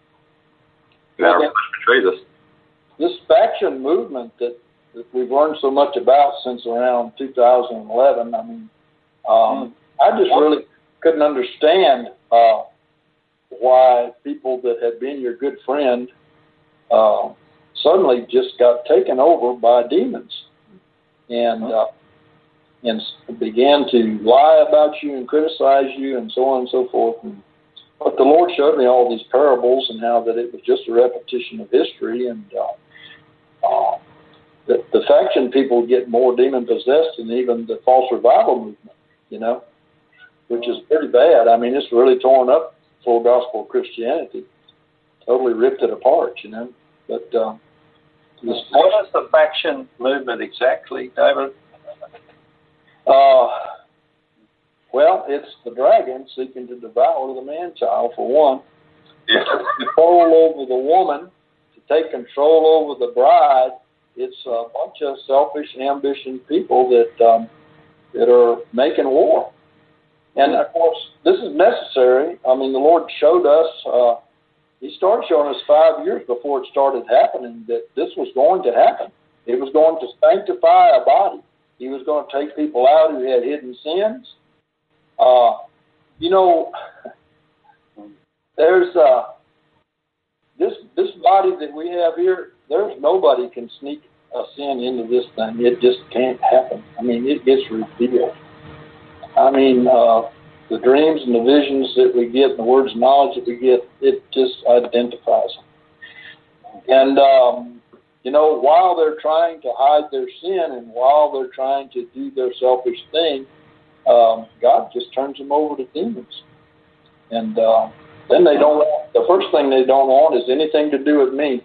That Well, betrays us. This faction movement that, that we've learned so much about since around two thousand eleven, I mean, um, I just really couldn't understand uh, why people that had been your good friend uh, suddenly just got taken over by demons and uh, and began to lie about you and criticize you and so on and so forth. And, but the Lord showed me all these parables and how that it was just a repetition of history, and uh, uh, the, the faction people get more demon-possessed than even the false revival movement, you know, which is pretty bad. I mean, it's really torn up full gospel Christianity, totally ripped it apart, you know. But um, this what is the faction movement exactly, David? Uh, well, it's the dragon seeking to devour the man-child, for one. Yeah. Control over the woman, to take control over the bride. It's a bunch of selfish, ambitious people that um, that are making war. And, of course, this is necessary. I mean, the Lord showed us, uh, He started showing us five years before it started happening that this was going to happen. It was going to sanctify a body. He was going to take people out who had hidden sins. Uh, you know, there's uh, this this body that we have here. There's nobody can sneak a sin into this thing. It just can't happen. I mean, it gets revealed. I mean, uh, the dreams and the visions that we get, and the words of knowledge that we get, it just identifies them. And um, you know, while they're trying to hide their sin and while they're trying to do their selfish thing, um, God just turns them over to demons. And uh, then they don't, the first thing they don't want is anything to do with me.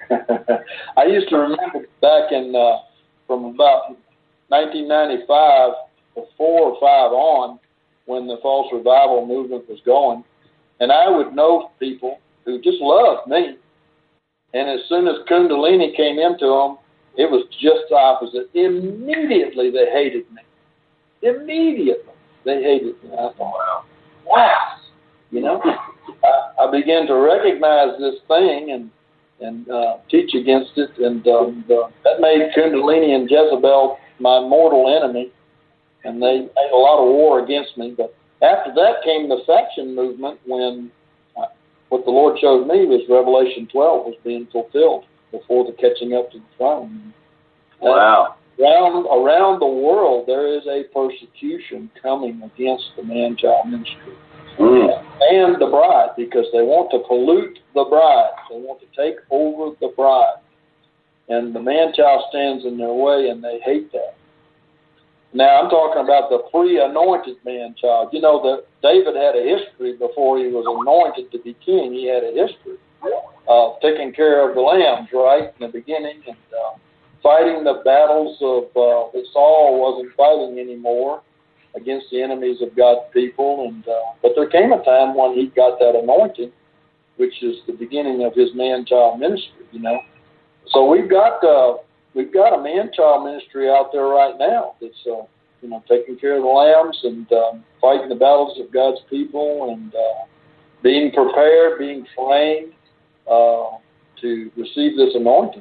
I used to remember back in, uh, from about nineteen ninety-five, or four or five on, when the false revival movement was going, and I would know people who just loved me. And as soon as Kundalini came into them, it was just the opposite. Immediately they hated me. Immediately they hated me. I thought, wow, wow. You know, I, I began to recognize this thing and and uh, teach against it, and um, the, that made Kundalini and Jezebel my mortal enemy, and they made a lot of war against me. But after that came the faction movement, when uh, what the Lord showed me was Revelation twelve was being fulfilled before the catching up to the throne. Wow. Around, around the world, there is a persecution coming against the man-child ministry. Mm. And the bride, because they want to pollute the bride. They want to take over the bride. And the man-child stands in their way, and they hate that. Now, I'm talking about the pre-anointed man-child. You know, that David had a history before he was anointed to be king. He had a history of taking care of the lambs, right, in the beginning, and uh, fighting the battles of uh, that Saul wasn't fighting anymore against the enemies of God's people. And uh, but there came a time when he got that anointing, which is the beginning of his man-child ministry, you know. So we've got uh, we've got a man-child ministry out there right now that's uh, you know, taking care of the lambs and um, fighting the battles of God's people and uh, being prepared, being trained uh, to receive this anointing.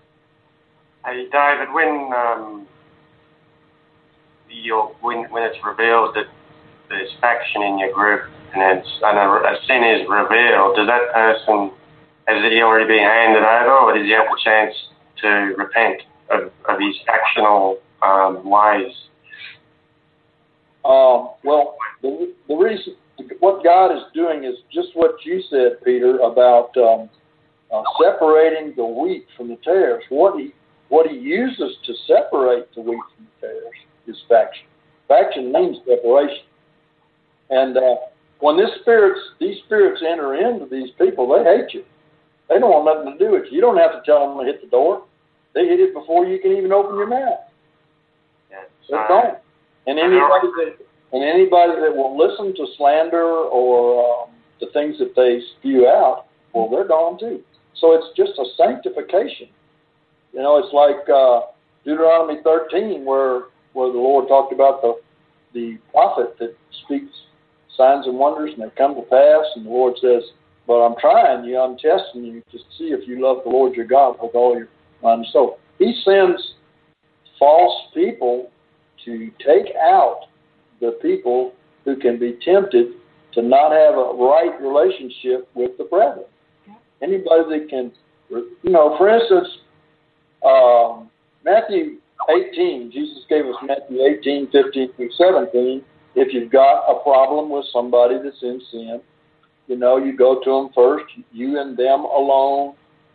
Hey David, when um, you're, when when it's revealed that there's faction in your group and it's and a, a sin is revealed, does that person, has he already been handed over, or does he have a chance to repent of, of his factional um, ways? Um, well, the, the reason, what God is doing is just what you said, Peter, about um, uh, separating the wheat from the tares. What he what he uses to separate the wheat from the tares is faction. Faction means separation. And uh, when this spirits, these spirits enter into these people, they hate you. They don't want nothing to do with you. You don't have to tell them to hit the door. They hit it before you can even open your mouth. Yeah, They're gone. And anybody that and anybody that will listen to slander or um, the things that they spew out, well, they're gone too. So it's just a sanctification. You know, it's like uh, Deuteronomy thirteen, where where the Lord talked about the the prophet that speaks signs and wonders, and they come to pass. And the Lord says, "But I'm trying you, I'm testing you to see if you love the Lord your God with all your mind and soul." He sends false people to take out the people who can be tempted to not have a right relationship with the brethren. Anybody that can, you know, for instance, um, Matthew eighteen, Jesus gave us Matthew eighteen, fifteen through seventeen. If you've got a problem with somebody that's in sin, you know, you go to them first, you and them alone,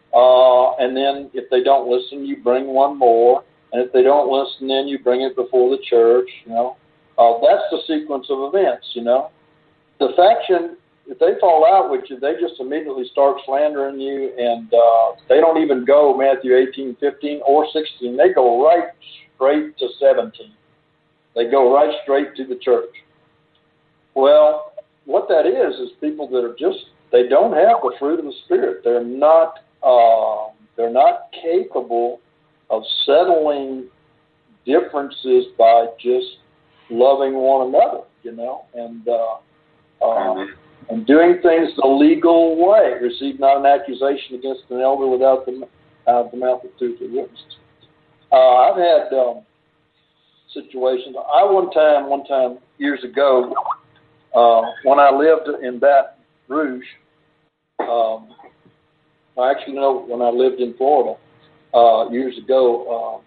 Uh, and then if they don't listen, you bring one more. And if they don't listen, then you bring it before the church, you know. Uh, that's the sequence of events, you know. The faction, if they fall out with you, they just immediately start slandering you, and uh, they don't even go Matthew eighteen, fifteen, or sixteen. They go right straight to seventeen. They go right straight to the church. Well, what that is is people that are just, they don't have the fruit of the Spirit. They're not, uh, they're not capable of settling differences by just loving one another, you know, and uh, uh, and doing things the legal way. Receive not an accusation against an elder without the, out of the mouth of two or three witnesses. Uh, I've had um, situations. I one time, one time years ago, uh, when I lived in Baton Rouge, um, I actually know when I lived in Florida, Uh, years ago, uh,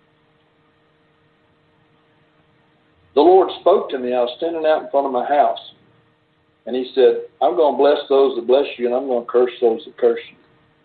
the Lord spoke to me. I was standing out in front of my house, and He said, I'm going to bless those that bless you, and I'm going to curse those that curse you.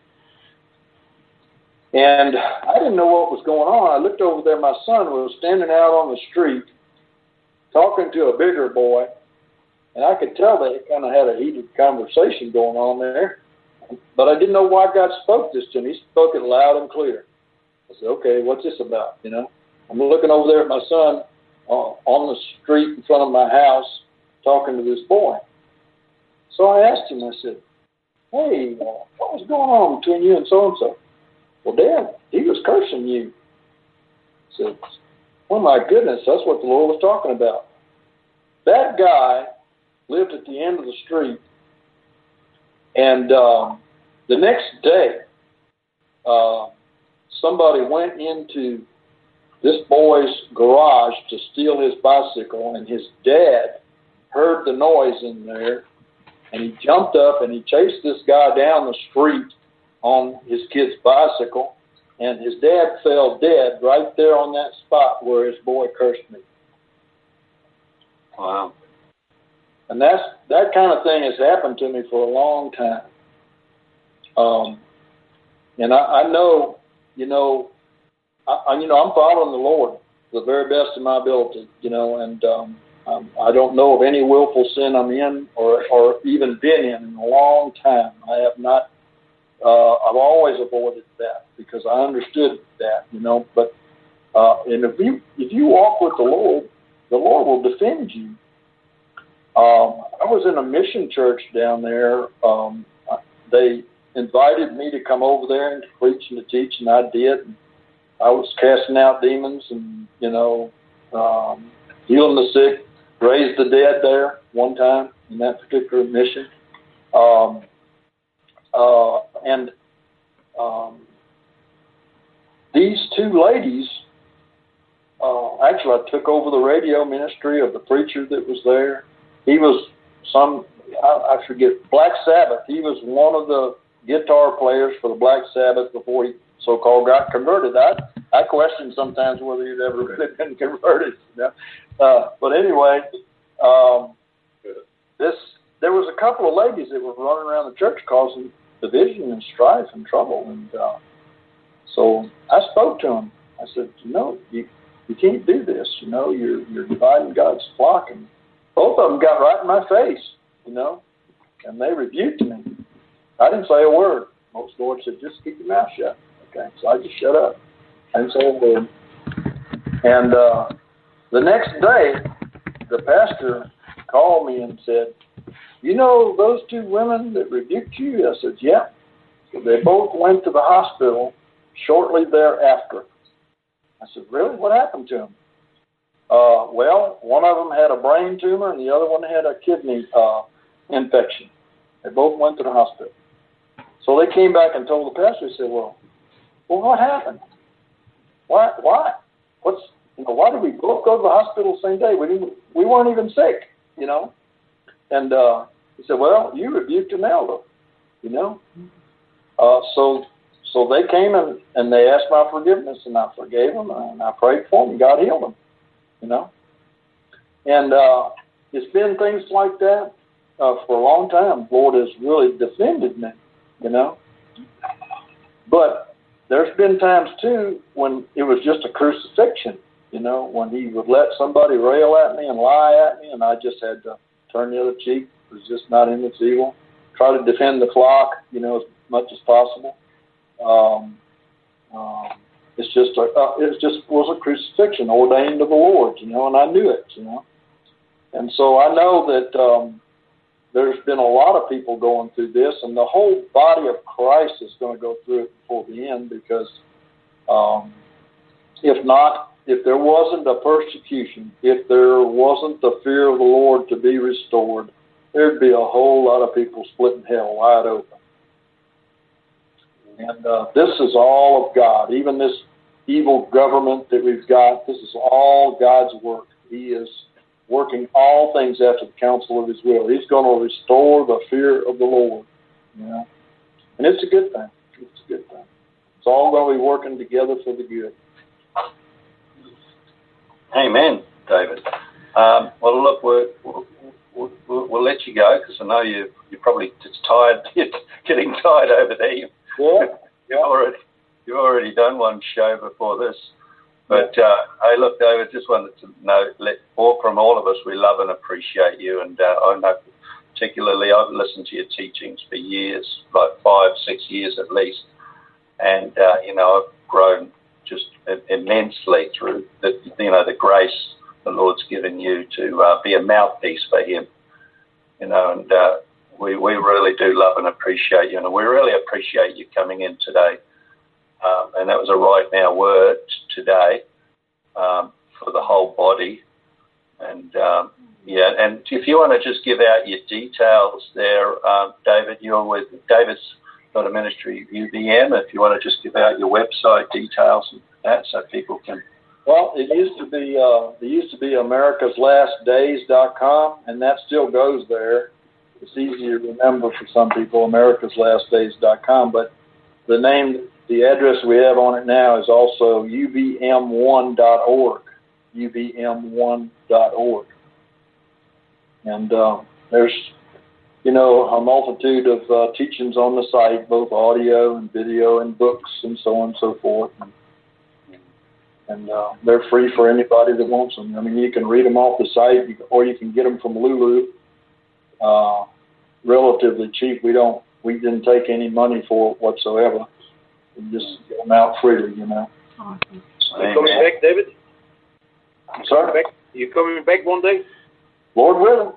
And I didn't know what was going on. I looked over there. My son was standing out on the street talking to a bigger boy, and I could tell they kind of had a heated conversation going on there. But I didn't know why God spoke this to me. He spoke it loud and clear. I said, okay, what's this about, you know? I'm looking over there at my son uh, on the street in front of my house talking to this boy. So I asked him, I said, hey, uh, what was going on between you and so-and-so? Well, Dad, he was cursing you. I said, oh, my goodness, that's what the Lord was talking about. That guy lived at the end of the street. And um, the next day, uh, somebody went into this boy's garage to steal his bicycle, and his dad heard the noise in there, and he jumped up and he chased this guy down the street on his kid's bicycle, and his dad fell dead right there on that spot where his boy cursed me. Wow. And that's, that kind of thing has happened to me for a long time. Um, and I, I know, you know, I, I, you know, I'm following the Lord to the very best of my ability, you know, and um, um, I don't know of any willful sin I'm in or, or even been in in a long time. I have not, uh, I've always avoided that because I understood that, you know, but, uh, and if you, if you walk with the Lord, the Lord will defend you. Um, I was in a mission church down there. Um, they invited me to come over there and to preach and to teach, and I did. And I was casting out demons and, you know, um, healing the sick, raised the dead there one time in that particular mission. Um, uh, and um, these two ladies, uh, actually I took over the radio ministry of the preacher that was there. He was some, I, I forget, Black Sabbath. He was one of the guitar players for the Black Sabbath before he so-called got converted. I, I question sometimes whether he'd ever really been converted. You know? uh, but anyway, um, this there was a couple of ladies that were running around the church causing division and strife and trouble. And uh, so I spoke to them. I said, you know, you, you can't do this. You know, you're, you're dividing God's flock. And both of them got right in my face, you know, and they rebuked me. I didn't say a word. Most Lord said, just keep your mouth shut. Okay, so I just shut up. I didn't say a word. And uh, the next day, the pastor called me and said, you know those two women that rebuked you? I said, yeah. So they both went to the hospital shortly thereafter. I said, really? What happened to them? Uh, well, one of them had a brain tumor and the other one had a kidney uh, infection. They both went to the hospital. So they came back and told the pastor, he said, well, well, what happened? Why? Why? What's, you know, why did we both go to the hospital the same day? We didn't, we weren't even sick, you know? And uh, he said, well, you rebuked an elder, you know? Uh, so so they came and, and they asked my forgiveness, and I forgave them, and I prayed for them, and God healed them, you know? And uh, it's been things like that uh, for a long time. The Lord has really defended me, you know? But there's been times, too, when it was just a crucifixion, you know, when he would let somebody rail at me and lie at me, and I just had to turn the other cheek, resist not in its evil, try to defend the flock, you know, as much as possible. Um, um, it's just a, uh, it just was a crucifixion ordained of the Lord, you know, and I knew it, you know. And so I know that um, there's been a lot of people going through this, and the whole body of Christ is going to go through it before the end, because um, if not, if there wasn't a persecution, if there wasn't the fear of the Lord to be restored, there'd be a whole lot of people splitting hell wide open. And uh, this is all of God. Even this evil government that we've got, this is all God's work. He is working all things after the counsel of His will. He's going to restore the fear of the Lord. You know? And it's a good thing. It's a good thing. It's all going to be working together for the good. Amen, David. Um, well, look, we're, we'll, we'll, we'll let you go, because I know you, you're probably just tired, you're getting tired over there. You, Yeah. you've, already, you've already done one show before this. But, uh, hey, look, David, just wanted to know, let, all, from all of us, we love and appreciate you. And uh, I know particularly I've listened to your teachings for years, like five, six years at least. And, uh, you know, I've grown just immensely through the, you know, the grace the Lord's given you to uh, be a mouthpiece for Him. You know, and uh, we, we really do love and appreciate you. And we really appreciate you coming in today. Um, and that was a right now word today um, for the whole body. And, um, yeah, and if you want to just give out your details there, um, David, you're with David's got a ministry, U B M, if you want to just give out your website details and that so people can. Well, it used to be, uh, it used to be americas last days dot com, and that still goes there. It's easy to remember for some people, americas last days dot com, but the name, the address we have on it now is also U B M one dot org, U B M one dot org. And uh, there's, you know, a multitude of uh, teachings on the site, both audio and video and books and so on and so forth. And, and uh, they're free for anybody that wants them. I mean, you can read them off the site, or you can get them from Lulu, uh, relatively cheap. We don't, we didn't take any money for it whatsoever. We just get them out freely, you know. Awesome. You coming back, David? Sorry? Back? You coming back one day? Lord willing.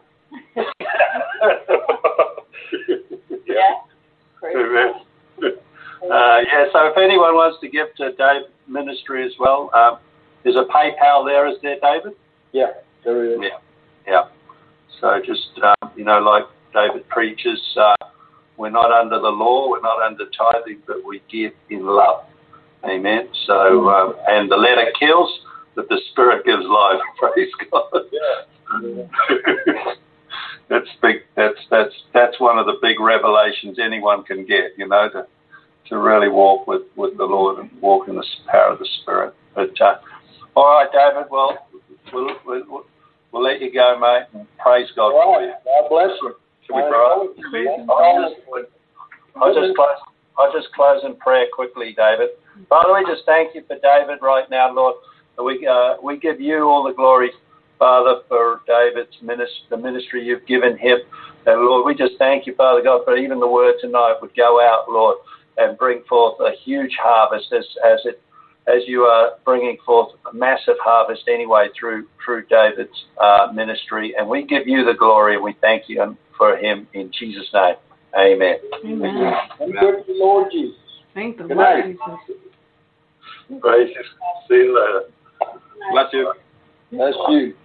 Yeah. Great. Uh, yeah, so if anyone wants to give to Dave Ministry as well, um, there's a PayPal there, is there, David? Yeah, there is. Yeah, yeah. So just, um, you know, like David preaches, uh, we're not under the law, we're not under tithing, but we give in love. Amen. So, um, and the letter kills, but the Spirit gives life. Praise God. Yeah. That's big. That's that's that's one of the big revelations anyone can get. You know, to to really walk with, with the Lord and walk in the power of the Spirit. But uh, all right, David. Well, we'll, we'll we'll let you go, mate. And praise God All for right. you. God bless you. Should we pray? I'll just, I'll just close. I'll just close in prayer quickly, David. Father, we just thank you for David right now, Lord. We uh, we give you all the glory, Father, for David's ministry, the ministry you've given him. And Lord, we just thank you, Father God, for even the word tonight would go out, Lord, and bring forth a huge harvest as as it as you are bringing forth a massive harvest anyway through through David's uh, ministry. And we give you the glory and we thank you for him in Jesus' name. Amen. Amen. And good to the Lord Jesus. Thank the Good Lord night. Jesus. Praise you. See you later. Bless you. That's you.